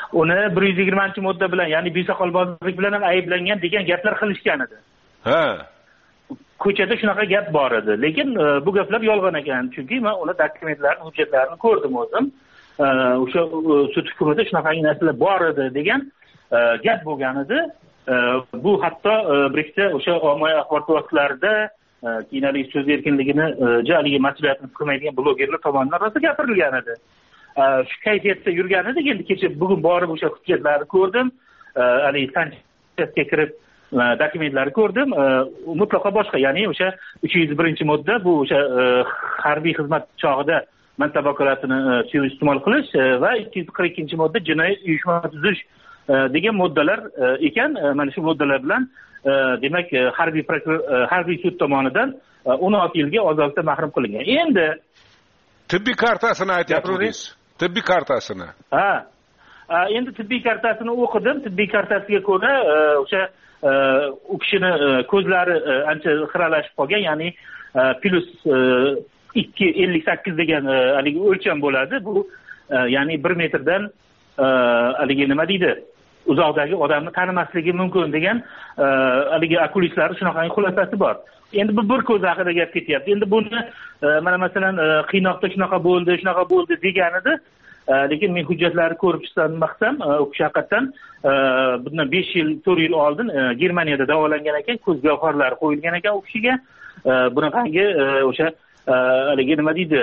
uni bir yuz yigirmanchi modda bilan ya'ni besoqolbozlik bilan ham ayblangan degan gaplar qilishgan edi. Ha. Ko'chada shunaqa gap bor edi, lekin bu gaplar yolg'on ekan, chunki men uni dokumentlarini, hujjatlarini ko'rdim o'zim. O'sha sud hukmida shunaqangi narsalar bor edi degan gap bo'lgan edi. Bu hatto birikda o'sha ommaviy axborot vositalarida keyinalik so'z erkinligini haligi mas'uliyatni qilmaydigan blogerlar tomonidan rosa gapirilgan edi. Shu kayfiyatda yurgan edi. Endi kecha bugun borib o'sha hujjatlarni ko'rdim. Haligi sanchasga kirib dokumentlarni ko'rdim. Mutlaqo boshqa, ya'ni o'sha uch yuz birinchi modda bu o'sha harbiy xizmat chog'ida mansab vakolatini suiiste'mol qilish va ikki yuz qirq ikkinchi modda jinoiy uyushma tuzish degan moddalar ekan. Mana shu moddalar bilan demak harbiy harbiy sud tomonidan o'n olti yilga ozodlikdan mahrum qilingan. Endi tibbiy kartasini aytyapsiz. Tibbiy kartasini. Ha. Endi tibbiy kartasini o'qidim. Tibbiy kartasiga ko'ra o'sha u kishini ko'zlari ancha xiralashib qolgan, ya'ni plus ikki ellik sakkiz degan haligi o'lcham bo'ladi. Bu ya'ni bir metrdan haligi nima deydi? Uzoqdagi odamni tanimasligi mumkin degan haligi okulistlar shunaqangi xulosasi bor. Endi bu bir ko'z haqida gap ketyapti. Endi buni mana masalan qiynoqda shunaqa bo'ldi, shunaqa bo'ldi degan edi. Lekin men hujjatlarni ko'rib chiqsam, maqsam u kishi haqiqatan bundan besh yil, to'rt yil oldin Germaniyada davolangan ekan, ko'z gavharlari qo'yilgan ekan u kishiga. Bunaqangi o'sha haligi nima deydi?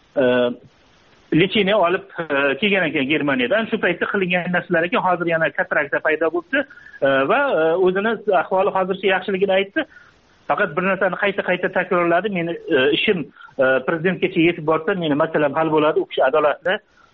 lecheniya olib kelgan ekan Germaniyadan. Shu paytda qilingan narsalar ekan, hozir yana katarakta paydo bo'ldi va o'zini ahvoli hozircha yaxshiligini aytdi. Faqat bir narsani qayta-qayta takrorladi. Meni ishim prezidentgacha yetib borsa, meni masalam hal bo'ladi, u kishi adolatli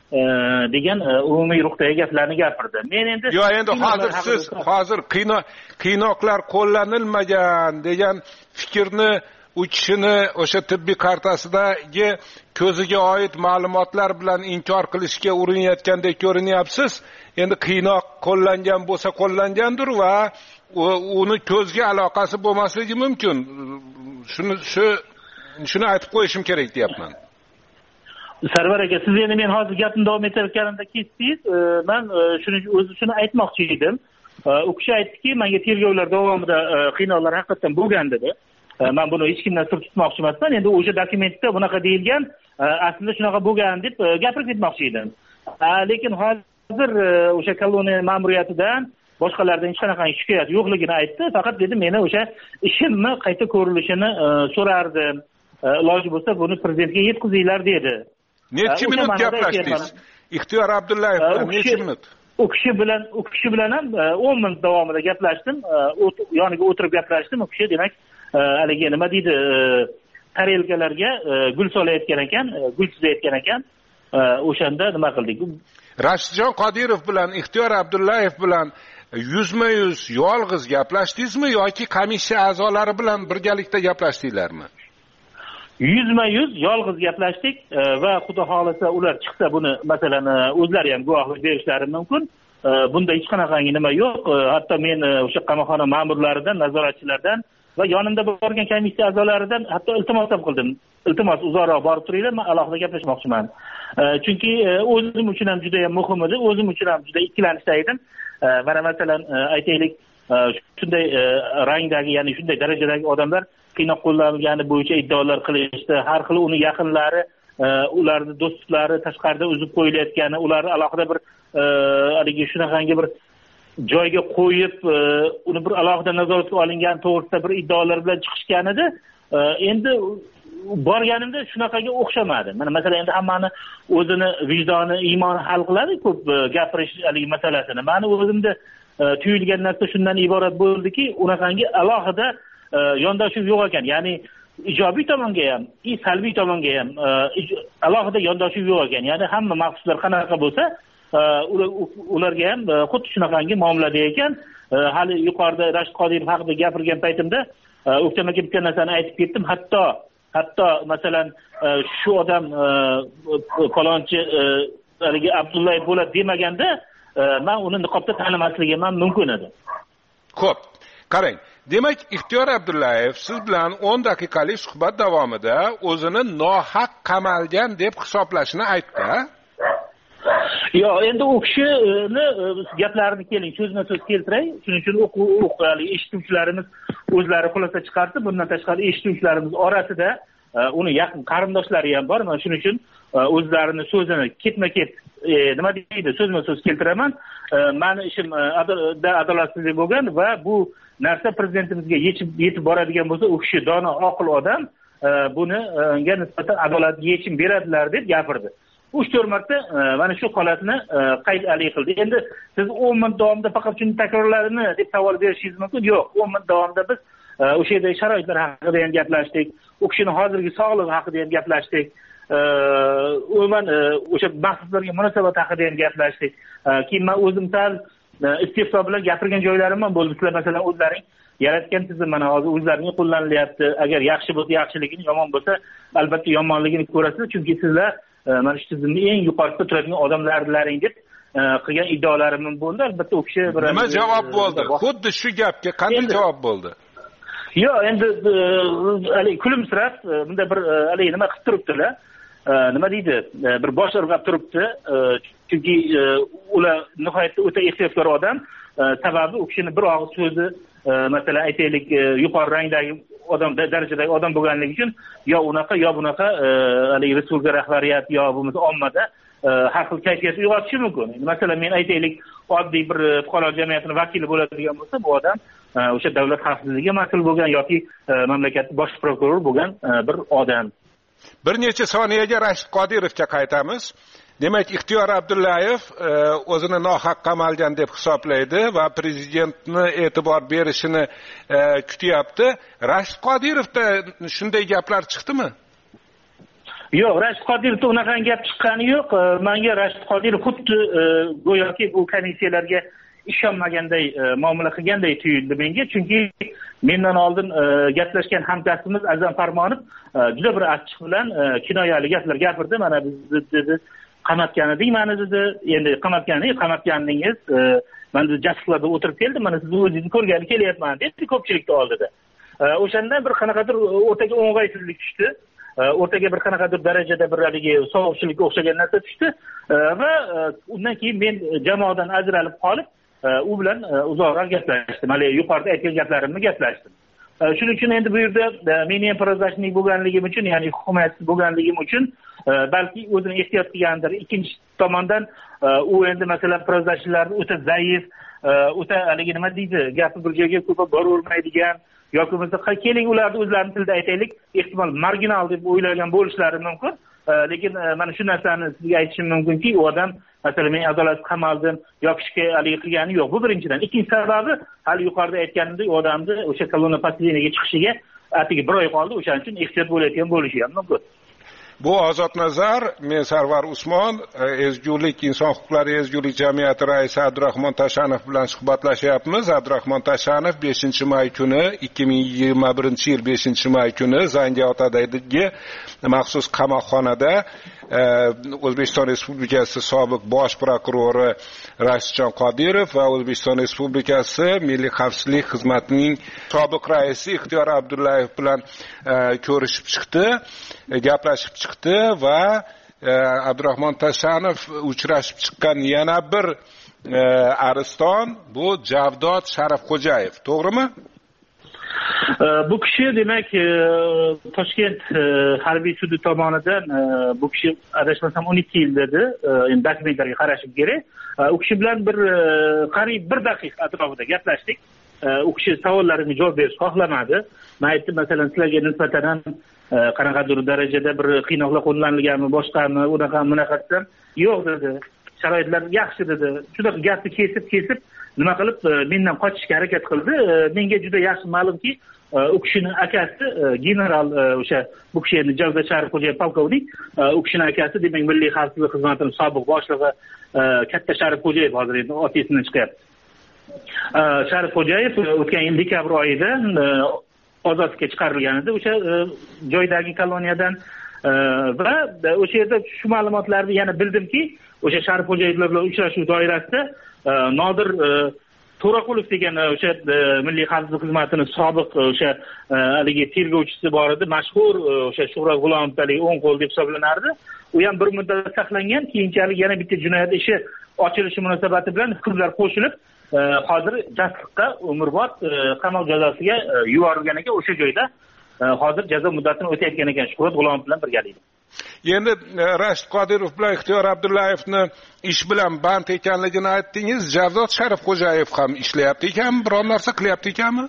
degan umumiy ruhdagi gaplarni gapirdi. Men endi Yo, endi hozir siz hozir qiynoqlar qo'llanilmagan degan fikrni u kishini o'sha tibbiy kartasidagi ko'ziga oid ma'lumotlar bilan inkor qilishga urinayotgandek ko'rinyapsiz. Endi qiynoq qo'llangan bo'lsa qo'llangandir va uni ko'zga aloqasi bo'lmasligi mumkin. Shuni shu shuni aytib qo'yishim kerak deyapman. Sarvar aka, siz endi men hozir gapni davom etayotganimda kesdingiz. Men shuni o'zi shuni aytmoqchi edim. U kishi aytdiki, menga tergovlar davomida qiynoqlar haqiqatan bo'lgan dedi. Men buni hech kimdan sir tutmoqchi emasman. Endi o'sha dokumentda bunaqa deyilgan, aslida shunaqa bo'lgan deb gapirib ketmoqchi edim. Lekin hozir o'sha koloniya ma'muriyatidan boshqalardan hech qanaqa shikoyat yo'qligini aytdi. Faqat dedi, meni o'sha ishimni qayta ko'rilishini so'rardim. Iloji bo'lsa buni prezidentga yetkazinglar dedi. Necha minut gaplashdingiz? Ixtiyor Abdullayev bilan necha minut? U kishi bilan u kishi bilan ham o'n minut davomida gaplashdim. Yoniga o'tirib gaplashdim. U kishi demak haligi nima deydi, tarelkalarga gul solayotgan ekan, gul chizayotgan ekan. O'shanda nima qildik? Rashidjon Qodirov bilan Ixtiyor Abdullayev bilan yuzma-yuz yolg'iz gaplashdingizmi yoki komissiya a'zolari bilan birgalikda gaplashdinglarmi? Yuzma-yuz yolg'iz gaplashdik va xudo xolasa ular chiqsa buni masalan o'zlari ham guvohlik berishlari mumkin. Bunda hech qanaqangi nima yo'q. Hatto men o'sha qamoqxona ma'murlaridan, nazoratchilardan va yonimda borgan komissiya a'zolaridan hatto iltimos ham qildim. Iltimos, uzoqroq borib turinglar, men alohida gaplashmoqchiman. Chunki o'zim uchun ham juda ham muhim edi, o'zim uchun ham juda ikkilanishda edim. Mana masalan aytaylik, shunday rangdagi, ya'ni shunday darajadagi odamlar qiynoq qo'llanilgani bo'yicha iddaolar qilishdi. Har xil uni yaqinlari, ularning do'stlari tashqarida uzib qo'yilayotgani, ularni alohida bir haligi shunaqangi bir joyga qo'yib, uni bir alohida nazoratga olingan to'g'risida bir iddaolar bilan chiqishgan edi. Endi borganimda shunaqaga o'xshamadi. Mana masalan endi hammani o'zini vijdoni, iymoni hal qiladi ko'p gapirish haligi masalasini. Meni o'zimda tuyulgan narsa shundan iborat bo'ldiki, unaqangi alohida yondashuv yo'q ekan. Ya'ni ijobiy tomonga ham, salbiy tomonga ham alohida yondashuv yo'q ekan. Ya'ni hamma mahbuslar qanaqa bo'lsa, ularga ham xuddi shunaqangi muomalada ekan. Hali yuqorida Rashid Qodirov haqida gapirgan paytimda o'ktam aka bitta narsani aytib ketdim. Hatto hatto masalan shu odam falonchi haligi Abdullayev bo'ladi demaganda men uni niqobda tanimasligim ham mumkin edi. Xo'p, qarang. Demak, Ixtiyor Abdullayev siz bilan o'n daqiqalik suhbat davomida o'zini nohaq qamalgan deb hisoblashini aytdi. Yo'q, endi u kishini gaplarini keling so'zma so'z keltiray. Shuning uchun o'quvchi eshituvchilarimiz o'zlari xulosa chiqardi. Bundan tashqari eshituvchilarimiz orasida uni yaqin qarindoshlari ham bor. Mana shuning uchun o'zlarini so'zini ketma-ket nima deydi, so'zma so'z keltiraman. Meni ishim adolatsizlik bo'lgan va bu narsa prezidentimizga yetib boradigan bo'lsa, u kishi dono, oqil odam buni unga nisbatan adolatli yechim beradilar deb gapirdi. uch to'rt marta mana shu holatni qayd qildi. Endi siz o'n minut davomida faqat shuni takrorladimi deb savol berishingiz mumkin. Yo'q, o'n minut davomida biz o'sha yerdagi sharoitlar haqida ham gaplashdik. U kishining hozirgi sog'lig'i haqida ham gaplashdik. Umuman o'sha mahbuslarga munosabat haqida ham gaplashdik. Keyin men o'zim sal istifo bilan gapirgan joylarim ham bo'ldi. Sizlar masalan o'zlaring yaratgan tizim mana hozir o'zlaringa qo'llanilyapti. Agar yaxshi bo'lsa yaxshiligini, yomon bo'lsa albatta yomonligini ko'rasiz. Chunki sizlar mana shu tizimni eng yuqorisida turadigan odamlarlaring deb qilgan iddaolarim bo'ldi. Albatta u kishi bir nima javob bo'ldi? Xuddi shu gapga qanday javob bo'ldi? Yo'q, endi hali kulimsirab bunda bir hali nima qilib turibdilar. Nima deydi? Bir bosh irg'ab turibdi. Chunki ular nihoyatda o'ta ehtiyotkor odam. Sababi u kishini bir og'iz so'zi masalan aytaylik yuqori rangdagi odam darajadagi odam bo'lganligi uchun yo unaqa yo bunaqa hali respublika rahbariyati yo bo'lmasa ommada har xil kayfiyat uyg'otishi mumkin. Masalan men aytaylik oddiy bir fuqaro jamiyatining vakili bo'ladigan bo'lsa, bu odam o'sha davlat xavfsizligiga mas'ul bo'lgan yoki mamlakat bosh prokuror bo'lgan bir odam. Bir necha soniyaga Rashid Qodirovga qaytamiz. Demak, Ixtiyor Abdullayev o'zini nohaq qamalgan deb hisoblaydi va prezidentni e'tibor berishini kutyapti. Rashid Qodirovda shunday gaplar chiqdimi? Yo'q, Rashid Qodirovda unaqa gap chiqqani yo'q. Menga Rashid Qodirov xuddi go'yoki bu komissiyalarga ishonmaganday muomala qilganday tuyuldi menga. Chunki mendan oldin gaplashgan hamkasbimiz Azam Farmonov juda bir achchiq bilan kinoyali gaplar gapirdi. Mana biz dedi qamatgan edik meni dedi. Endi qamatganingiz, qamatganingiz men de jasliklarda o'tirib keldim. Mana siz o'zingizni ko'rgani kelyapman dedi ko'pchilikning oldida. O'shandan bir qanaqadir o'rtaga o'ng'aysizlik tushdi. O'rtaga bir qanaqadir darajada bir haligi sovuqchilikka o'xshagan narsa tushdi va undan keyin men jamoadan ajralib qolib u bilan uzoqroq gaplashdim. Hali yuqorida aytgan gaplarimni gaplashdim. Shuning uchun endi bu yerda meni ham prozashnik bo'lganligim uchun, ya'ni hukumatsiz bo'lganligim uchun balki o'zini ehtiyot qilgandir. Ikkinchi tomondan u endi masalan prozashlarni o'ta zaif, o'ta haligi nima deydi, gapi bir joyga ko'p boravermaydigan yoki bo'lmasa keling ularni o'zlarining tilida aytaylik, ehtimol marginal deb o'ylagan bo'lishlari mumkin. Lekin mana shu narsani sizga aytishim mumkinki, u odam masalan men adolatsiz qamaldim yoki ishga haligi qilgani yo'q. Bu birinchidan. Ikkinchi sababi hali yuqorida aytganimdek, u odamni o'sha kolonna pasiliniga chiqishiga atigi bir oy qoldi. O'shaning uchun ehtiyot bo'layotgan bo'lishi ham mumkin. Bu Ozodnazar, men Sarvar Usmon, Ezgulik inson huquqlari ezgulik jamiyati raisi Abdurahmon Tashanov bilan suhbatlashyapmiz. Abdurahmon Tashanov beshinchi may kuni, ikki ming yigirma birinchi yil beshinchi may kuni Zangiotadagi maxsus qamoqxonada O'zbekiston Respublikasi sobiq bosh prokurori Rashidjon Qodirov va O'zbekiston Respublikasi Milliy xavfsizlik xizmatining sobiq raisi Ixtiyor Abdullayev bilan ko'rishib chiqdi, gaplashib chiqdi va Abdurahmon Tashanov uchrashib chiqqan yana bir ariston bu Javdod Sharafxo'jayev, to'g'rimi? Bu kishi demak Toshkent harbiy sudi tomonidan bu kishi adashmasam o'n ikki yil dedi. Endi dokumentlarga qarashim kerak. U kishi bilan bir qariyb bir daqiqa atrofida gaplashdik. U kishi savollarimga javob berishni xohlamadi. Men aytdim, masalan, sizlarga nisbatan ham qanaqadir darajada bir qiynoqlar qo'llanilganmi, boshqami, unaqa bunaqa desam, yo'q dedi. Sharoitlar yaxshi dedi. Juda gapni kesib-kesib nima qilib mendan qochishga harakat qildi. Menga juda yaxshi ma'lumki, u kishining akasi general o'sha bu kishi endi Javdod Sharifxo'jayev polkovnik, u kishining akasi demak Milliy xavfsizlik xizmatining sobiq boshlig'i Katta Sharifxo'jayev hozir endi ot esidan chiqyapti. Sharifxo'jayev o'tgan yil dekabr oyida ozodlikka chiqarilgan edi o'sha joydagi koloniyadan va o'sha yerda shu ma'lumotlarni yana bildimki, o'sha Sharifxo'jayev bilan uchrashuv doirasida Nodir To'raqulov degan o'sha Milliy xavfsizlik xizmatining sobiq o'sha haligi tergovchisi bor edi, mashhur o'sha Shuhrat G'ulomov o'ng qo'l deb hisoblanardi. U ham bir muddat saqlangan, keyinchalik yana bitta jinoyat ishi ochilishi munosabati bilan hukmlar qo'shilib, hozir jasliqqa umrbod qamoq jazosiga yuborilgan ekan. O'sha joyda hozir jazo muddatini o'tayotgan ekan Shuhrat G'ulomov bilan birgalikda. Endi Rashid Qodirov bilan Ixtiyor Abdullayevni ish bilan band ekanligini aytdingiz. Javzod Sharifxo'jayev ham ishlayapti ekanmi, biror narsa qilyapti ekanmi?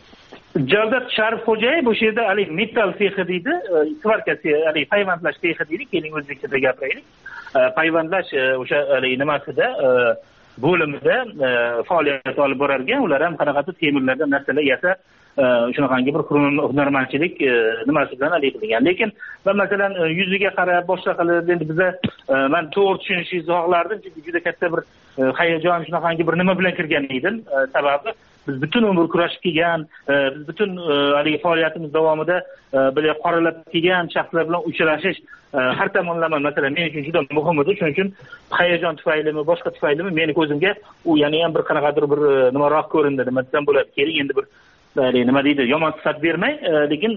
Javzod Sharifxo'jayev o'sha yerda hali metall sexi deydi, svarkasi, hali payvandlash sexi deydi, keling o'zbekchada gapiraylik. Payvandlash o'sha hali nimasida bo'limida faoliyat olib borar ekan. Ular ham qanaqadir temirlardan narsalar yasa, shunaqangi bir hunarmandchilik nimasi bilan hali qilgan. Lekin va masalan yuziga qarab boshqa qilib endi biza men to'g'ri tushunishingizni xohlardim, chunki juda katta bir hayajon shunaqangi bir nima bilan kirgan edim. Sababi biz butun umr kurashib kelgan, biz butun hali faoliyatimiz davomida bilay qoralab kelgan shaxslar bilan uchrashish har tomonlama masalan men uchun juda muhim edi. Shuning uchun hayajon tufaylimi, boshqa tufaylimi meni ko'zimga u yana ham bir qanaqadir bir nimaroq ko'rindi, nima desam bo'ladi. Keling endi bir nima deydi, yomon sifat bermay, lekin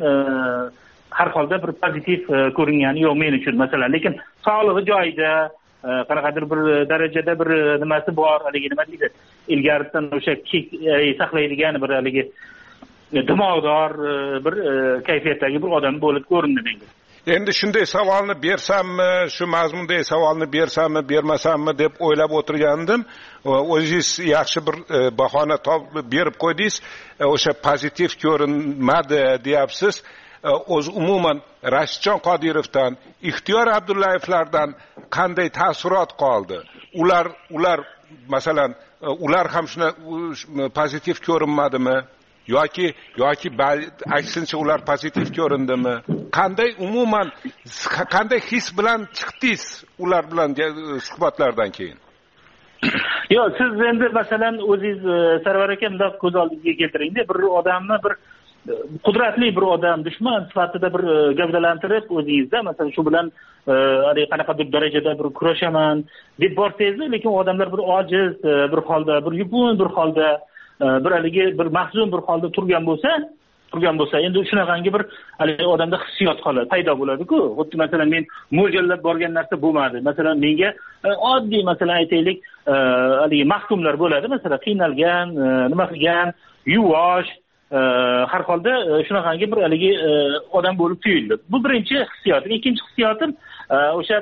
har holda bir pozitiv ko'ringani yo'q men uchun masalan. Lekin sog'lig'i joyida, qanaqadir bir darajada bir nimasi bor, haligi nima deydi, ilgaridan o'sha kek saqlaydigan bir haligi dimog'dor bir kayfiyatdagi bir odam bo'lib ko'rindi menga. Endi shunday savolni bersammi, shu mazmundagi savolni bersammi, bermasammi deb o'ylab o'tirgandim. O'zingiz yaxshi bir bahona topib berib qo'ydingiz. O'sha pozitiv ko'rinmadi deyapsiz. O'z umuman Rashidjon Qodirovdan, Ixtiyor Abdullayevlardan qanday taassurot qoldi? Ular ular masalan ular ham shuna pozitiv ko'rinmadimi? yoki yoki aksincha ular pozitiv ko'rindimi? Qanday umuman qanday his bilan chiqdingiz ular bilan suhbatlardan keyin? Yo'q, siz endi masalan o'zingiz Sarvar aka bundoq ko'z oldingizga keltiringda, bir odamni bir qudratli bir odam dushman sifatida bir gavdalantirib o'zingizda masalan shu bilan hali qanaqadir darajada bir kurashaman deb borsangiz, lekin odamlar bir ojiz bir holda, bir yupun bir holda, bir haligi bir mahzun bir holda turgan bo'lsa, turgan bo'lsa, endi shunaqangi bir haligi odamda hissiyot qoladi, paydo bo'ladi-ku. Xuddi masalan men mo'ljallab borgan narsa bo'lmadi. Masalan menga oddiy masalan aytaylik, haligi mahkumlar bo'ladi, masalan qiynalgan, nima qilgan, yuvosh, har holda shunaqangi bir haligi odam bo'lib tuyuldi. Bu birinchi hissiyotim. Ikkinchi hissiyotim o'sha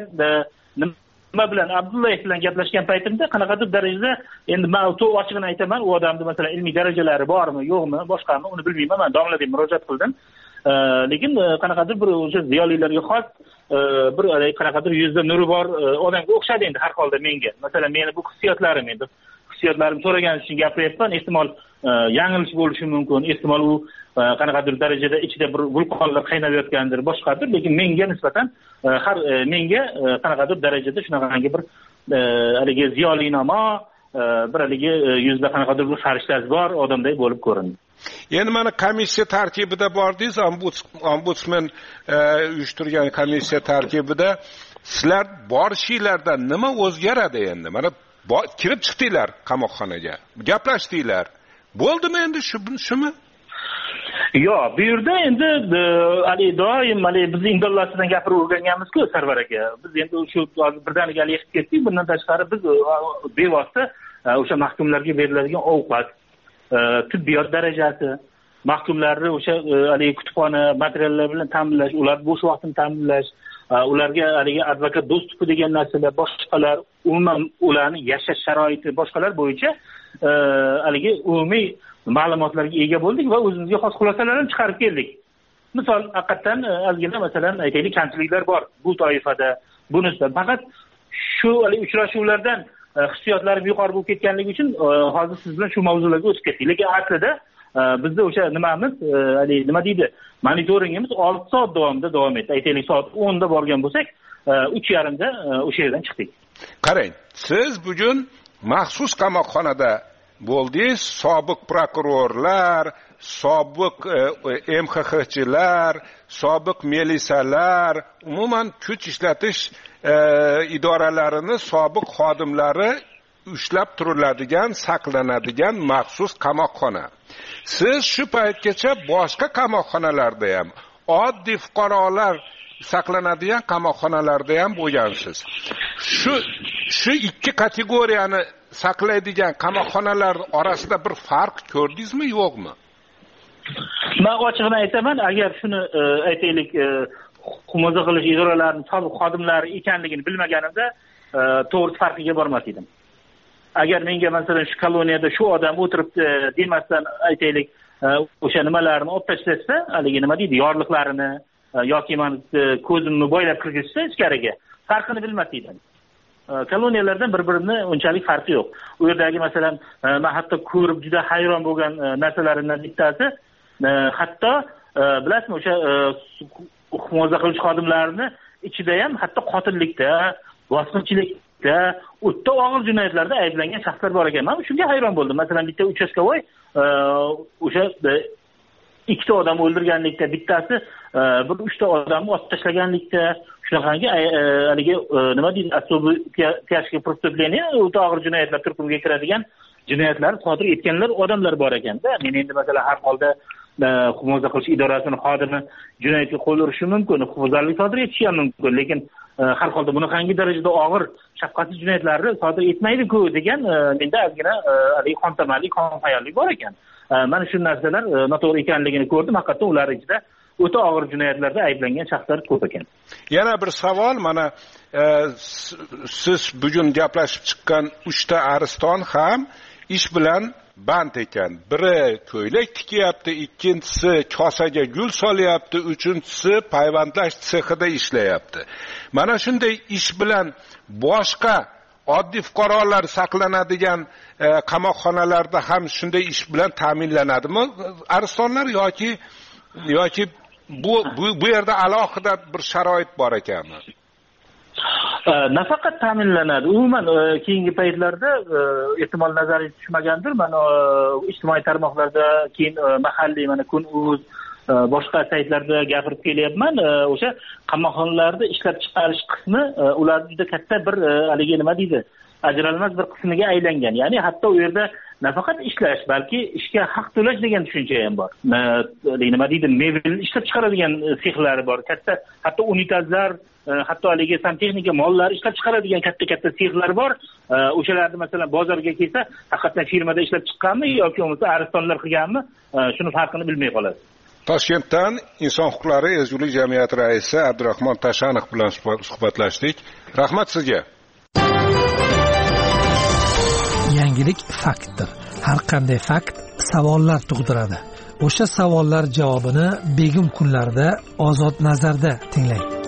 nima bilan Abdullayev bilan gaplashgan paytimda qanaqadir darajada endi men to'g'ri ochig'ini aytaman, u odamning masalan ilmiy darajalari bormi, yo'qmi, boshqami uni bilmayman. Men domla deb murojaat qildim. Lekin qanaqadir bir o'sha ziyolilarga xos bir qanaqadir yuzda nuri bor odamga o'xshadi endi har holda menga. Masalan meni bu hissiyotlarim endi hissiyotlarim so'ragan uchun gapiryapman. Ehtimol yanglish bo'lishi mumkin. Ehtimol u qanaqadir darajada ichida bir vulqonlar qaynab yotgandir, boshqadir. Lekin menga nisbatan har menga qanaqadir darajada shunaqangi bir haligi ziyolinamo, bir haligi yuzda qanaqadir bir farishtasi bor odamday bo'lib ko'rindi. Endi mana komissiya tarkibida bordingiz, ombudsman uyushtirgan komissiya tarkibida sizlar borishinglarda nima o'zgaradi endi? Mana kirib chiqdinglar qamoqxonaga, gaplashdinglar. Bo'ldimi endi shu shumi? Yo'q, bu yerda endi hali doim hali biz indallasidan gapirib o'rganganmiz-ku Sarvar aka. Biz endi shu birdaniga hali yetib ketdik. Bundan tashqari biz bevosita o'sha mahkumlarga beriladigan ovqat, tibbiyot darajasi, mahkumlarni o'sha hali kutubxona materiallar bilan ta'minlash, ular bo'sh vaqtini ta'minlash, ularga haligi advokat dostupi degan narsalar, boshqalar, umuman ularning yashash sharoiti, boshqalar bo'yicha haligi umumiy ma'lumotlarga ega bo'ldik va o'zimizga xos xulosalarni chiqarib keldik. Misol, haqiqatan ozgina masalan aytaylik kamchiliklar bor bu toifada, bunisi. Faqat shu uchrashuvlardan hissiyotlarim yuqori bo'lib ketganligi uchun hozir siz bilan shu mavzularga o'tib ketdik. Lekin aslida bizda o'sha nimamiz, hali nima deydi, monitoringimiz olti soat davomida davom etdi. Aytaylik soat o'nda borgan bo'lsak, uch yarim da o'sha yerdan chiqdik. Qarang, siz bugun maxsus qamoqxonada bo'ldingiz. Sobiq prokurorlar, sobiq M X Xchilar, sobiq milisalar, umuman kuch ishlatish idoralarining sobiq xodimlari ushlab turiladigan, saqlanadigan maxsus qamoqxona. Siz shu paytgacha boshqa qamoqxonalarda ham, oddiy fuqarolar saqlanadigan qamoqxonalarda ham bo'lgansiz. Shu shu ikki kategoriyani saqlaydigan qamoqxonalar orasida bir farq ko'rdingizmi, yo'qmi? Men ochiqni aytaman, agar shuni aytaylik, huquq qilish idoralarining sobiq xodimlari ekanligini bilmaganimda, to'g'ri farqiga bormas edim. Agar menga masalan shu koloniyada shu odam o'tiribdi demasdan aytaylik, o'sha nimalarni olib tashlasa, haligi nima deydi, yorliqlarini yoki men ko'zimni bo'ylab kirgizsa ichkariga, farqini bilmas edim. Koloniyalardan bir-birini unchalik farqi yo'q. U yerdagi masalan, men hatto ko'rib juda hayron bo'lgan narsalardan bittasi, hatto bilasizmi, o'sha huquq qilish xodimlarini ichida ham hatto qotillikda, bosqinchilikda, o'ta og'ir jinoyatlarda ayblangan shaxslar bor ekan. Men shunga hayron bo'ldim. Masalan, bitta uchastkavoy o'sha ikkita odam o'ldirganlikda, bittasi bir uchta odamni otib tashlaganlikda, shunaqangi haligi nima deydi, особый тяжкие преступления, o'ta og'ir jinoyatlar turkumiga kiradigan jinoyatlar sodir etganlar odamlar bor ekanda. Men endi masalan har holda huquq qilish idorasining xodimi jinoyatga qo'l urishi mumkin, huquqbuzarlik sodir etishi ham mumkin, lekin har holda bunaqangi darajada og'ir shafqatsiz jinoyatlarni sodir etmaydi-ku degan menda ozgina haligi qontamalik, qonxayollik bor ekan. Mana shu narsalar noto'g'ri ekanligini ko'rdim. Haqiqatdan ular ichida o'ta og'ir jinoyatlarda ayblangan shaxslar ko'p ekan. Yana bir savol, mana siz bugun gaplashib chiqqan uchta ariston ham ish bilan band ekan. Biri ko'ylak tikyapti, ikkinchisi kosaga gul solyapti, uchinchisi payvandlash sexida ishlayapti. Mana shunday ish bilan boshqa oddiy fuqarolar saqlanadigan qamoqxonalarda ham shunday ish bilan ta'minlanadimi aristonlar, yoki yoki bu bu, bu yerda alohida bir sharoit bor ekanmi? Nafaqat ta'minlanadi. Umuman keyingi paytlarda ehtimol nazariga tushmagandir. Men ijtimoiy tarmoqlarda, keyin mahalliy mana Kun.uz boshqa saytlarda gapirib kelyapman. O'sha qamoqxonalarda ishlab chiqarish qismi ular juda katta bir haligi nima deydi, ajralmas bir qismiga aylangan. Ya'ni hatto u yerda nafaqat ishlash, balki ishga haq to'lash degan tushuncha ham bor. Nima deydi, mebel ishlab chiqaradigan sexlari bor. Katta, hatto unitazlar, hatto haligi santexnika mollari ishlab chiqaradigan katta-katta sexlar bor. O'shalarni masalan bozorga kelsa, haqiqatan firmada ishlab chiqqanmi yoki bo'lmasa aristonlar qilganmi, shuni farqini bilmay qolasiz. Toshkentdan Inson huquqlari ezgulik jamiyati raisi Abdurahmon Tashanov bilan suhbatlashdik. Rahmat sizga. Yangilik faktdir. Har qanday fakt savollar tug'diradi. O'sha savollar javobini begim kunlarda Ozod nazarda tinglang.